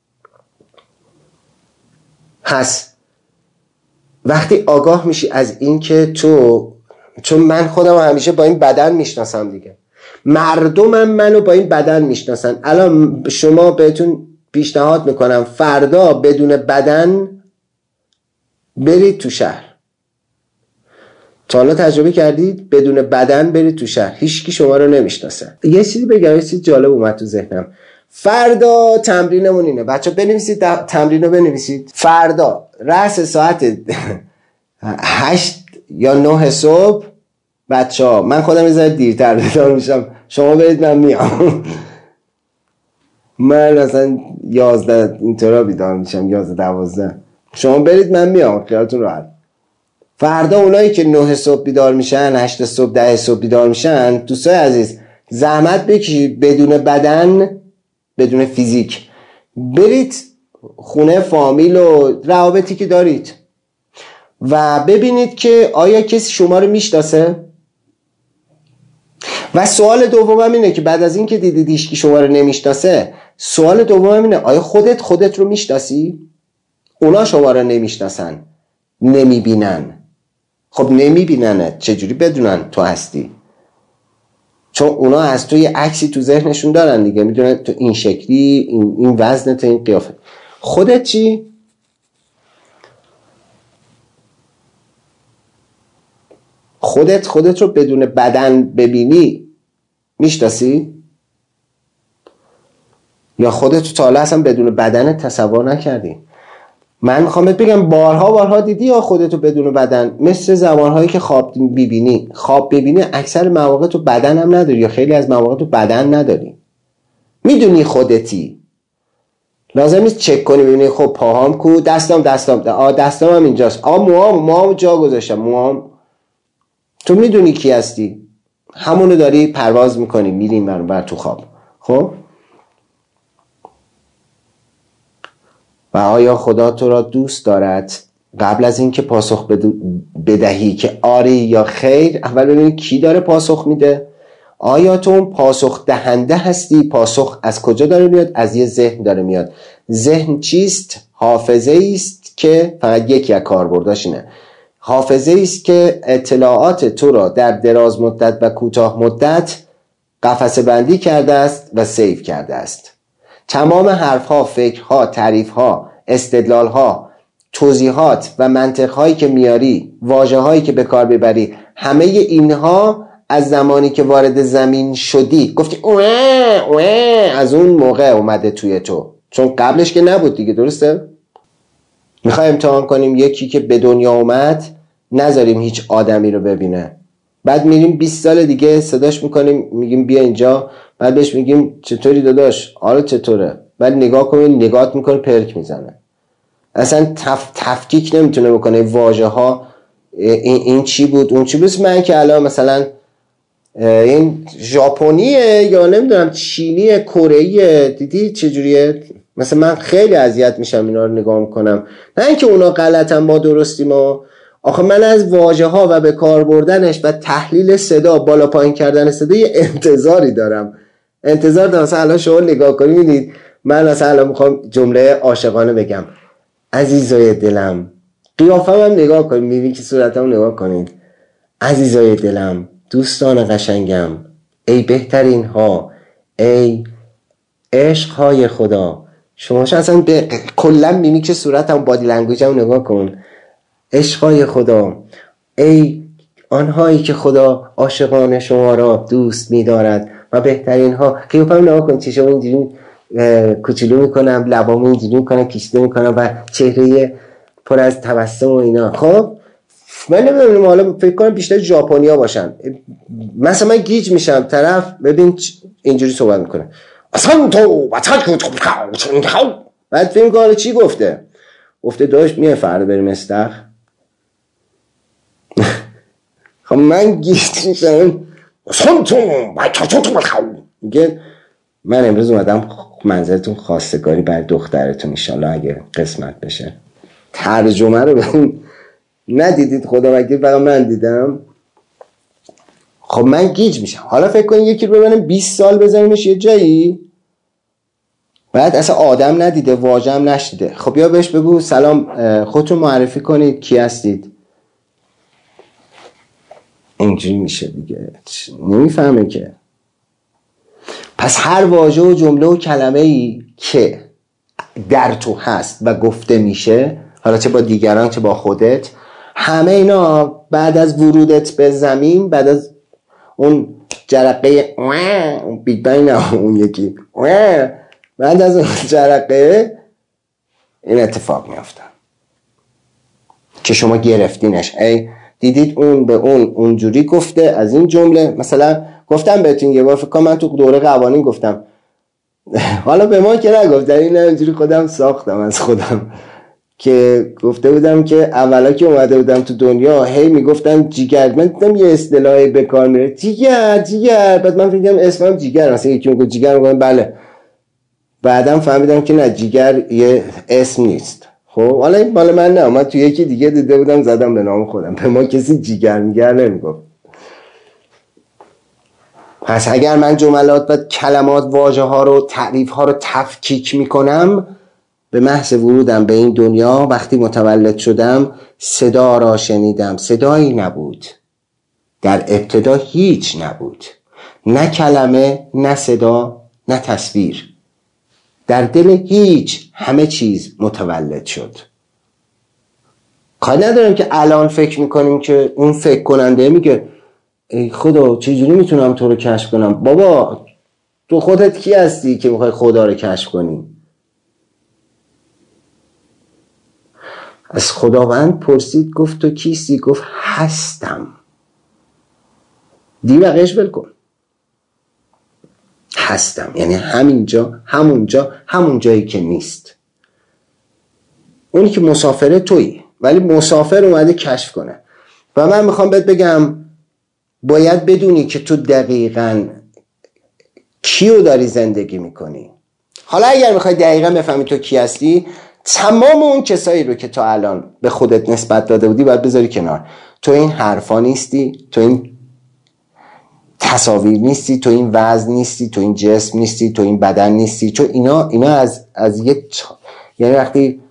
هست وقتی آگاه میشی از این که چون من خودم همیشه با این بدن میشناسم دیگه، مردمم منو با این بدن میشناسن. الان شما بهتون پیشنهاد میکنم فردا بدون بدن برید تو شهر. تا حالا تجربه کردید بدون بدن برید تو شهر؟ هیچکی شما رو نمیشناسه. یه چیزی بگم، یه چیز جالب اومد تو ذهنم. فردا تمرینمون اینه بچه، بنویسید تمرین رو بنویسید. فردا رأس ساعت 8 یا 9 صبح بچه ها، من خودم یه ذره دیرتر بیدار میشم، شما برید من میام. من مثلا 11 اینطورا بیدار میشم، 11-12، شما برید من میام، خیالتون راحت. فردا اونایی که 9 صبح بیدار میشن، 8 صبح، 10 صبح بیدار میشن، دوستای عزیز زحمت بکشید بدون بدن، بدون فیزیک برید خونه فامیل و روابطی که دارید و ببینید که آیا کسی شما رو میشناسه. و سوال دومم اینه که بعد از این که دیدیش که شما رو نمیشناسه، سوال دومم اینه آیا خودت رو میشناسی؟ اونا شما رو نمیشناسن، نمیبینن. خب نمیبیننت، چجوری بدونن تو هستی؟ چون اونا از تو یه عکسی تو ذهنشون دارن دیگه، میدونن تو این شکلی، این وزن، تو این قیافه. خودت چی؟ خودت رو بدون بدن ببینی میشناسی؟ یا خودت تا حالا اصلا بدون بدن تصور نکردی؟ من میخوام بگم بارها دیدی یا خودتو بدون بدن، مثل زمانهایی که خواب ببینی اکثر مواقع تو بدن هم نداری یا خیلی از مواقع تو بدن نداری، میدونی خودتی، لازم نیست چک کنی ببینی خب پاهام کو، دستام هم اینجاست، موهام جا گذاشتم، موهام، تو میدونی کی هستی، همونو داری پرواز میکنی میریم بر تو خواب. خب و آیا خدا تو را دوست دارد؟ قبل از اینکه پاسخ بدهی که آری یا خیر، اول ببینید کی داره پاسخ میده. آیا تو اون پاسخ دهنده هستی؟ پاسخ از کجا داره میاد؟ از یه ذهن داره میاد. ذهن چیست؟ حافظه است که فقط یکی از کاربرداش اینه، حافظه است که اطلاعات تو را در دراز مدت و کوتاه مدت قفسه بندی کرده است و سیو کرده است. تمام حرفها، فکرها، تعریفها، استدلالها، توضیحات و منطقهایی که میاری، واژه‌هایی که به کار ببری، همه اینها از زمانی که وارد زمین شدی گفتی از اون موقع اومده توی تو، چون قبلش که نبود دیگه، درسته؟ میخوای امتحان کنیم یکی که به دنیا اومد نذاریم هیچ آدمی رو ببینه، بعد میریم 20 سال دیگه صداش میکنیم میگیم بیا اینجا، بعد بهش میگیم چطوری داداش، حالا چطوره، بعد نگاه کنیم، نگات میکنه پرک میزنه، اصلا تفکیک نمیتونه بکنه واژه ها، این چی بود اون چی بود. من که الان مثلا این ژاپنیه یا نمیدونم چینیه کره‌ایه، دیدی چجوریه، مثلا من خیلی اذیت میشم اینا رو نگاه میکنم، نه اینکه اونا غلطن ما درستیم، آخه من از واژه ها و به کار بردنش و تحلیل صدا، بالا پایین کردن صدا یه انتظاری دارم، مثلا الان شما نگاه کنید، من مثلا الان میخوام جمله عاشقانه بگم، عزیزای دلم، قیافم هم نگاه کنید، میبینید که صورتم نگاه کنید، عزیزای دلم، دوستان قشنگم، ای بهترین ها، ای عشق های خدا، شما اصلا کلا میبینید که صورتم، بادی لنگویجم نگاه کن، عشقای خدا، ای آنهایی که خدا عاشقان شما را دوست می‌دارد و بهترین ها، قیافم نگاه کن، چشام اینجوری کوچولو میکنم، لبامو اینجوری میکنم، کشیده میکنم و چهره پر از تبسم و اینا. خب من نمیدونم، حالا فکر کنم بیشتر ژاپنیا باشن، مثلا من گیج میشم، طرف ببین اینجوری صحبت میکنه، اصلا تو بعد فکر کنم چی گفته داشت میه فردا بریم استخ. خب من گیج میشم، میگه من امروز اومدم منظرتون خواستگاری بر دخترتون، انشالله اگه قسمت بشه. ترجمه رو ببین، ندیدید خدا وکیل، فقط من دیدم. خب من گیج میشم. حالا فکر کنید یکی رو ببینم 20 سال بزنیمش یه جایی، بعد اصلا آدم ندیده، واژه هم نشنیده، خب یا بهش بگو سلام، خودتون معرفی کنید کی هستید، اینجوری میشه دیگه، نمیفهمه که. پس هر واژه و جمله و کلمه ای که در تو هست و گفته میشه، حالا چه با دیگران چه با خودت، همه اینا بعد از ورودت به زمین، بعد از اون جرقه اون بیگ بنگ، اون یکی بعد از اون جرقه این اتفاق میافتن که شما گرفتینش. ای دیدید اون به اونجوری گفته، از این جمله مثلا گفتم بهتون یه بار، فکر کنم من تو دوره قوانین گفتم، حالا به ما که نگفتن، این اینجوری خودم ساختم از خودم، که گفته بودم که اولا که اومده بودم تو دنیا هی میگفتم جیگر، من دیدم یه اصطلاحی به کار میره، جیگر، بعد من فکرم اسمم جیگر، مثلا یکی میگه جیگر، میگم بله، بعدم فهمیدم که نه، جیگر یه اسم نیست. خب حالا این مال من نه، من تو یکی دیگه دیده بودم زدم به نام خودم، به ما کسی جیگر میگر نمیگفت. پس اگر من جملات و کلمات، واژه ها رو، تعریف ها رو تفکیک میکنم، به محض ورودم به این دنیا، وقتی متولد شدم، صدا را شنیدم، صدایی نبود، در ابتدا هیچ نبود، نه کلمه، نه صدا، نه تصویر، در دل هیچ همه چیز متولد شد. کاری ندارم که الان فکر میکنیم که اون فکر کننده میگه ای خدا چجوری میتونم تو رو کشف کنم، بابا تو خودت کی هستی که میخوای خدا رو کشف کنی؟ از خداوند پرسید گفت تو کیستی؟ گفت هستم. دی بقیش ول کن. هستم یعنی همینجا، همون جایی که نیست. اونی که مسافره تویی، ولی مسافر اومده کشف کنه. و من میخوام بهت بگم باید بدونی که تو دقیقاً کیو داری زندگی میکنی. حالا اگر میخوای دقیقاً بفهمی تو کی هستی، تمام اون کسایی رو که تا الان به خودت نسبت داده بودی باید بذاری کنار. تو این حرفا نیستی، تو این تصاویر نیستی، تو این وزن نیستی، تو این جسم نیستی، تو این بدن نیستی. چون اینا از یعنی وقتی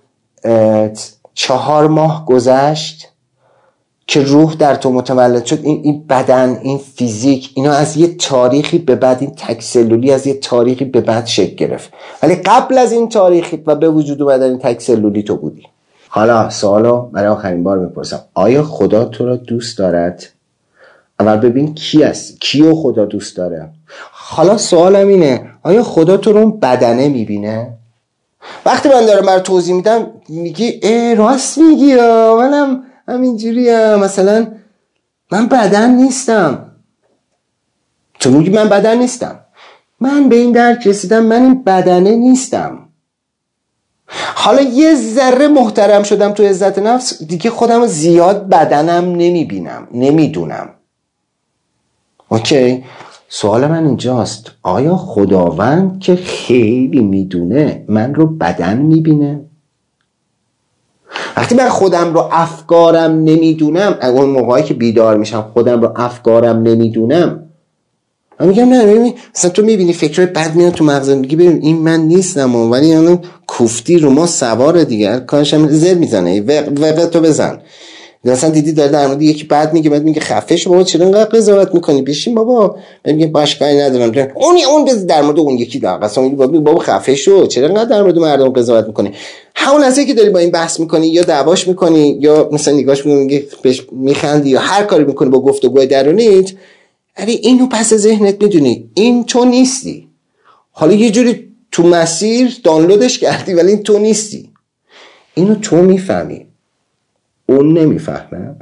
4 ماه گذشت که روح در تو متولد شد، این بدن، این فیزیک، اینا از یه تاریخی به بعد، این تک سلولی از یه تاریخی به بعد شکل گرفت. ولی قبل از این تاریخی و به وجود اومدن این تک سلولی تو بودی. حالا سوالو برای آخرین بار میپرسم، آیا خدا تو را دوست دارد؟ اول ببین کی هستی، کیو خدا دوست داره. حالا سوالم اینه، آیا خدا تو رو اون بدنه میبینه؟ وقتی من دارم برای توضیح میدم میگی راست میگی، منم همینجوریم، مثلا من بدن نیستم. تو میگی من بدن نیستم. من به این درک رسیدم من این بدنه نیستم. حالا یه ذره محترم شدم تو عزت نفس، دیگه خودم زیاد بدنم نمیبینم، نمیدونم. اوکی؟ سوال من اینجاست، آیا خداوند که خیلی میدونه من رو بدن میبینه؟ وقتی من خودم رو افکارم نمیدونم، اون موقعی که بیدار میشم خودم رو افکارم نمیدونم، من میگم نه مثلا تو میبینی فکرهای بد میاد تو مغزت، میگی ببین این من نیستم، ولی اون کوفتی رو ما سواره دیگه، کارش هم زر میزنه، وقت تو بزن. مثلا دیدی داره در مورد یکی بد میگه، بعد میگه خفه شو بابا، چرا انقدر قضاوت میکنی، بشین بابا. میگه باش کاری ندارم، اون در مورد اون یکی در قسم میگه بابا خفه شو، چرا انقدر در مورد مردم قضاوت میکنی. همون لحظه که داری با این بحث میکنی یا دعواش میکنی یا مثلا نگاهش میکنی بهش میخندی یا هر کاری میکنی با گفتگوهای درونیت، ولی اینو پس ذهنت میدونی این تو نیستی. حالا یه جوری تو مسیر دانلودش کردی ولی این تو نیستی. اینو تو میفهمی، اون نمیفهمه.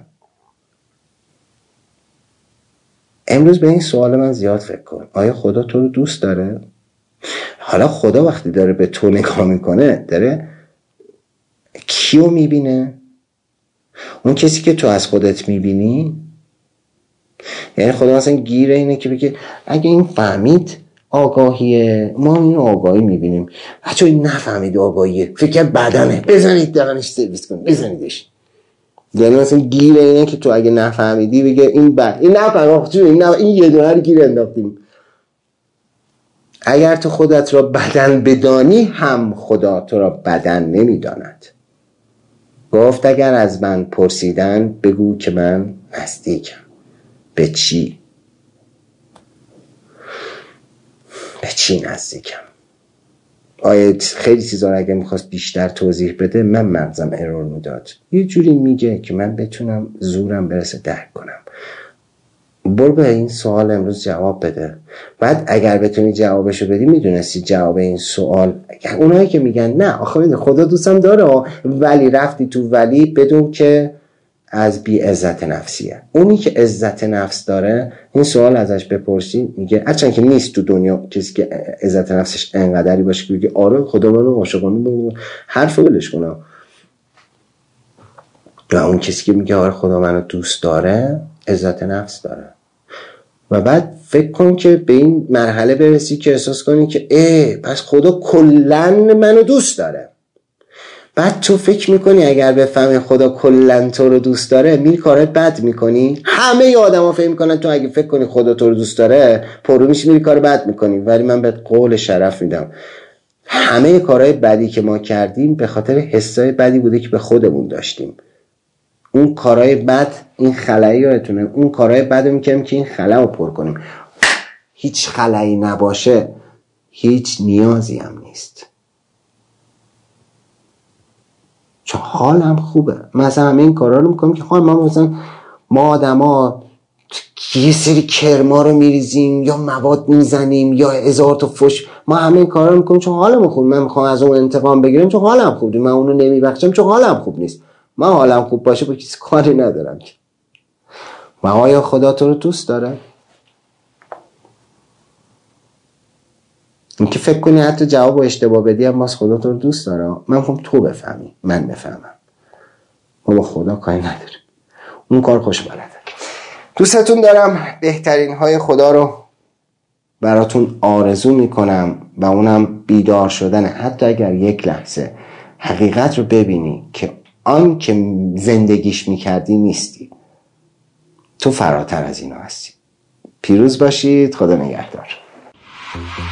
امروز به این سوال من زیاد فکر کن، آیا خدا تو رو دوست داره؟ حالا خدا وقتی داره به تو نگاه میکنه داره کیو میبینه؟ اون کسی که تو از خودت میبینی؟ یعنی خدا مثلا گیره اینه که بگه اگه این فهمید آگاهیه، ما این آگاهی میبینیم، بچه این نفهمید آگاهیه، فکر کرد بدنه، بزنید دقنش سرویس کن، بزنیدش. یعنی مثلا گیره اینه که تو اگه نفهمیدی بگه این نفهم، این یه دونه رو گیر انداختیم. اگر تو خودت را بدن بدانی هم خدا تو را بدن نمیداند. گفت اگر از من پرسیدن بگو که من نزدیکم. به چی؟ به چی نزدیکم؟ آیه خیلی چیزا رو اگه میخواست بیشتر توضیح بده من مغزم ارور میداد. یه جوری میگه که من بتونم زورم برسه درک کنم. برو به این سوال امروز جواب بده. بعد اگر بتونی جوابشو بدی میدونستی جواب این سوال، اونایی که میگن نه آخه خدا دوستم داره ولی رفتی تو ولی بدون که از بی عزت نفسیه. اونی که عزت نفس داره این سوال ازش بپرسی میگه اصلا که نیست تو دنیا کسی که عزت نفسش انقدری باشه که بگه آره خدا منو عاشقانه حرف ولش کنه. یا اون کسی که میگه آره خدا منو دوست داره عزت نفس داره. و بعد فکر کن که به این مرحله برسی که احساس کنی که پس خدا کلن منو دوست داره. بعد تو فکر میکنی اگر بفهمی خدا کلن تو رو دوست داره میری کارت بد میکنی. همه آدم ها فکر میکنن تو اگه فکر کنی خدا تو رو دوست داره پرو میشی میری کار بد میکنی. ولی من به قول شرف میدم همه کارهای بدی که ما کردیم به خاطر حسای بدی بوده که به خودمون داشتیم. اون کارهای بد، این خلایی یادتونه، اون کارهای بد رو میکنیم که این خلا رو پر کنیم. هیچ خلایی نباشه هیچ نیازی هم نیست. چون حالم خوبه. مثلا همه این کارا رو میکنیم که خواهم ما مثلا ما آدم ها یه سری کرما رو میریزیم یا مواد میزنیم یا هزار تا فش. ما همه این کارا رو میکنیم چون حالمون خوبه. من میخوام از اون انتقام بگیرم چون حالم خوبه. من اونو نمیبخشم چون حالم خوب نیست. من حالم خوب باشه با کسی کاری ندارم که. و آیا خدا تو رو دوست داره؟ این که فکر کنی حتی جواب اشتباه بدی هم باز خدا تو رو دوست داره. من میخوام تو بفهمی، من بفهمم. ما با خدا کاری نداریم. اون کار خوش بلده. دوستتون دارم. بهترین های خدا رو براتون آرزو میکنم و اونم بیدار شدن. حتی اگر یک لحظه حقیقت رو ببینی که آن که زندگیش میکردی نیستی. تو فراتر از اینا هستی. پیروز باشید. خدا نگهدار.